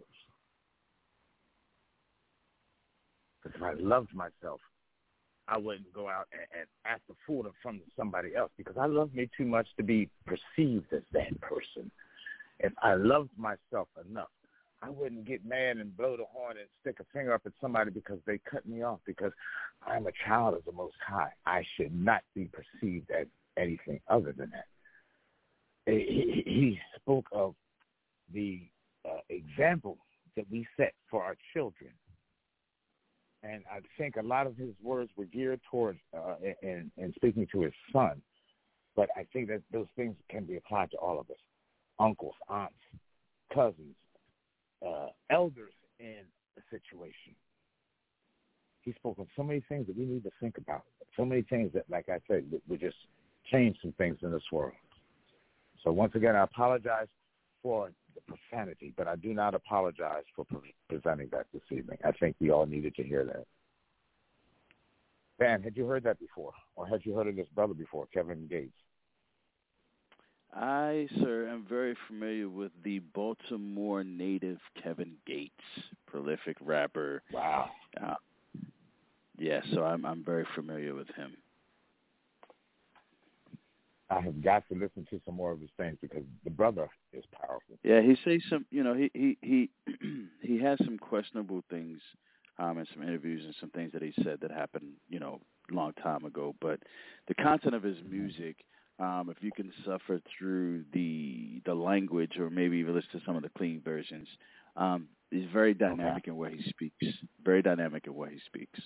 Because if I loved myself, I wouldn't go out and, and ask the food from somebody else because I love me too much to be perceived as that person. If I loved myself enough, I wouldn't get mad and blow the horn and stick a finger up at somebody because they cut me off because I'm a child of the Most High. I should not be perceived as anything other than that. He, he spoke of the uh, example that we set for our children. And I think a lot of his words were geared towards uh, in, in speaking to his son. But I think that those things can be applied to all of us, uncles, aunts, cousins, uh, elders in a situation. He spoke of so many things that we need to think about, so many things that, like I said, would just change some things in this world. So once again, I apologize for the profanity, but I do not apologize for pre- presenting that this evening. I think we all needed to hear that. Dan, had you heard that before, or had you heard of this brother before, Kevin Gates?
I, sir, am very familiar with the Baltimore native Kevin Gates, prolific rapper.
Wow.
Uh, yeah, so I'm I'm very familiar with him.
I have got to listen to some more of his things because the brother is powerful.
Yeah, he says some, you know, he he he, he has some questionable things um, in some interviews and some things that he said that happened, you know, a long time ago. But the content of his music, um, if you can suffer through the the language or maybe even listen to some of the clean versions, um, he's very dynamic okay. in what he speaks. Very dynamic in what he speaks.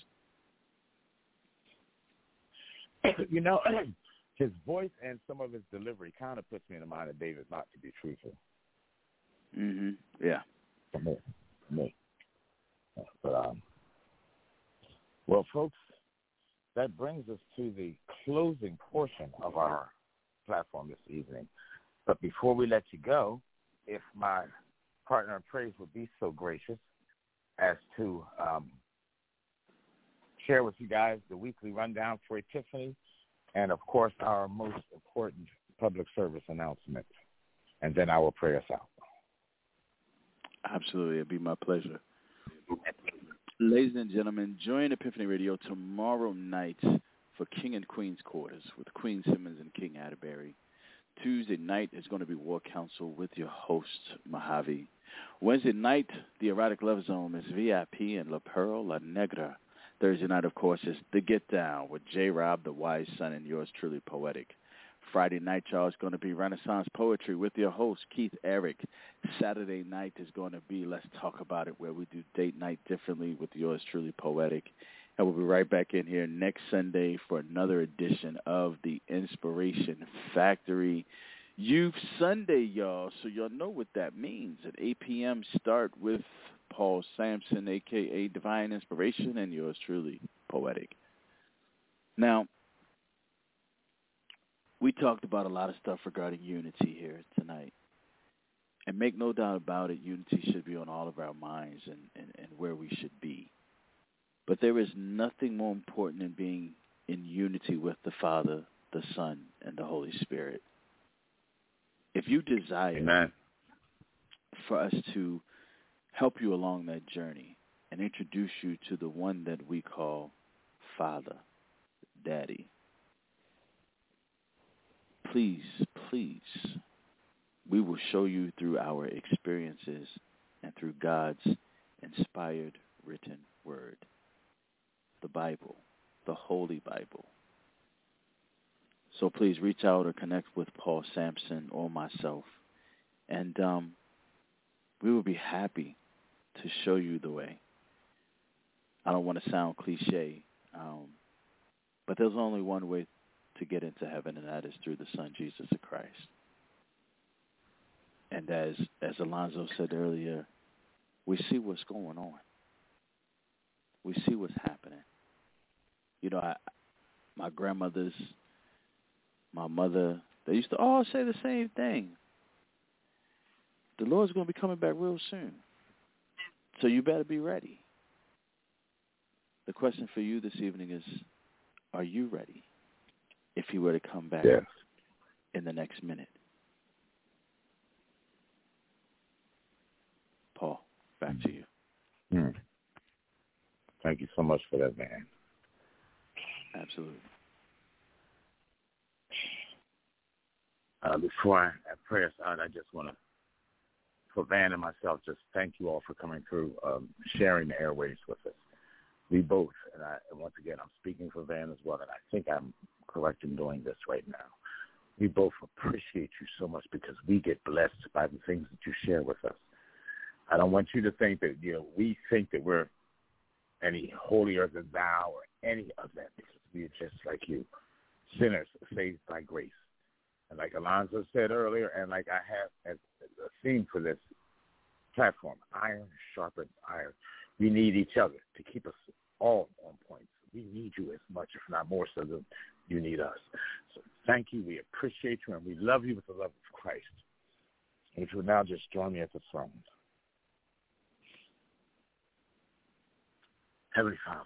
You know, his voice and some of his delivery kind of puts me in the mind of David not to be truthful.
Mm-hmm. Yeah.
For me. For me. But, um, well, folks, that brings us to the closing portion of our platform this evening. But before we let you go, if my partner in praise would be so gracious as to um, share with you guys the weekly rundown for Epiphany and, of course, our most important public service announcement. And then I will pray us out.
Absolutely. It'd be my pleasure. Ladies and gentlemen, join Epiphany Radio tomorrow night for King and Queen's Quarters with Queen Simmons and King Atterbury. Tuesday night is going to be War Council with your host, Mojave. Wednesday night, the Erotic Love Zone is V I P and La Pearl La Negra. Thursday night, of course, is The Get Down with J. Rob, the Wise Son, and yours truly, Poetic. Friday night, y'all, is going to be Renaissance Poetry with your host, Keith Eric. Saturday night is going to be Let's Talk About It, where we do date night differently with yours truly, Poetic. And we'll be right back in here next Sunday for another edition of the Inspiration Factory Youth Sunday, y'all. So y'all know what that means. At eight p.m. start with Paul Sampson, a k a. Divine Inspiration, and yours truly, Poetic. Now, we talked about a lot of stuff regarding unity here tonight. And make no doubt about it, unity should be on all of our minds and, and, and where we should be. But there is nothing more important than being in unity with the Father, the Son, and the Holy Spirit. If you desire
Amen.
for us to help you along that journey and introduce you to the one that we call Father, Daddy, please, please, we will show you through our experiences and through God's inspired written word, the Bible, the Holy Bible. So please reach out or connect with Paul Sampson or myself, and um, we will be happy to show you the way. I don't want to sound cliche, um, but there's only one way to get into heaven, and that is through the Son, Jesus the Christ. And as as Alonzo said earlier, we see what's going on. We see what's happening. You know, I, my grandmothers, my mother, they used to all say the same thing. The Lord's going to be coming back real soon. So you better be ready. The question for you this evening is, are you ready if he were to come back
yes.
in the next minute? Paul, back to you.
Hmm. Thank you so much for that, man.
Absolutely.
Uh, before I, I pray us out, I just want to, for Van and myself, just thank you all for coming through, um, sharing the airways with us. We both, and I, and once again, I'm speaking for Van as well, and I think I'm correct in doing this right now. We both appreciate you so much because we get blessed by the things that you share with us. I don't want you to think that, you know, we think that we're any holier than thou or any of that, because we are just like you, sinners saved by grace. And like Alonzo said earlier, and like I have as a theme for this platform, iron sharpens iron. We need each other to keep us all on point. We need you as much, if not more so, than you need us. So thank you. We appreciate you, and we love you with the love of Christ. And if you would now just join me at the throne. Heavenly Father,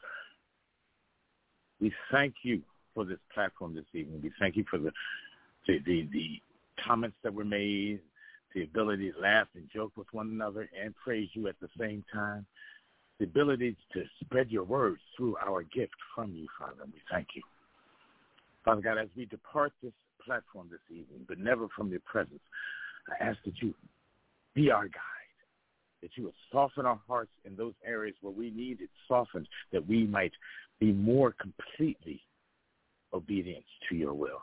we thank you for this platform this evening. We thank you for the the, the, the comments that were made, the ability to laugh and joke with one another and praise you at the same time, the ability to spread your words through our gift from you, Father, and we thank you. Father God, as we depart this platform this evening, but never from your presence, I ask that you be our guide, that you would soften our hearts in those areas where we need it softened, that we might be more completely obedient to your will.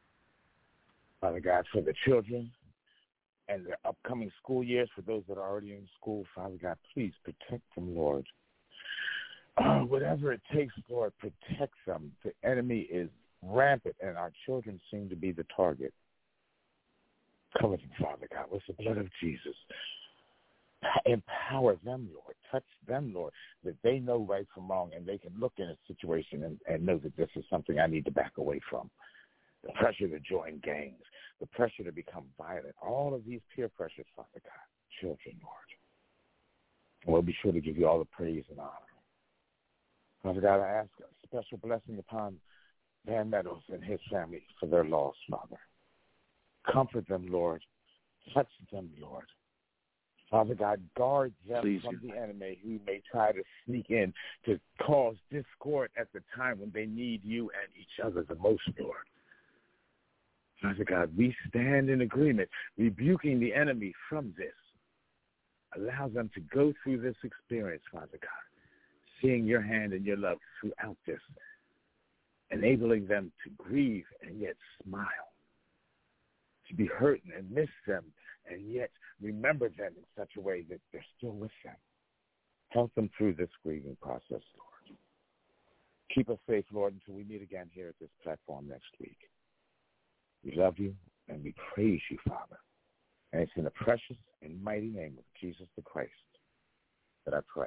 Father God, for the children and their upcoming school years, for those that are already in school, Father God, please protect them, Lord. Uh, whatever it takes, Lord, protect them. The enemy is rampant, and our children seem to be the target. Cover them, Father God, with the blood of Jesus. Empower them, Lord. Touch them, Lord, that they know right from wrong, and they can look in a situation and, and know that this is something I need to back away from. The pressure to join gangs, the pressure to become violent, all of these peer pressures, Father God, children, Lord. And we'll be sure to give you all the praise and honor. Father God, I ask a special blessing upon Van Meadows and his family for their loss, Father. Comfort them, Lord. Touch them, Lord. Father God, guard them Please from you. the enemy who may try to sneak in to cause discord at the time when they need you and each other the most, Lord. Father God, we stand in agreement, rebuking the enemy from this. Allow them to go through this experience, Father God, seeing your hand and your love throughout this, enabling them to grieve and yet smile, to be hurt and miss them and yet remember them in such a way that they're still with them. Help them through this grieving process, Lord. Keep us safe, Lord, until we meet again here at this platform next week. We love you and we praise you, Father. And it's in the precious and mighty name of Jesus the Christ that I pray.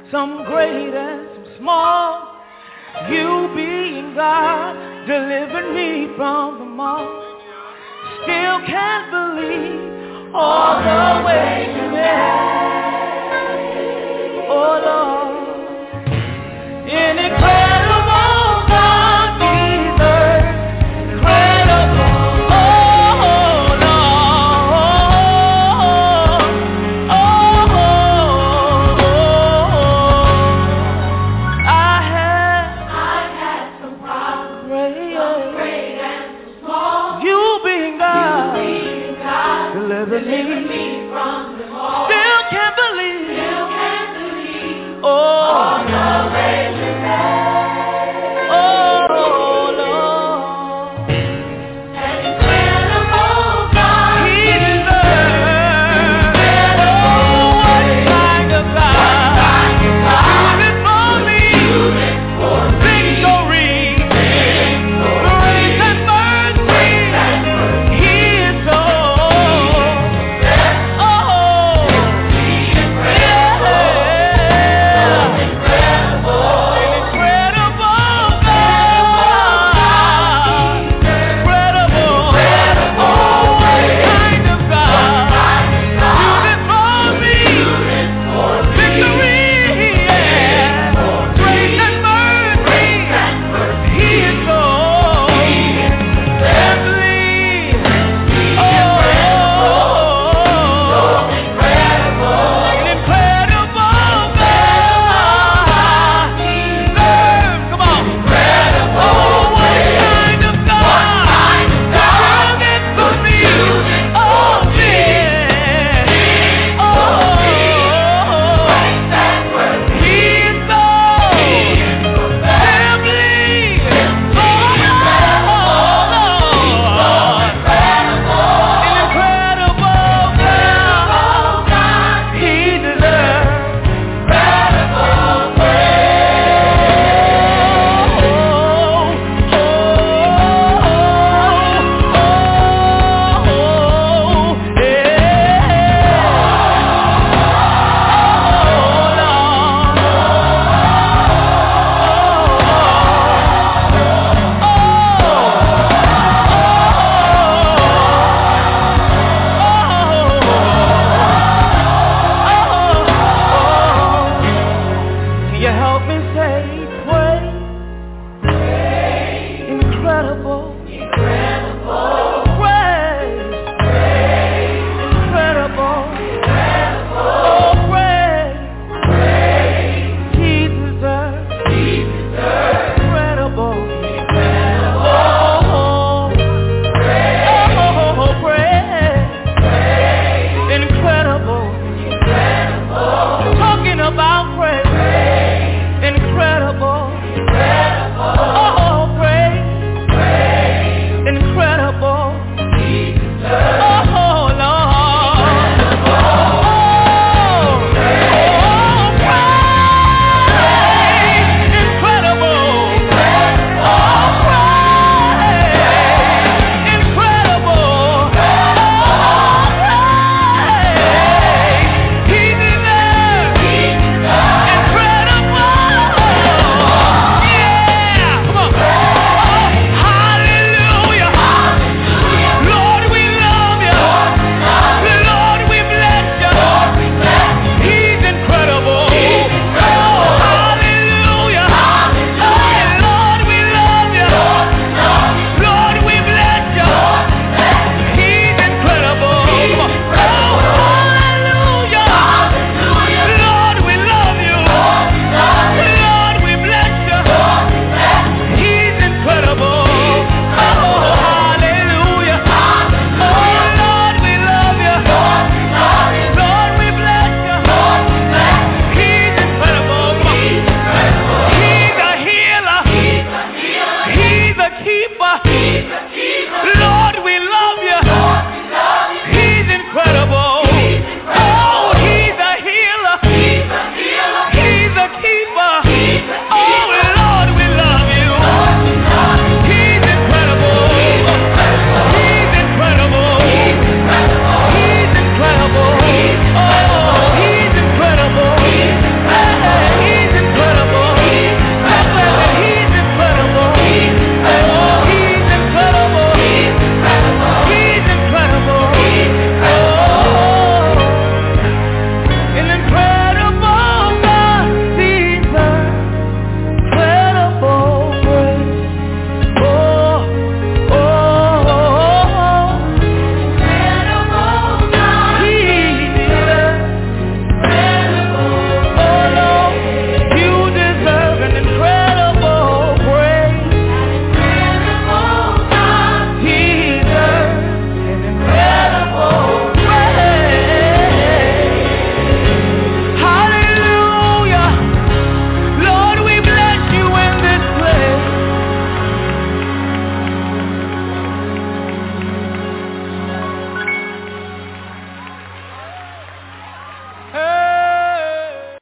some great and some small. You being God delivered me from them all. Still can't believe all the way you made. Oh Lord, incredible God, Jesus, incredible. Oh Lord, oh, oh, I had, I had some problems, great, some great and some small. You being God, you being God delivered me, me from